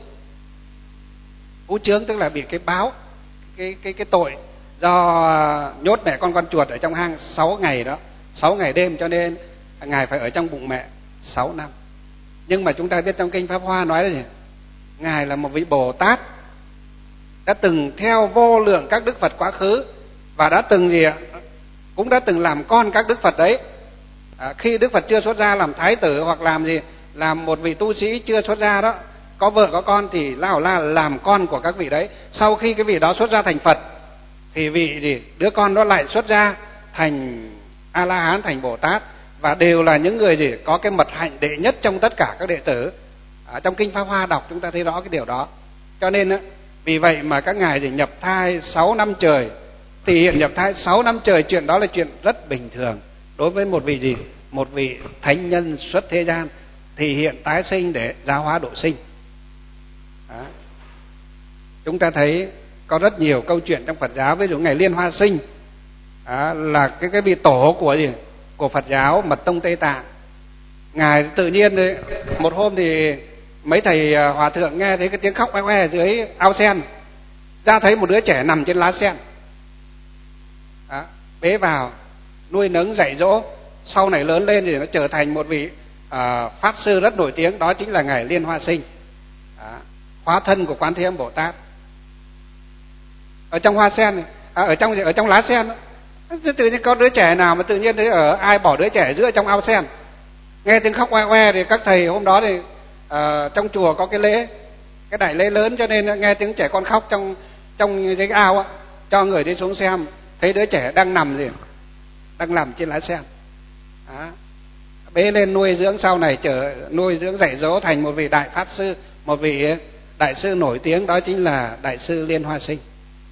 Phú chướng tức là bị cái báo, cái cái cái tội do nhốt mẹ con con chuột ở trong hang sáu ngày đó, sáu ngày đêm, cho nên ngài phải ở trong bụng mẹ sáu năm. Nhưng mà chúng ta biết trong kinh Pháp Hoa nói là gì? Ngài là một vị Bồ Tát, đã từng theo vô lượng các đức Phật quá khứ, và đã từng gì ạ? Cũng đã từng làm con các đức Phật đấy. À, khi Đức Phật chưa xuất gia làm thái tử, hoặc làm gì, làm một vị tu sĩ chưa xuất gia đó, có vợ có con, thì La Hầu La làm con của các vị đấy. Sau khi cái vị đó xuất gia thành Phật thì vị gì? Đứa con đó lại xuất gia thành A La Hán, thành Bồ Tát, và đều là những người gì? Có cái mật hạnh đệ nhất trong tất cả các đệ tử. À, trong kinh Pháp Hoa đọc chúng ta thấy rõ cái điều đó. Cho nên á, vì vậy mà các ngài thì nhập thai sáu năm trời, thì hiện nhập thai sáu năm trời, chuyện đó là chuyện rất bình thường đối với một vị gì? Một vị thánh nhân xuất thế gian thì hiện tái sinh để giáo hóa độ sinh. Đó. Chúng ta thấy có rất nhiều câu chuyện trong Phật giáo, ví dụ ngày Liên Hoa Sinh đó, là cái cái vị tổ của gì? Của Phật giáo Mật Tông Tây Tạng. Ngài tự nhiên đấy, một hôm thì mấy thầy hòa thượng nghe thấy cái tiếng khóc oe oe dưới ao sen, ra thấy một đứa trẻ nằm trên lá sen. Đó, bế vào nuôi nấng dạy dỗ, sau này lớn lên thì nó trở thành một vị uh, pháp sư rất nổi tiếng, đó chính là ngài Liên Hoa Sinh. Đó, hóa thân của Quán Thế Âm Bồ Tát. Ở trong hoa sen này, à, ở trong ở trong lá sen đó, tự nhiên có đứa trẻ nào mà tự nhiên thấy ở ai bỏ đứa trẻ giữa trong ao sen, nghe tiếng khóc oe oe, thì các thầy hôm đó thì uh, trong chùa có cái lễ, cái đại lễ lớn, cho nên nghe tiếng trẻ con khóc trong trong cái ao á, cho người đi xuống xem, thấy đứa trẻ đang nằm gì, đang nằm trên lá sen. Đó, bế lên nuôi dưỡng, sau này trở nuôi dưỡng dạy dỗ thành một vị đại pháp sư, một vị đại sư nổi tiếng, đó chính là đại sư Liên Hoa Sinh.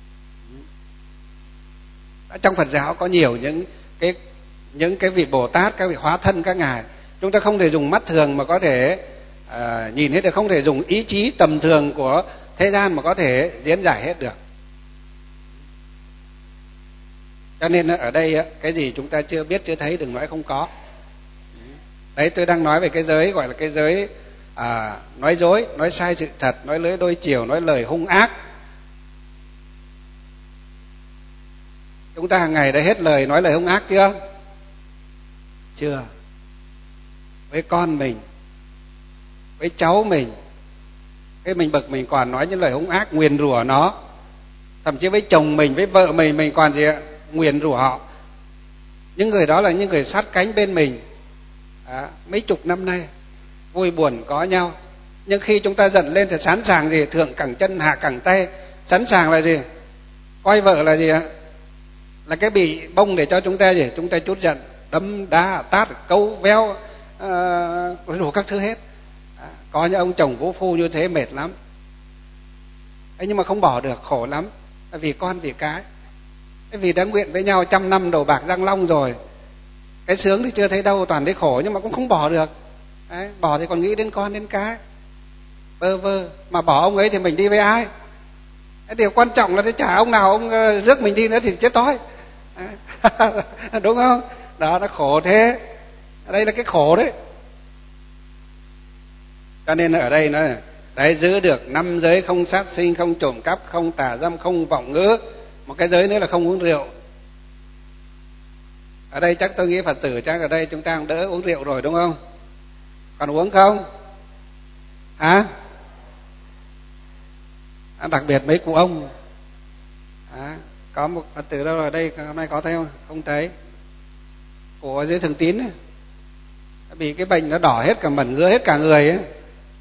Trong Phật giáo có nhiều những cái những cái vị Bồ Tát, các vị hóa thân các ngài, chúng ta không thể dùng mắt thường mà có thể uh, nhìn hết được, không thể dùng ý chí tầm thường của thế gian mà có thể diễn giải hết được. Cho nên ở đây cái gì chúng ta chưa biết chưa thấy đừng nói không có. Đấy, tôi đang nói về cái giới gọi là cái giới à, nói dối, nói sai sự thật, nói lưỡi đôi chiều, nói lời hung ác. Chúng ta hàng ngày đã hết lời nói lời hung ác chưa? Chưa. Với con mình, với cháu mình, cái mình bực mình còn nói những lời hung ác, nguyền rủa nó. Thậm chí với chồng mình, với vợ mình, mình còn gì ạ? Nguyền rủa họ. Những người đó là những người sát cánh bên mình à, mấy chục năm nay, vui buồn có nhau. Nhưng khi chúng ta giận lên thì sẵn sàng gì? Thượng cẳng chân hạ cẳng tay. Sẵn sàng là gì? Coi vợ là gì ạ? Là cái bị bông để cho chúng ta gì? Chúng ta chút giận, đấm đá tát câu véo uh, đủ các thứ hết. À, có những ông chồng vũ phu như thế mệt lắm. Thế nhưng mà không bỏ được, khổ lắm. Vì con vì cái. Vì đã nguyện với nhau trăm năm đầu bạc răng long rồi, cái sướng thì chưa thấy đâu, toàn thấy khổ, nhưng mà cũng không bỏ được. Đấy, bỏ thì còn nghĩ đến con đến cái, bơ vơ. Mà bỏ ông ấy thì mình đi với ai? Cái điều quan trọng là chả ông nào ông rước mình đi nữa thì chết tối. Đúng không? Đó, nó khổ thế. Đây là cái khổ đấy. Cho nên ở đây nó đấy, giữ được năm giới: không sát sinh, không trộm cắp, không tà dâm, không vọng ngữ. Một cái giới nữa là không uống rượu. Ở đây chắc tôi nghĩ Phật tử chắc ở đây chúng ta cũng đỡ uống rượu rồi đúng không? Còn uống không? Hả? À, đặc biệt mấy cụ ông. À, có một Phật tử đâu ở đây hôm nay có thấy không? Không thấy. Cụ ở dưới Thường Tín ấy, bị cái bệnh nó đỏ hết cả mẩn ngứa hết cả người ấy.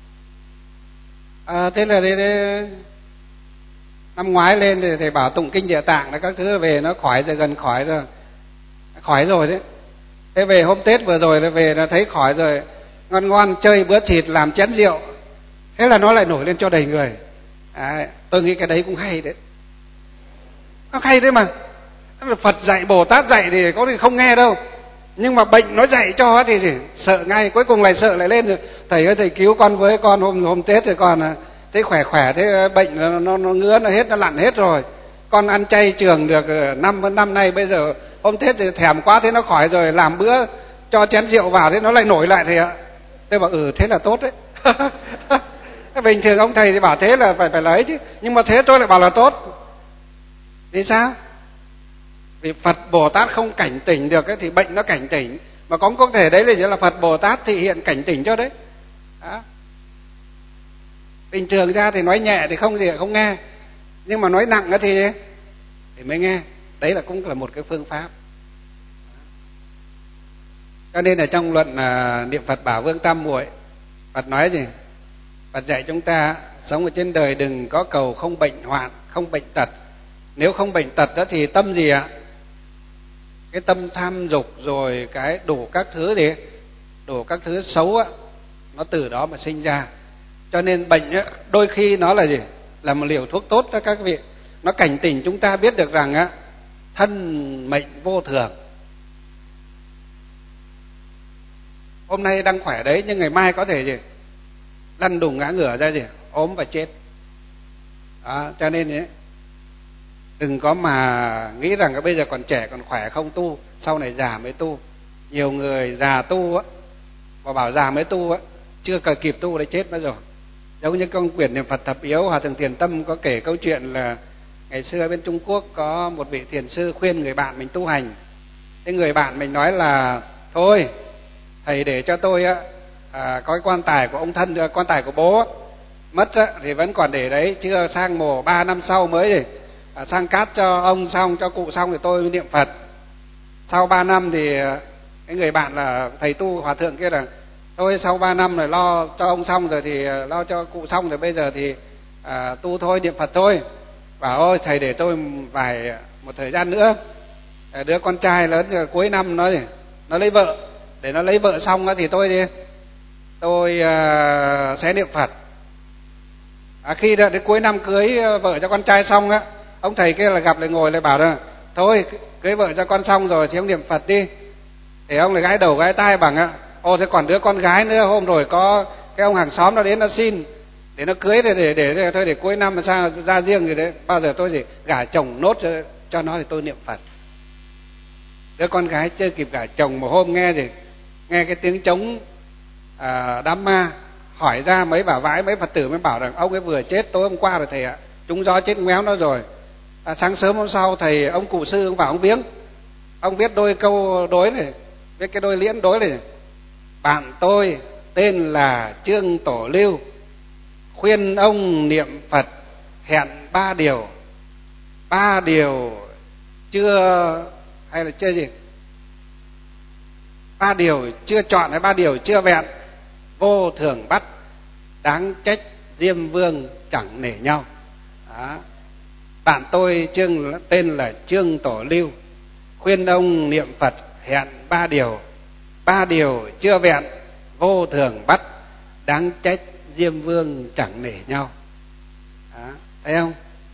À, thế là đây, đây, năm ngoái lên thì thầy bảo tụng kinh Địa Tạng là các thứ về nó khỏi rồi, gần khỏi rồi, khỏi rồi đấy. Thế về hôm Tết vừa rồi là về là thấy khỏi rồi, ngon ngon chơi bữa thịt làm chén rượu, thế là nó lại nổi lên cho đầy người. À, tôi nghĩ cái đấy cũng hay đấy, nó hay đấy mà. Phật dạy, Bồ Tát dạy thì có thì không nghe đâu, nhưng mà bệnh nó dạy cho thì gì? Sợ ngay, cuối cùng lại sợ lại lên rồi. Thầy ơi thầy cứu con với, con hôm hôm Tết rồi con thấy khỏe khỏe, thế bệnh nó, nó, nó ngứa nó hết, nó lặn hết rồi. Con ăn chay trường được năm năm nay, bây giờ hôm Tết thì thèm quá, thế nó khỏi rồi, làm bữa cho chén rượu vào, thế nó lại nổi lại thầy ạ. Tôi bảo ừ thế là tốt đấy. Bình thường ông thầy thì bảo thế là phải phải lấy chứ, nhưng mà thế tôi lại bảo là tốt. Vì sao? Vì Phật Bồ Tát không cảnh tỉnh được ấy, thì bệnh nó cảnh tỉnh. Mà có có thể đấy là chỉ là Phật Bồ Tát thị hiện cảnh tỉnh cho đấy. Đó. Bình thường ra thì nói nhẹ thì không gì không nghe, nhưng mà nói nặng thì thì mới nghe. Đấy là cũng là một cái phương pháp. Cho nên là trong luận à, niệm Phật Bảo Vương Tam Muội, Phật nói gì? Phật dạy chúng ta sống ở trên đời đừng có cầu không bệnh hoạn, không bệnh tật. Nếu không bệnh tật đó thì tâm gì ạ? Cái tâm tham dục rồi cái đủ các thứ gì, đủ các thứ xấu á, nó từ đó mà sinh ra. Cho nên bệnh á, đôi khi nó là gì? Là một liều thuốc tốt đó các vị. Nó cảnh tỉnh chúng ta biết được rằng á, thân mệnh vô thường. Hôm nay đang khỏe đấy, nhưng ngày mai có thể gì? Lăn đùng ngã ngửa ra gì? Ốm và chết. Đó, cho nên ấy, đừng có mà nghĩ rằng bây giờ còn trẻ còn khỏe không tu, sau này già mới tu. Nhiều người già tu á, và bảo già mới tu á, chưa cần kịp tu đã chết mất rồi. Giống như trong quyển Niệm Phật Thập Yếu, Hòa Thượng Thiền Tâm có kể câu chuyện là ngày xưa bên Trung Quốc có một vị thiền sư khuyên người bạn mình tu hành. Thế người bạn mình nói là thôi thầy để cho tôi á, à, có cái quan tài của ông thân, quan tài của bố á, mất á, thì vẫn còn để đấy, chưa sang mồ ba năm sau mới gì à, sang cát cho ông xong, cho cụ xong thì tôi mới niệm Phật. Sau ba năm thì cái người bạn là thầy tu hòa thượng kia là thôi sau ba năm rồi lo cho ông xong rồi thì lo cho cụ xong rồi, bây giờ thì à, tu thôi, niệm Phật thôi. Bảo ôi thầy để tôi vài một thời gian nữa, đứa con trai lớn rồi cuối năm nó gì nó lấy vợ, để nó lấy vợ xong á thì tôi đi tôi à, sẽ niệm Phật. À, khi đã đến cuối năm cưới vợ cho con trai xong á, ông thầy kia là gặp lại ngồi lại bảo là thôi cưới vợ cho con xong rồi thì ông niệm Phật đi. Thì ông lại gãi đầu gãi tai bằng á, ô thế còn đứa con gái nữa, hôm rồi có cái ông hàng xóm nó đến nó xin để nó cưới để để để, để thôi để cuối năm mà sao ra riêng gì đấy, bao giờ tôi chỉ gả chồng nốt cho, cho nó thì tôi niệm Phật. Đứa con gái chưa kịp gả chồng một hôm nghe gì nghe cái tiếng trống à, đám ma, hỏi ra mấy bà vãi mấy Phật tử mới bảo rằng ông ấy vừa chết tối hôm qua rồi thầy ạ, trúng gió chết ngoéo nó rồi. À, sáng sớm hôm sau thầy ông cụ sư ông vào ông viếng, ông viết đôi câu đối này, viết cái đôi liễn đối này: bạn tôi tên là Trương Tổ Lưu, khuyên ông niệm Phật hẹn ba điều, ba điều chưa hay là chưa gì ba điều chưa chọn hay ba điều chưa vẹn, vô thường bắt, đáng trách Diêm Vương chẳng nể nhau. Đó. Bạn tôi Trương tên là Trương Tổ Lưu, khuyên ông niệm Phật hẹn ba điều, ba điều chưa vẹn, vô thường bắt, đáng trách Diêm Vương chẳng nể nhau. Đó. Thấy không?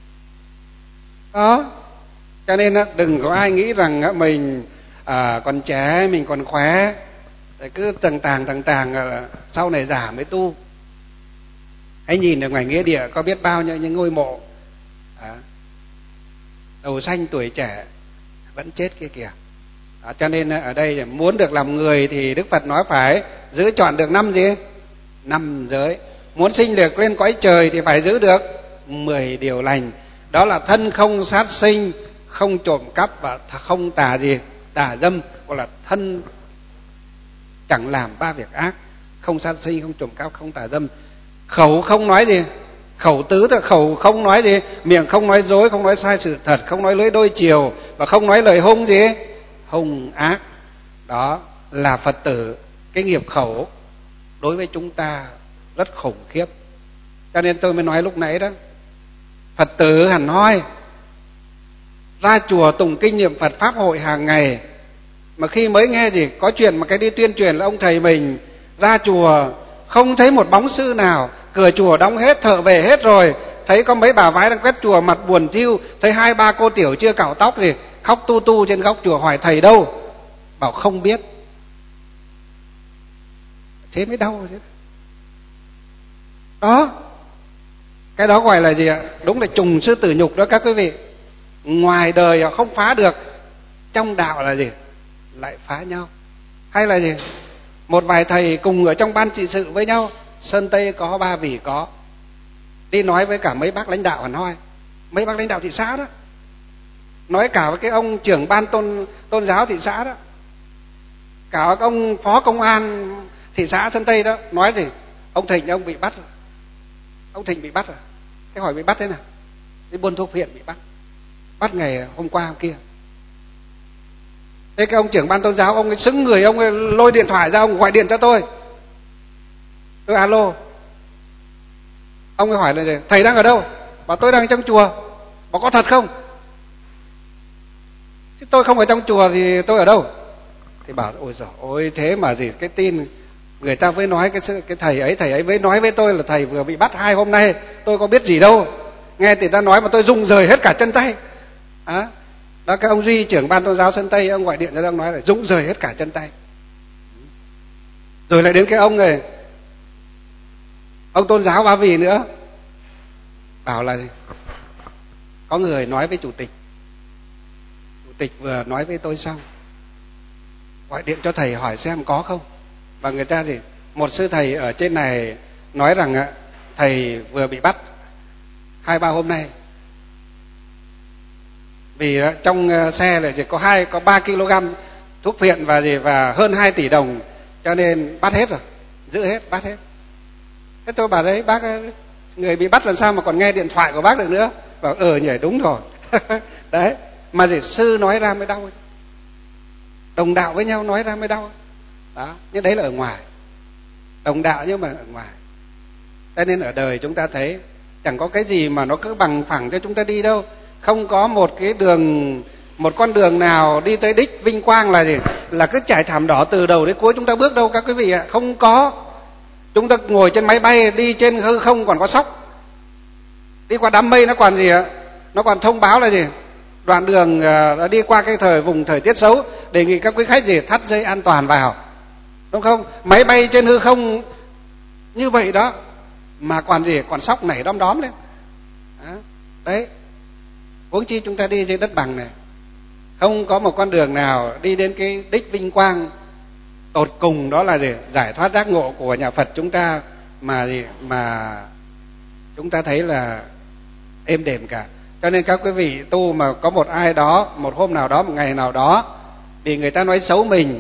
Đó. Cho nên đừng có ai nghĩ rằng mình à, còn trẻ, mình còn khỏe, Rồi cứ tầng tàng tầng tàng sau này già mới tu. Hãy nhìn ở ngoài nghĩa địa có biết bao nhiêu những ngôi mộ à, đầu xanh tuổi trẻ vẫn chết kia kìa. À, cho nên ở đây muốn được làm người thì Đức Phật nói phải giữ chọn được năm gì? Năm giới. Muốn sinh được lên cõi trời thì phải giữ được mười điều lành. Đó là thân không sát sinh, không trộm cắp và không tà gì? Tà dâm, gọi là thân chẳng làm ba việc ác, không sát sinh, không trộm cắp, không tà dâm. Khẩu không nói gì? Khẩu tứ tức là khẩu không nói gì? Miệng không nói dối, không nói sai sự thật, không nói lưỡi đôi chiều và không nói lời hung gì? Hung ác. Đó là Phật tử. Cái nghiệp khẩu đối với chúng ta rất khủng khiếp. Cho nên tôi mới nói lúc nãy đó, Phật tử hẳn hoi ra chùa tụng kinh niệm Phật pháp hội hàng ngày, mà khi mới nghe gì có chuyện mà cái đi tuyên truyền là ông thầy mình ra chùa không thấy một bóng sư nào, cửa chùa đóng hết, thợ về hết rồi, thấy có mấy bà vái đang quét chùa mặt buồn thiu, thấy hai ba cô tiểu chưa cạo tóc gì khóc tu tu trên góc chùa, hỏi thầy đâu, bảo không biết. Thế mới đau chứ. Đó, cái đó gọi là gì ạ? Đúng là trùng sư tử nhục đó các quý vị. Ngoài đời họ không phá được, trong đạo là gì? Lại phá nhau. Hay là gì? Một vài thầy cùng ở trong ban trị sự với nhau, Sơn Tây có, Ba Vì có, đi nói với cả mấy bác lãnh đạo hẳn hoi, mấy bác lãnh đạo thị xã đó, nói cả với cái ông trưởng ban tôn tôn giáo thị xã đó, cả với ông phó công an thị xã Sơn Tây đó, nói gì? Ông Thịnh ông bị bắt rồi. Ông Thịnh bị bắt rồi. Thế hỏi bị bắt thế nào? Đi buôn thuốc phiện bị bắt. Bắt ngày hôm qua hôm kia. Thế cái ông trưởng ban tôn giáo, ông ấy xứng người, ông ấy lôi điện thoại ra, ông gọi điện cho tôi. Tôi alo. Ông ấy hỏi là thầy đang ở đâu? Bảo tôi đang trong chùa. Bảo có thật không? Chứ tôi không ở trong chùa thì tôi ở đâu? Thì bảo ôi giời ôi, thế mà gì cái tin người ta mới nói cái cái thầy ấy thầy ấy mới nói với tôi là thầy vừa bị bắt hai hôm nay, tôi có biết gì đâu. Nghe thì ta nói mà tôi rung rời hết cả chân tay. À, đó, cái ông Duy trưởng ban tôn giáo Sơn Tây, ông gọi điện cho ông nói là rung rời hết cả chân tay. Rồi lại đến cái ông này, ông tôn giáo Ba Vì nữa, bảo là gì? Có người nói với chủ tịch, chủ tịch vừa nói với tôi xong, gọi điện cho thầy hỏi xem có không. Và người ta gì? Một sư thầy ở trên này nói rằng thầy vừa bị bắt hai ba hôm nay, vì trong xe là chỉ có hai có ba ki lô gam thuốc phiện và gì và hơn hai tỷ đồng, cho nên bắt hết rồi, giữ hết, bắt hết. Thế tôi bảo đấy bác, người bị bắt làm sao mà còn nghe điện thoại của bác được nữa? Bảo ờ nhỉ, đúng rồi. Đấy, mà gì sư nói ra mới đau, đồng đạo với nhau nói ra mới đau. Đó, nhưng đấy là ở ngoài, đồng đạo nhưng mà ở ngoài. Cho nên ở đời chúng ta thấy chẳng có cái gì mà nó cứ bằng phẳng cho chúng ta đi đâu. Không có một cái đường, một con đường nào đi tới đích vinh quang là gì? Là cứ trải thảm đỏ từ đầu đến cuối chúng ta bước đâu các quý vị ạ. Không có. Chúng ta ngồi trên máy bay đi trên hư không còn có sóc, đi qua đám mây nó còn gì ạ? Nó còn thông báo là gì? Đoạn đường uh, đi qua cái thời vùng thời tiết xấu, đề nghị các quý khách gì thắt dây an toàn vào, đúng không? Máy bay trên hư không như vậy đó mà còn gì? Còn sóc nảy đom đóm lên. Đó. Đấy. Huống chi chúng ta đi trên đất bằng này, không có một con đường nào đi đến cái đích vinh quang tột cùng, đó là gì? Giải thoát giác ngộ của nhà Phật chúng ta mà gì mà chúng ta thấy là êm đềm cả. Cho nên các quý vị tu mà có một ai đó, một hôm nào đó, một ngày nào đó vì người ta nói xấu mình,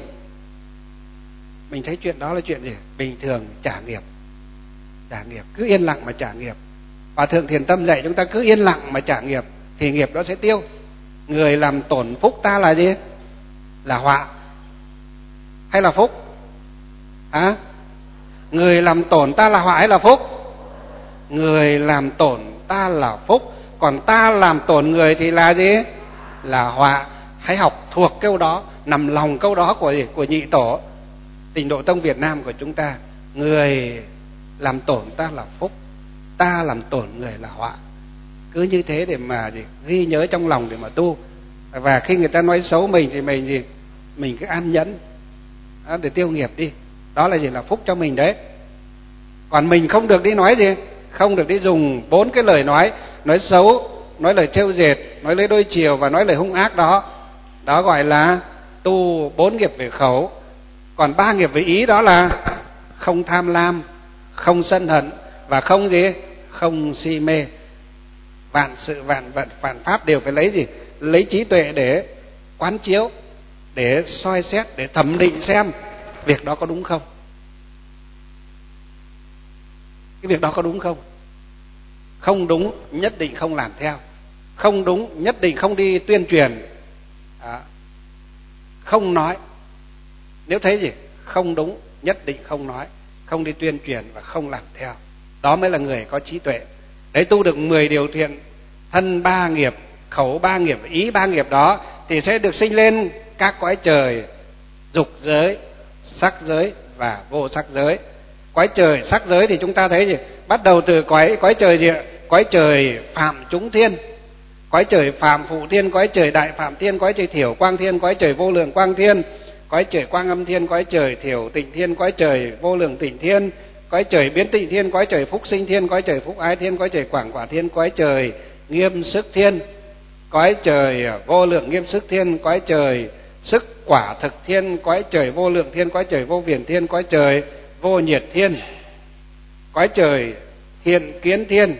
mình thấy chuyện đó là chuyện gì? Bình thường, trả nghiệp. Trả nghiệp, cứ yên lặng mà trả nghiệp. Hòa Thượng Thiền Tâm dạy chúng ta cứ yên lặng mà trả nghiệp thì nghiệp đó sẽ tiêu. Người làm tổn phúc ta là gì? Là họa hay là phúc? À? Người làm tổn ta là họa hay là phúc? Người làm tổn ta là phúc, còn ta làm tổn người thì là gì? Là họa. Hãy học thuộc câu đó, nằm lòng câu đó của gì? Của nhị tổ Tịnh Độ Tông Việt Nam của chúng ta. Người làm tổn ta là phúc, ta làm tổn người là họa. Cứ như thế để mà gì? Ghi nhớ trong lòng để mà tu. Và khi người ta nói xấu mình thì mình gì? Mình cứ an nhẫn. để tiêu nghiệp đi. Đó là gì? Là phúc cho mình đấy. Còn mình không được đi nói gì, không được đi dùng bốn cái lời nói, nói xấu, nói lời trêu dệt, nói lời đôi chiều và nói lời hung ác đó. Đó gọi là tu bốn nghiệp về khẩu. Còn ba nghiệp về ý đó là không tham lam, không sân hận và không gì? Không si mê. Vạn sự vạn vật vạn pháp đều phải lấy gì? Lấy trí tuệ để quán chiếu, để soi xét, để thẩm định xem việc đó có đúng không. Cái việc đó có đúng không? Không đúng nhất định không làm theo, không đúng nhất định không đi tuyên truyền, à, không nói. Nếu thấy gì không đúng nhất định không nói, không đi tuyên truyền và không làm theo. Đó mới là người có trí tuệ. Đấy, tu được mười điều thiện, thân ba nghiệp, khẩu ba nghiệp, ý ba nghiệp đó thì sẽ được sinh lên các cõi trời dục giới, sắc giới và vô sắc giới. Cõi trời sắc giới thì chúng ta thấy gì? Bắt đầu từ cõi cõi trời gì ạ? Cõi trời phạm chúng thiên, cõi trời phạm phụ thiên, cõi trời đại phạm thiên, cõi trời thiểu quang thiên, cõi trời vô lượng quang thiên, cõi trời quang âm thiên, cõi trời thiểu tịnh thiên, cõi trời vô lượng tịnh thiên, cõi trời biến tịnh thiên, cõi trời phúc sinh thiên, cõi trời phúc ái thiên, cõi trời quảng quả thiên, cõi trời nghiêm sức thiên, cõi trời vô lượng nghiêm sức thiên, cõi trời sức quả thực thiên, cõi trời vô lượng thiên, cõi trời vô viền thiên, cõi trời vô nhiệt thiên, cõi trời thiện kiến thiên,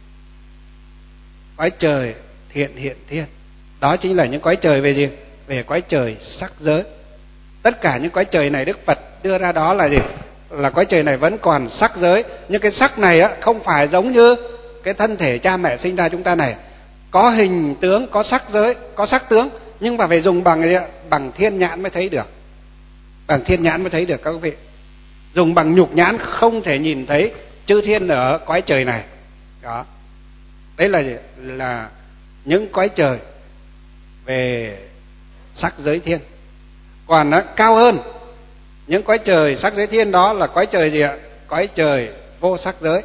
cõi trời thiện hiện thiên. Đó chính là những cõi trời về gì? Về cõi trời sắc giới. Tất cả những cõi trời này Đức Phật đưa ra đó là gì? Là cõi trời này vẫn còn sắc giới. Nhưng cái sắc này á, không phải giống như cái thân thể cha mẹ sinh ra chúng ta này, có hình tướng, có sắc giới, có sắc tướng, nhưng mà phải dùng bằng gì ạ? Bằng thiên nhãn mới thấy được. Bằng thiên nhãn mới thấy được các quý vị. Dùng bằng nhục nhãn không thể nhìn thấy chư thiên ở cõi trời này. Đó. Đấy là gì? Là những cõi trời về sắc giới thiên. Còn nó cao hơn những cõi trời sắc giới thiên đó là cõi trời gì ạ? Cõi trời vô sắc giới.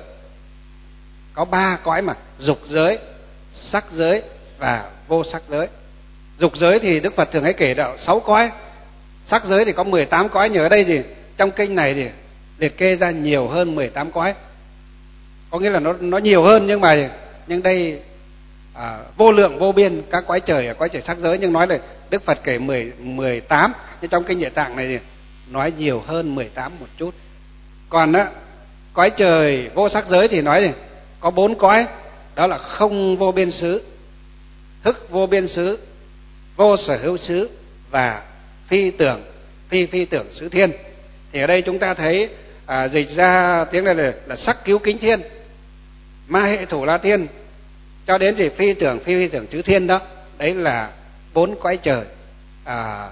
Có ba cõi mà: dục giới, sắc giới và vô sắc giới. Dục giới thì Đức Phật thường hay kể đạo sáu cõi. Sắc giới thì có mười tám cõi, nhưng ở đây gì? Trong kinh này thì liệt kê ra nhiều hơn mười tám cõi. Có nghĩa là nó nó nhiều hơn, nhưng mà nhưng đây à, vô lượng vô biên các cõi trời ở cõi trời sắc giới, nhưng nói là Đức Phật kể mười, mười tám, nhưng trong kinh Địa Tạng này thì nói nhiều hơn mười tám một chút. Còn á, cõi trời vô sắc giới thì nói gì? Có bốn cõi, đó là không vô biên xứ, thức vô biên xứ, vô sở hữu xứ và phi tưởng phi phi tưởng xứ thiên. Thì ở đây chúng ta thấy à, dịch ra tiếng này là, là sắc cứu kính thiên, ma hệ thủ la thiên, cho đến thì phi tưởng phi phi tưởng xứ thiên đó. Đấy là bốn cõi trời. À,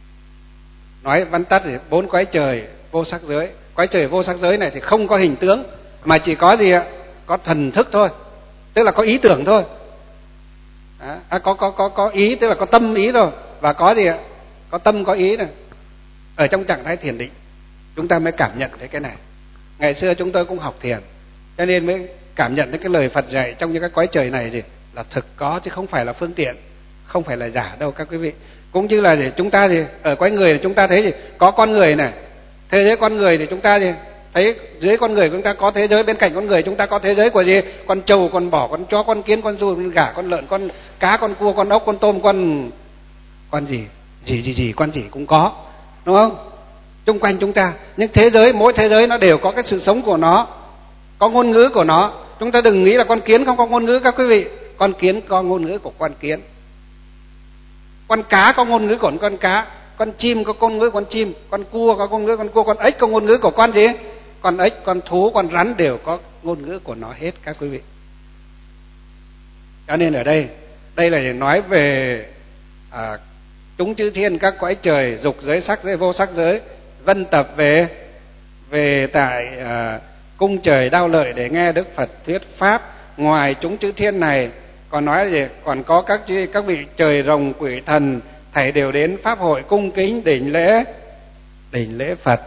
nói văn tắt thì bốn cõi trời vô sắc giới. Cõi trời vô sắc giới này thì không có hình tướng, mà chỉ có gì ạ? Có thần thức thôi, tức là có ý tưởng thôi. À, có có có có ý, tức là có tâm ý thôi, và có gì ạ? Có tâm có ý này. Ở trong trạng thái thiền định chúng ta mới cảm nhận thấy cái này. Ngày xưa chúng tôi cũng học thiền, cho nên mới cảm nhận thấy cái lời Phật dạy trong những cái cõi trời này gì là thực có, chứ không phải là phương tiện, không phải là giả đâu các quý vị. Cũng như là gì chúng ta gì ở cõi người thì chúng ta thấy gì có con người này, thế giới con người thì chúng ta gì thấy dưới con người chúng ta có thế giới, bên cạnh con người chúng ta có thế giới của gì? Con trâu, con bò, con chó, con kiến, con giun, con gà, con lợn, con cá, con cua, con ốc, con tôm, con con gì gì gì gì con gì cũng có, đúng không? Xung quanh chúng ta, nhưng thế giới, mỗi thế giới nó đều có cái sự sống của nó, có ngôn ngữ của nó. Chúng ta đừng nghĩ là con kiến không có ngôn ngữ các quý vị. Con kiến có ngôn ngữ của con kiến, con cá có ngôn ngữ của con cá, con chim có ngôn ngữ của con chim, con cua có ngôn ngữ của con cua, con ếch có ngôn ngữ của con gì? Con ếch, con thú, con rắn đều có ngôn ngữ của nó hết các quý vị. Cho nên ở đây, đây là để nói về à, chúng chư thiên các cõi trời dục giới, sắc giới, vô sắc giới vân tập về về tại à, cung trời Đao Lợi để nghe Đức Phật thuyết pháp. Ngoài chúng chư thiên này còn nói gì? Còn có các các vị trời rồng quỷ thần thảy đều đến pháp hội cung kính đảnh lễ đảnh lễ Phật.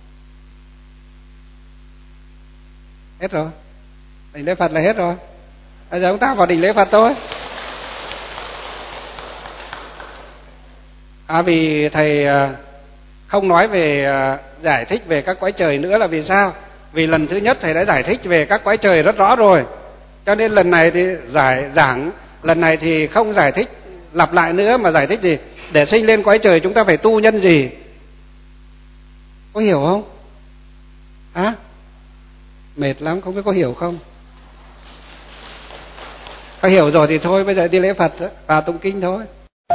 Hết rồi, đảnh lễ Phật là hết rồi. Bây giờ chúng ta vào đảnh lễ Phật thôi. À, vì thầy không nói về uh, giải thích về các cõi trời nữa là vì sao? Vì lần thứ nhất thầy đã giải thích về các cõi trời rất rõ rồi, cho nên lần này thì giải giảng lần này thì không giải thích lặp lại nữa, mà giải thích gì? Để sinh lên cõi trời chúng ta phải tu nhân gì? Có hiểu không? À, mệt lắm, không biết có hiểu không? Có hiểu rồi thì thôi, bây giờ đi lễ Phật và tụng kinh thôi.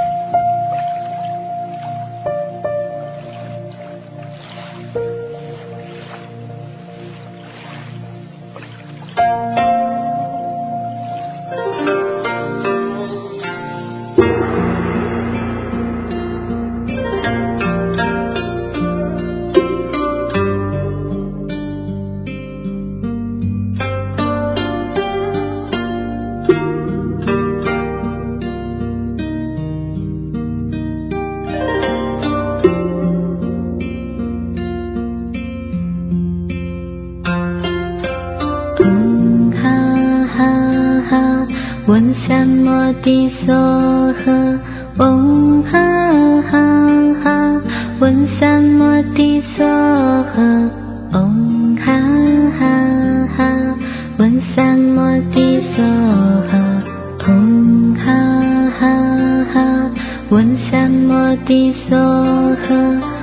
Ti so ha om ha ha ha Vân Sam Mô Ti so ha om ha ha ha Vân Sam Mô Ti so ha om ha ha ha Vân Sam Mô Ti so ha